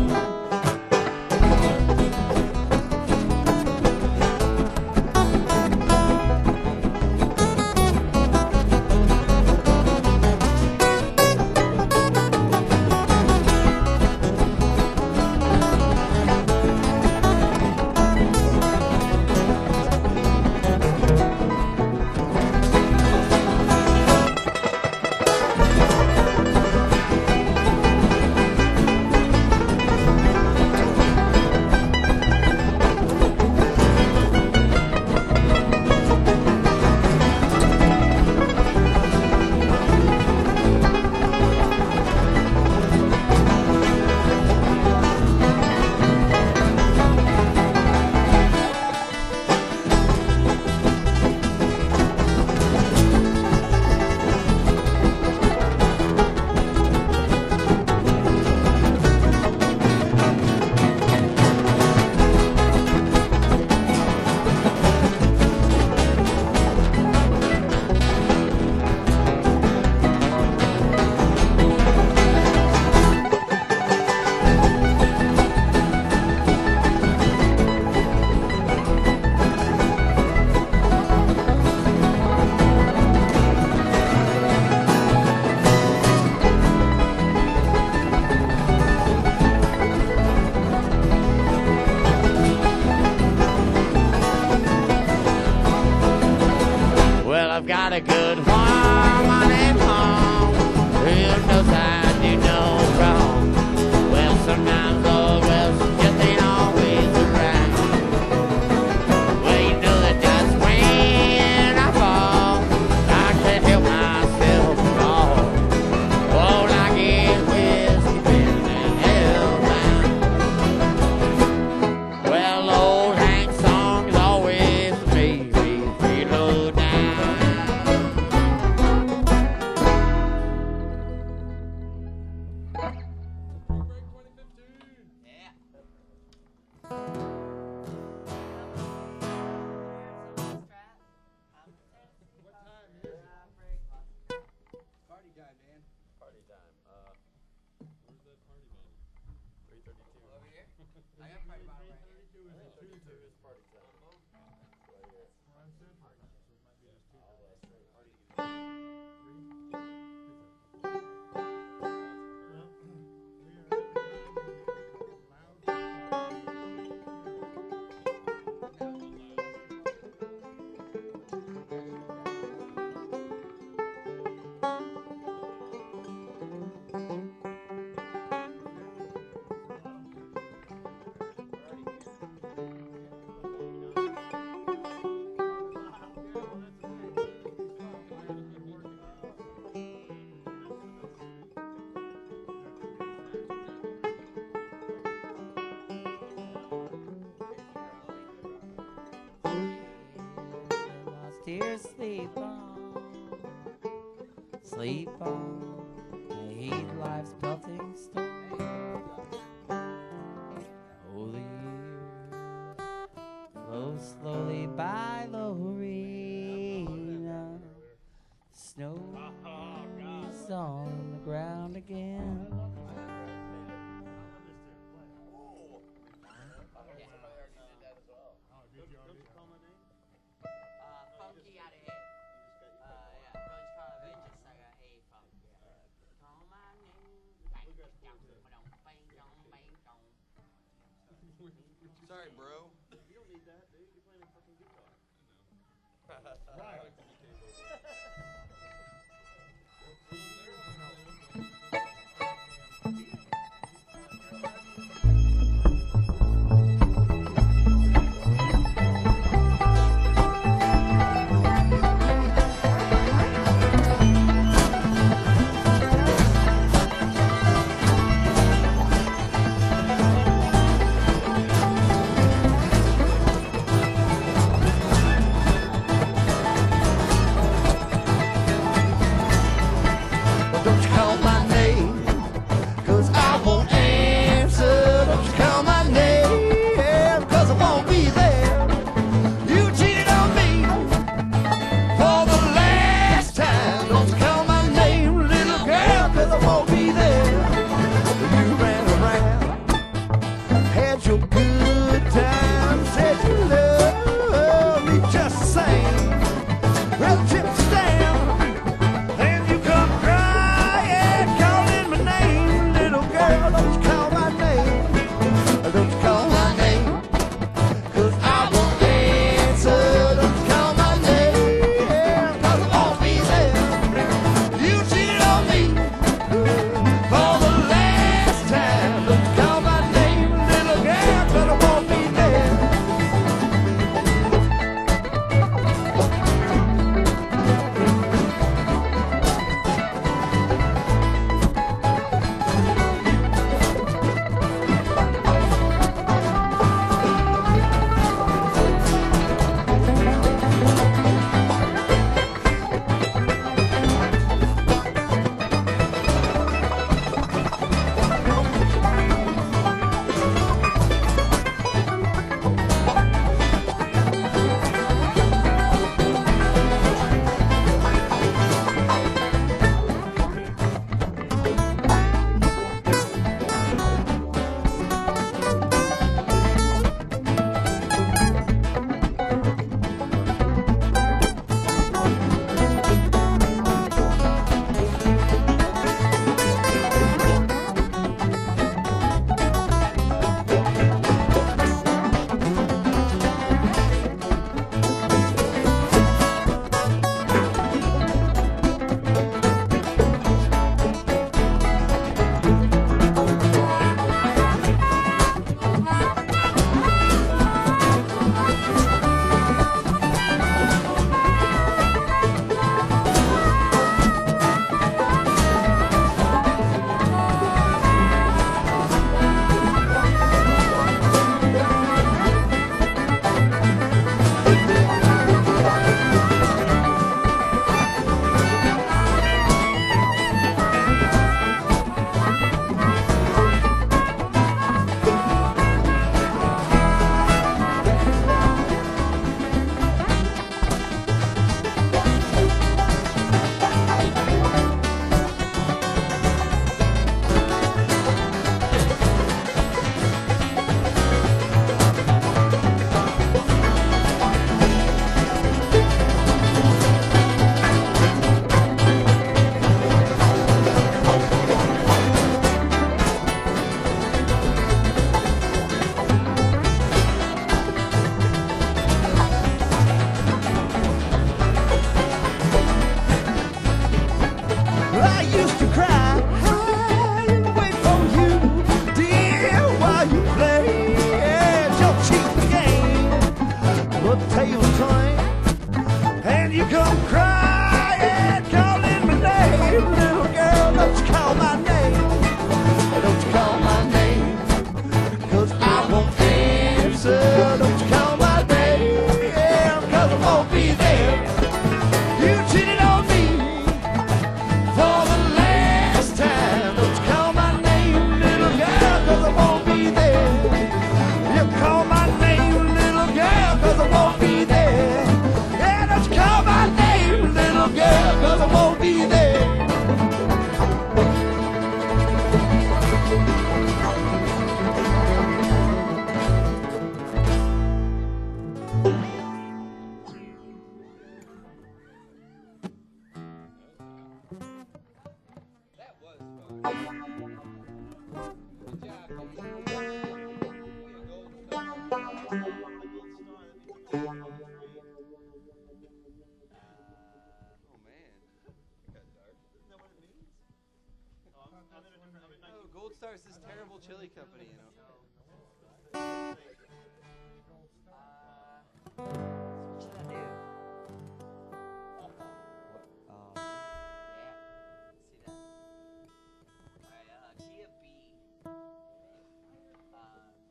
Well, I've got a good woman at home who knows I do no wrong. Well, sometimes, oh, well, she just ain't always around. Well, you know that that's when I fall. I can't help myself at all. Won't I get whiskey feeling hellbound? Well, old Hank song is always me, me, low down. Party time, Dan. Party time. Uh, where's that party band? three thirty-two. Over here? I got party bottle right here. three thirty-two is party time. Right here. Lost here, sleep on, sleep on, the heat life's pelting storm. Oh, the years flow slowly by Lorena. Snow is on the ground again. Uh, funky out of A. Uh, yeah, Roach Call of It, just like a A funk. Yeah. Call my name. Bang, dong, ba-dong, bang, dong, bang, dong. Sorry, bro. You don't need that, dude. You're playing a fucking guitar. Right. come crying, calling my name. Little girl, don't you call my name. Don't you call my name. Cause I won't answer. Don't you call my name. Cause I won't be there. You cheated on me for the last time. Don't you call my name, little girl, cause I won't be there. You call my name, little girl, cause I won't be there. Yeah, don't you call my name, little girl, cause I won't be there. That was fun. Good job, Kenny. Yeah, gold star. Oh man. That got dark. Isn't that what it means? Oh, Gold Star is this terrible chili company, you know. Uh, what should I do? Oh. Yeah. See that? Alright, uh, Chia B. Uh,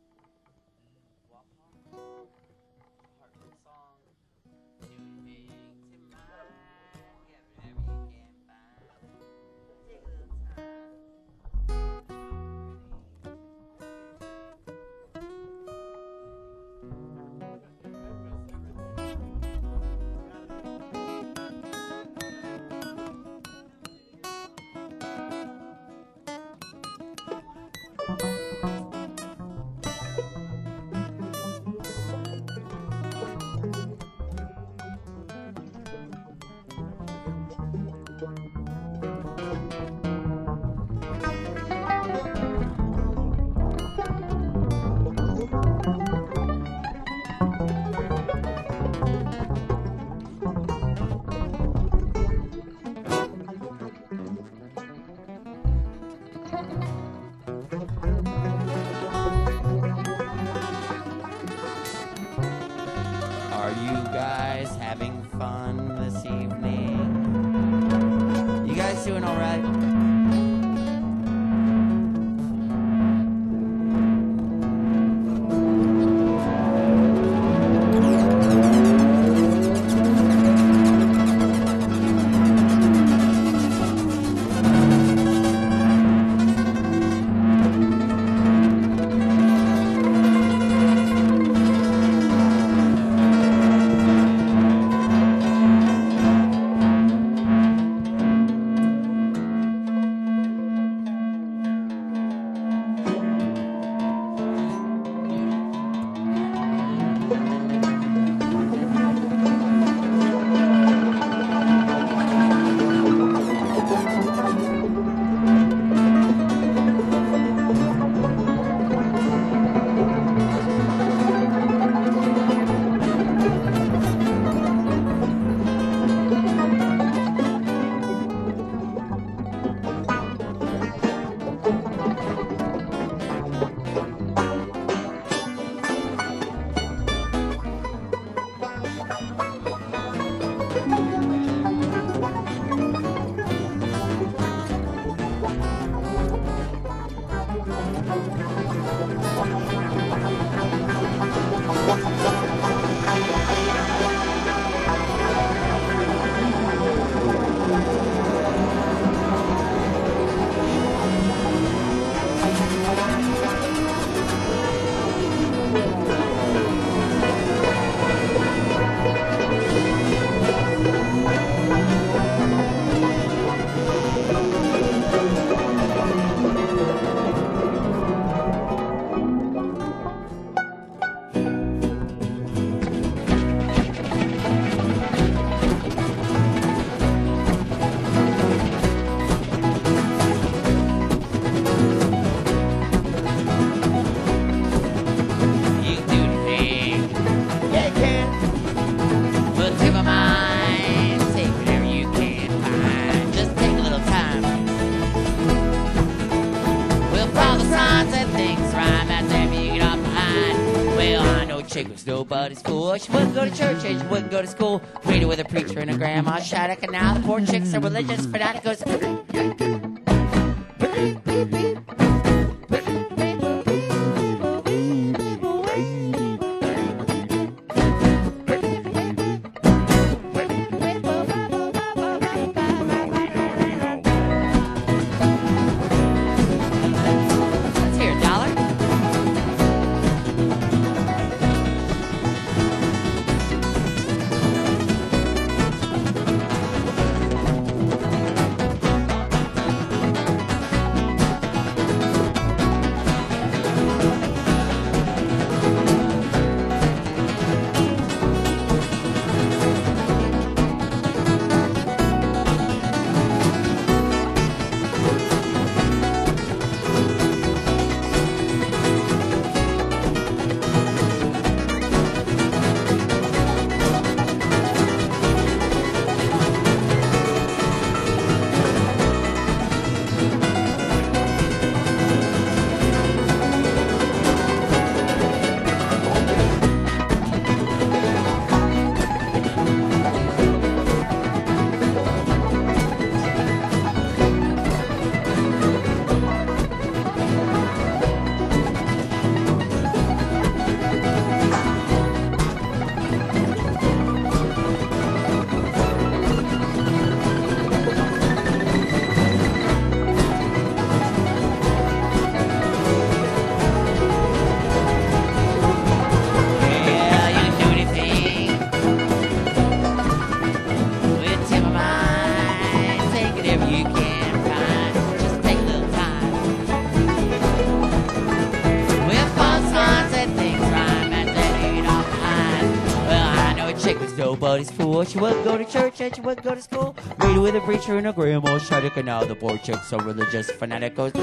Wapa. Heartfelt song. Doing things in mind. Yeah, whatever you can find. Take a little time. Thank you. chick was nobody's fool. She wouldn't go to church and she wouldn't go to school. Raided with a preacher and a grandma Shattuck. And now the poor chicks are religious fanaticos. Let's hear it, Dollar. Yeah, you can do anything with tip of mind. Take whatever you can find. Just take a little time. With false lines and things rhyme and they ain't all behind. Well, I know a chick was nobody's fool. She wouldn't go to church and she wouldn't go to school. Raided with a preacher and a grandma Shattuck. And now the poor chick's so religious fanatic goes.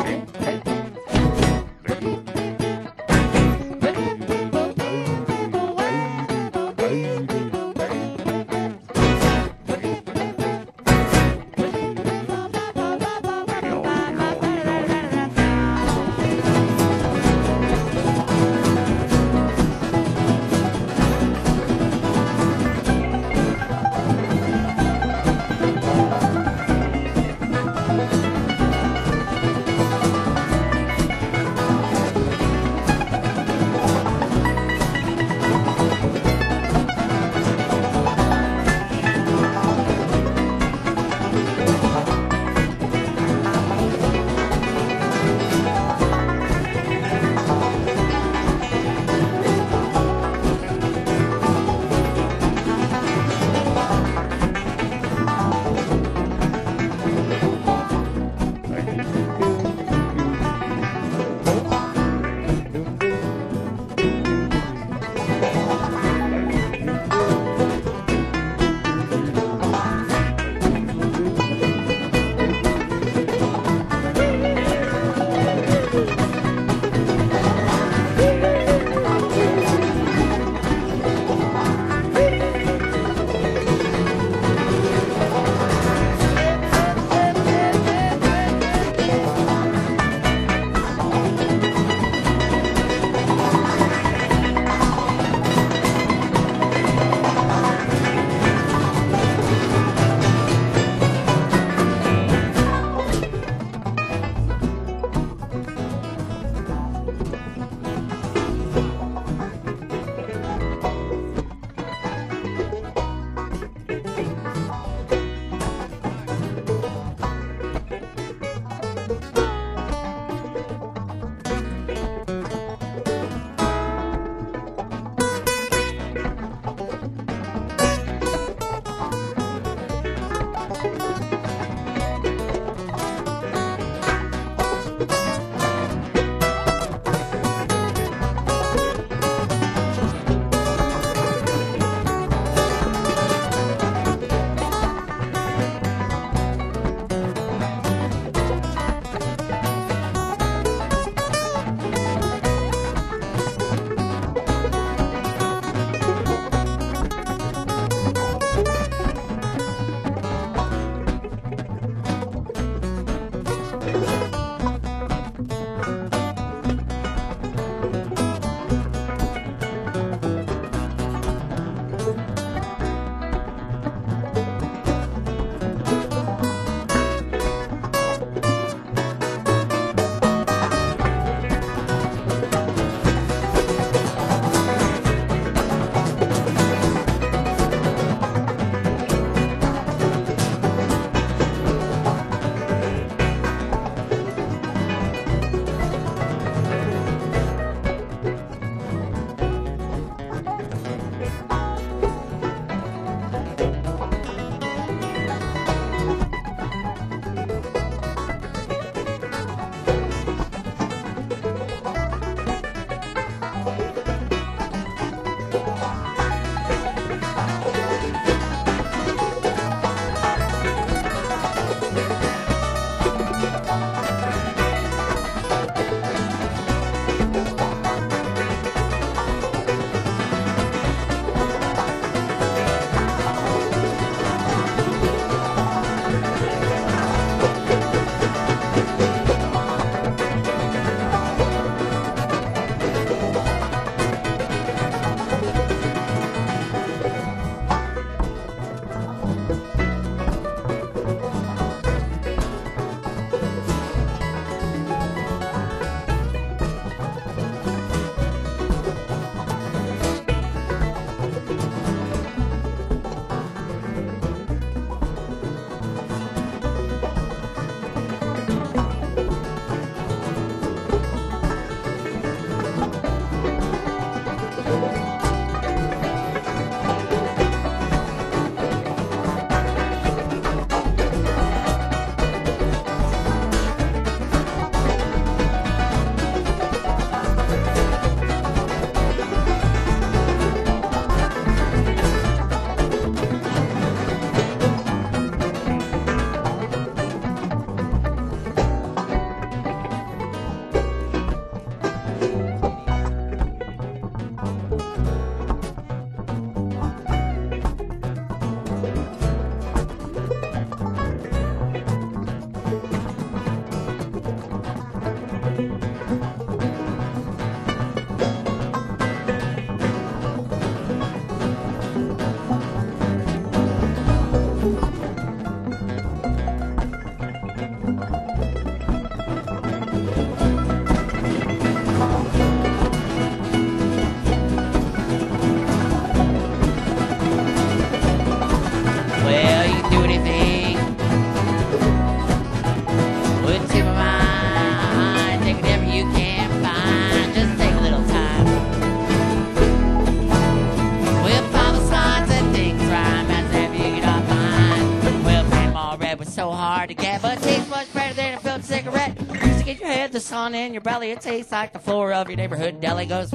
hard to get, but it tastes much better than a filled cigarette. Used to get your head, the sun in your belly. It tastes like the floor of your neighborhood deli. Goes.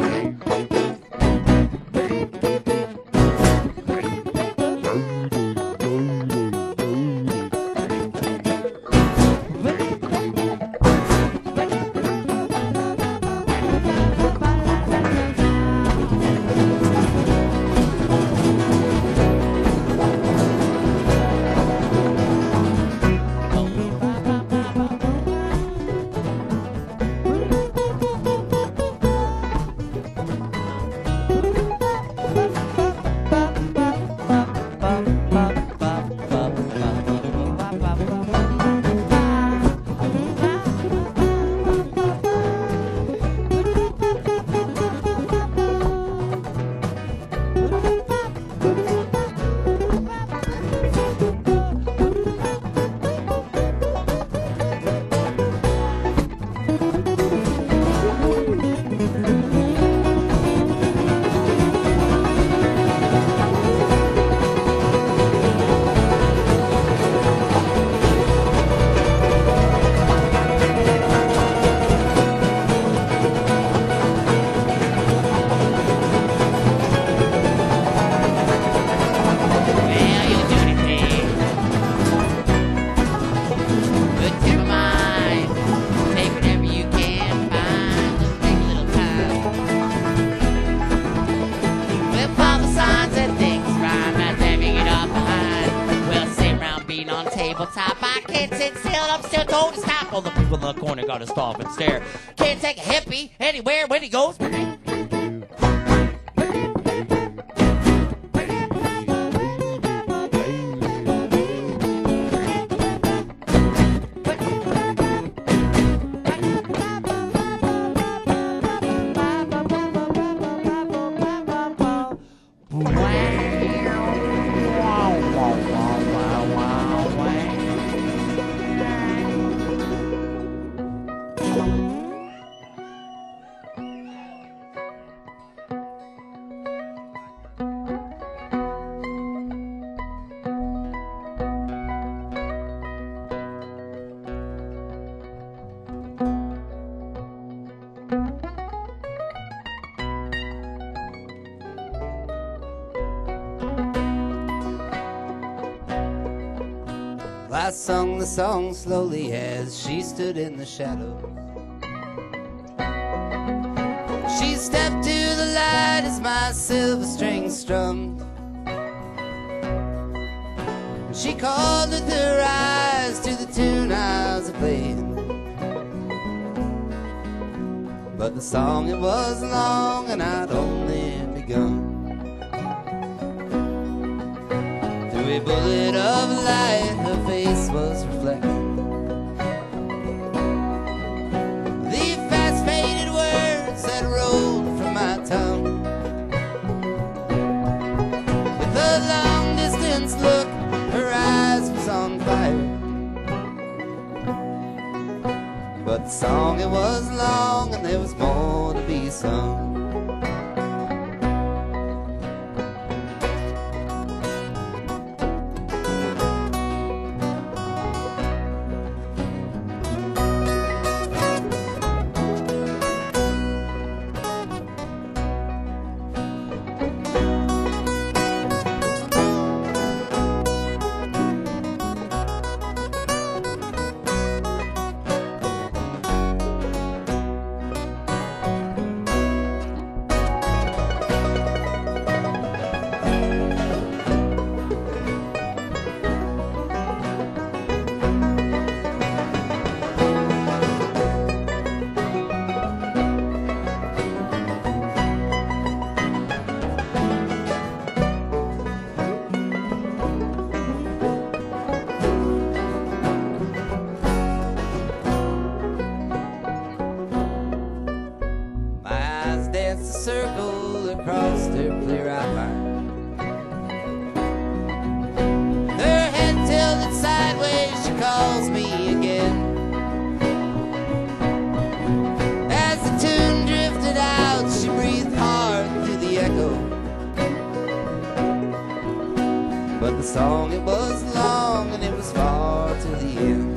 All the people in the corner gotta stop and stare. Can't take a hippie anywhere when he goes. I sung the song slowly as she stood in the shadows. She stepped to the light as my silver string strummed. She called with her eyes to the tune I was playing. But the song, it was long and I'd only begun. Through a bullet of light, her face was reflecting the fast-faded words that rolled from my tongue. With a long-distance look, her eyes was on fire. But the song, it was long and there was more to be sung. Circle across her clear outline. Her head tilted sideways, she calls me again. As the tune drifted out, she breathed hard through the echo. But the song, it was long and it was far to the end.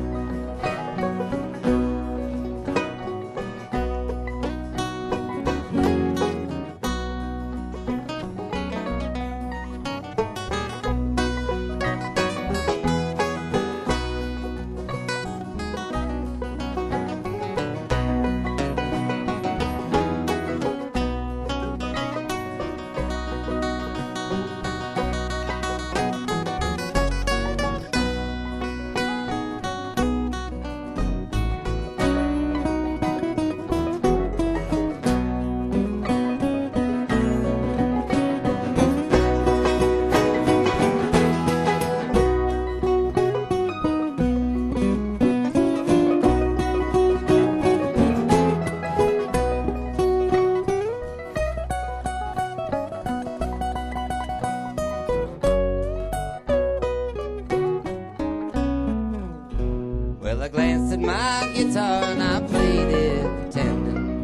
Well, I glanced at my guitar and I played it pretending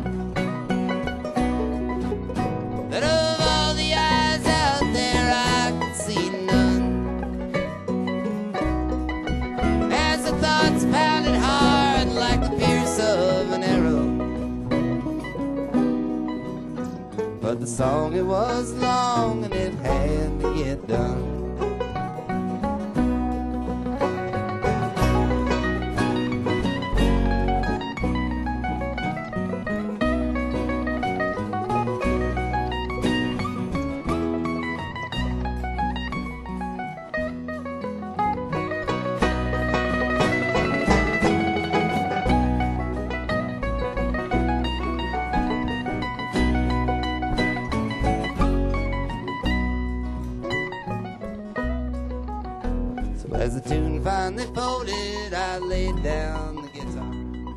that of all the eyes out there I could see none. As the thoughts pounded hard like the pierce of an arrow, but the song, it was long and it had to get done. As the tune finally folded, I laid down the guitar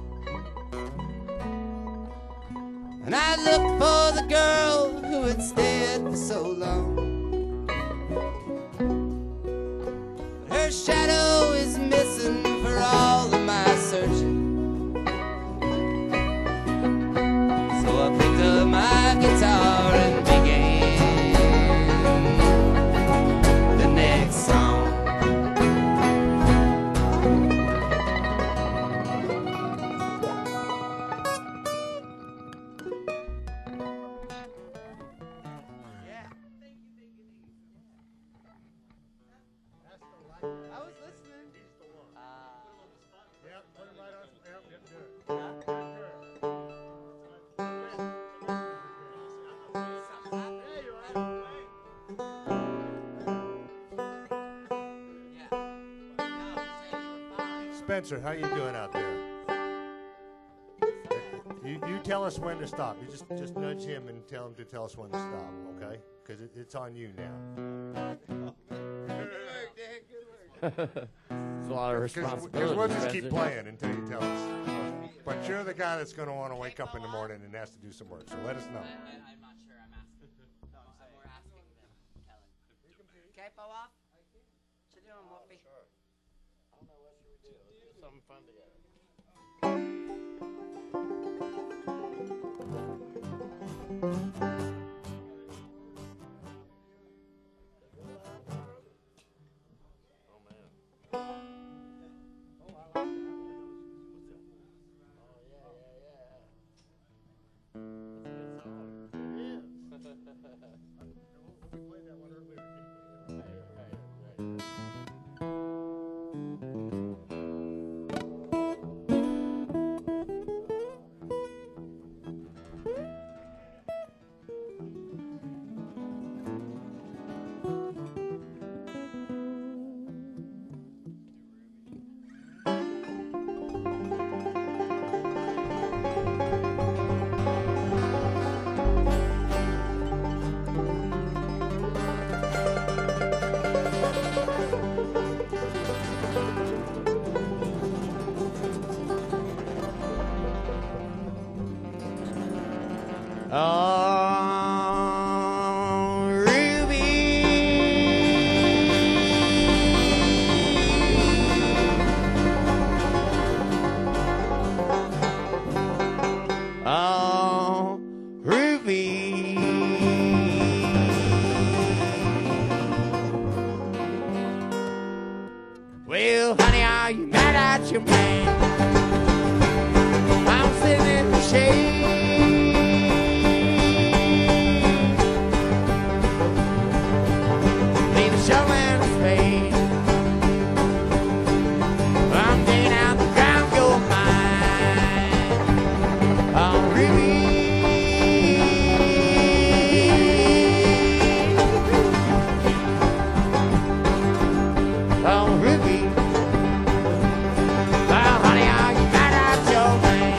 and I looked for the girl who had stayed for so long. But her shadow is missing for all of my searching. So I picked up my guitar and began the next song. Spencer, how you doing out there? You, you tell us when to stop. You just just nudge him and tell him to tell us when to stop, okay? Because it, it's on you now. It's a lot of responsibility. Because we'll just keep Spencer. playing until you tell us. But you're the guy that's going to want to wake up in the morning and has to do some work, so let us know. I, I, I'm not sure. I'm asking. No, I'm more asking them, Kellen. Okay, bow off. What you doing, Wolfie? I don't know, what should we do? Let's do something fun together. Well, honey, are you mad at your man? I'm sitting in the shade. Need a shovel and a spade. I'm digging out the ground gold mine. Oh, Ruby. Oh, Ruby. Well, honey, are you mad at your man?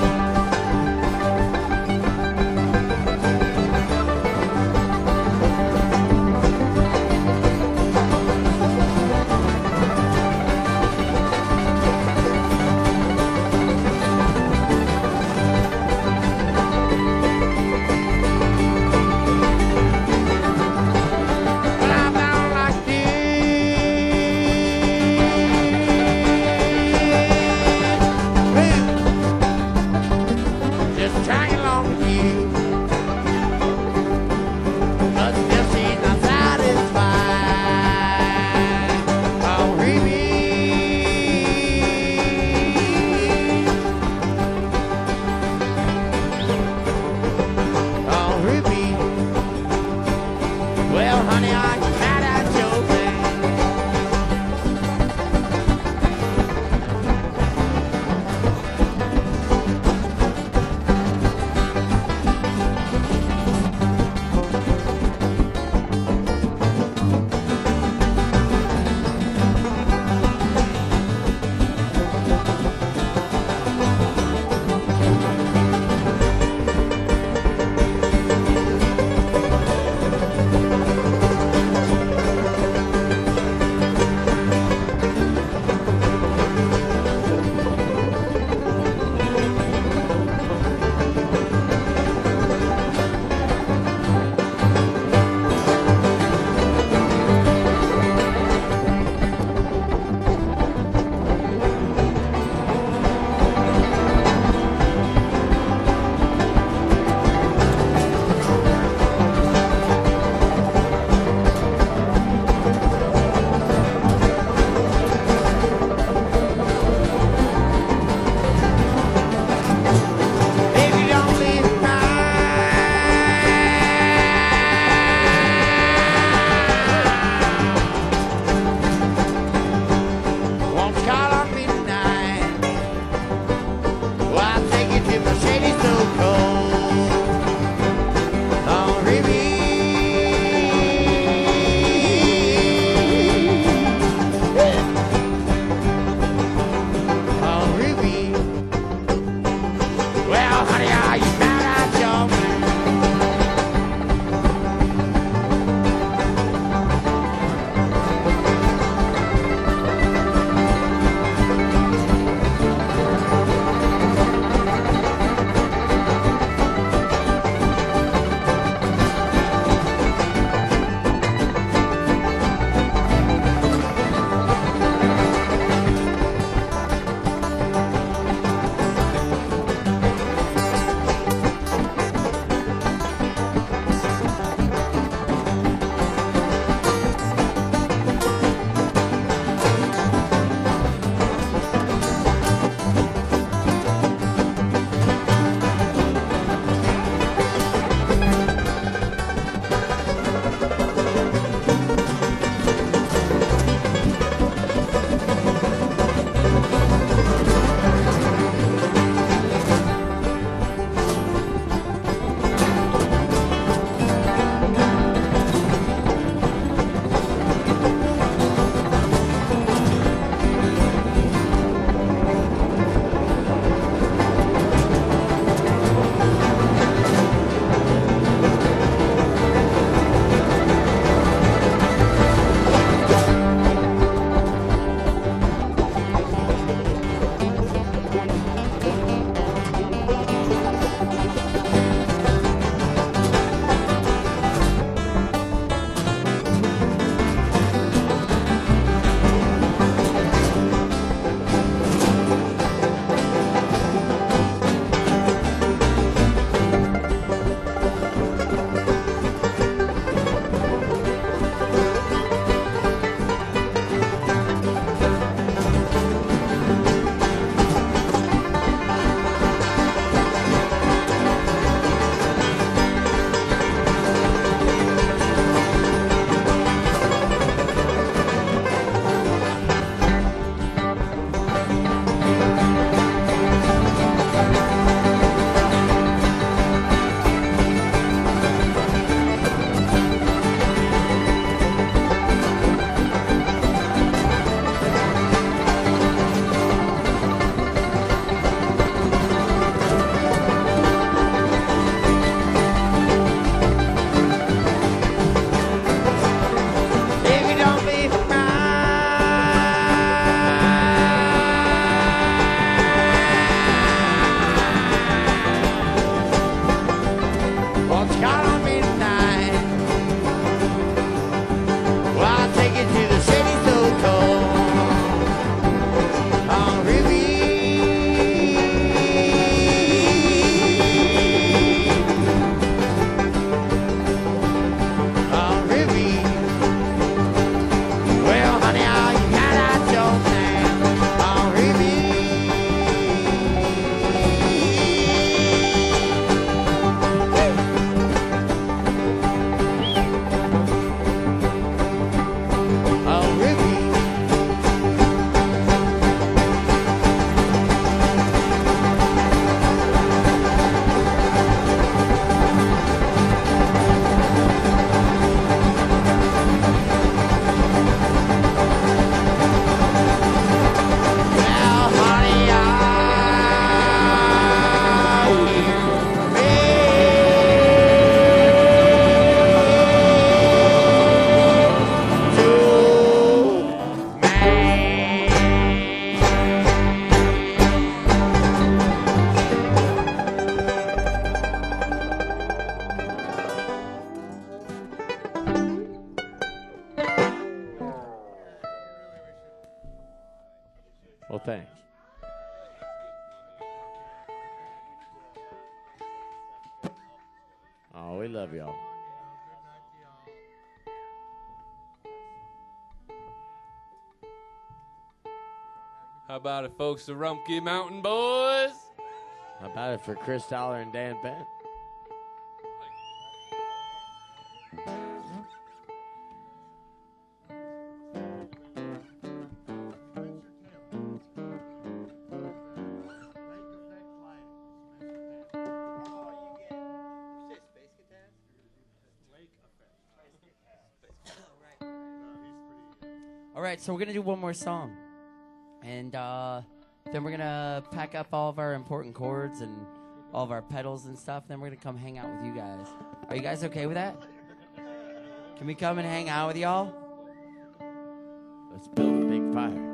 Well, I'm down like this. Just tagging along with you. But still she's not satisfied. Oh, Ruby. Oh, Ruby. Well, honey, are you mad at your man? Well, thanks. Oh, we love y'all. How about it, folks? The Rumpke Mountain Boys. How about it for Chris Dollar and Dan Bent? All right, so we're gonna do one more song, and uh, then we're gonna pack up all of our important chords and all of our pedals and stuff. Then we're gonna come hang out with you guys. Are you guys okay with that? Can we come and hang out with y'all? Let's build a big fire.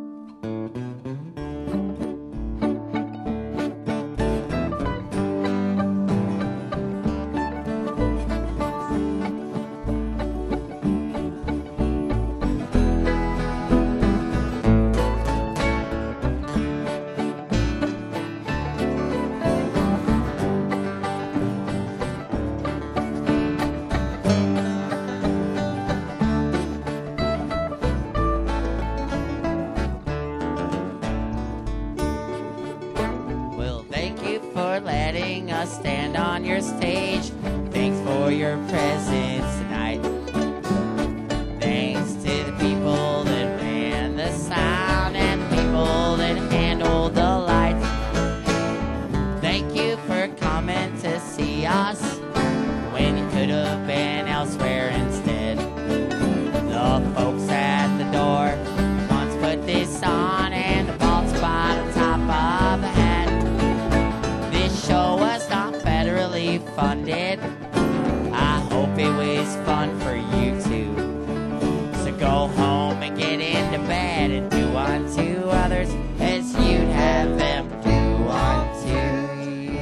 Well, thank you for letting us stand on your stage. Thanks for your presence tonight. Thanks to the people that ran the sound and the people that handled the lights. Thank you for coming to see us when you could have been elsewhere instead. The folks at the door once put this on and the bald spot on top of the hat. This show was not federally funded. I hope it was fun for you too. So go home and get into bed and do unto others as you'd have them do unto you.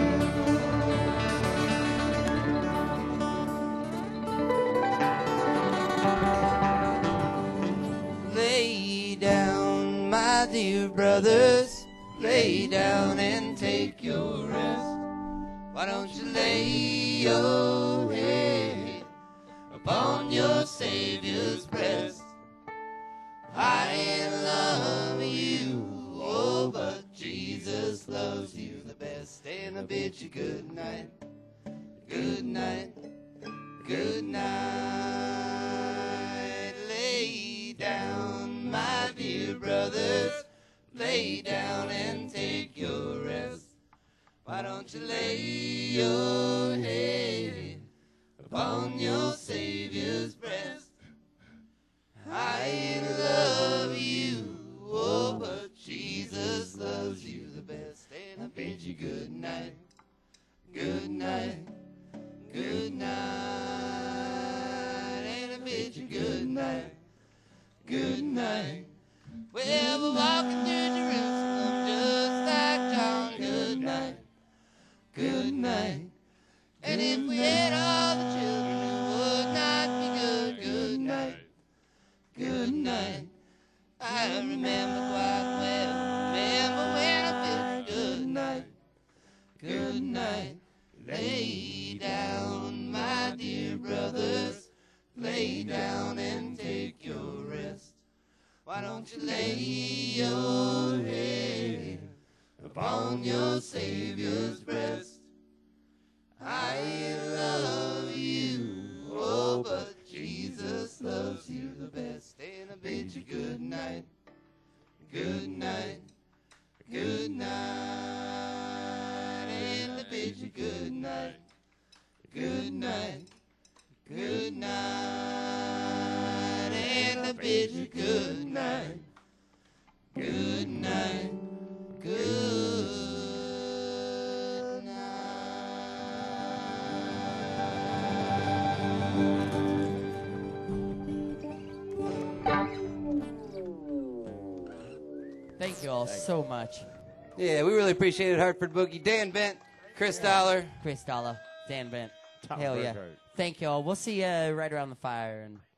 Lay down, my dear brothers. Lay down and take your rest. Why don't you lay your head upon your Savior's breast? I love you, oh, but Jesus loves you the best. And I bid you good night, good night, good night. Lay down, my dear brothers. Lay down and take your rest. Why don't you lay your head upon your Savior's breast? I love you, oh, but Jesus loves you the best. And I bid you good night, good night, good night. And I bid you good night, good night. Well, we're walking through Jerusalem just like John. Good night, good night. And if we had all the children, it would not be good. Good night, good night. I remember quite well, remember when I felt good night, good night. Lay down, my dear brothers. Lay down and take your rest. Why don't you lay your head upon your Savior's breast? I love you, oh, but Jesus loves you the best. And I bid you good night, good night, good night. And I bid you good night, good night, good night. And I bid you good night, good night, good Thank you all so much. Yeah, we really appreciate it, Hartford Boogie. Dan Bent, Chris Dollar. Chris Dollar, Dan Bent. Top Hell yeah. record. Thank you all. We'll see you right around the fire. And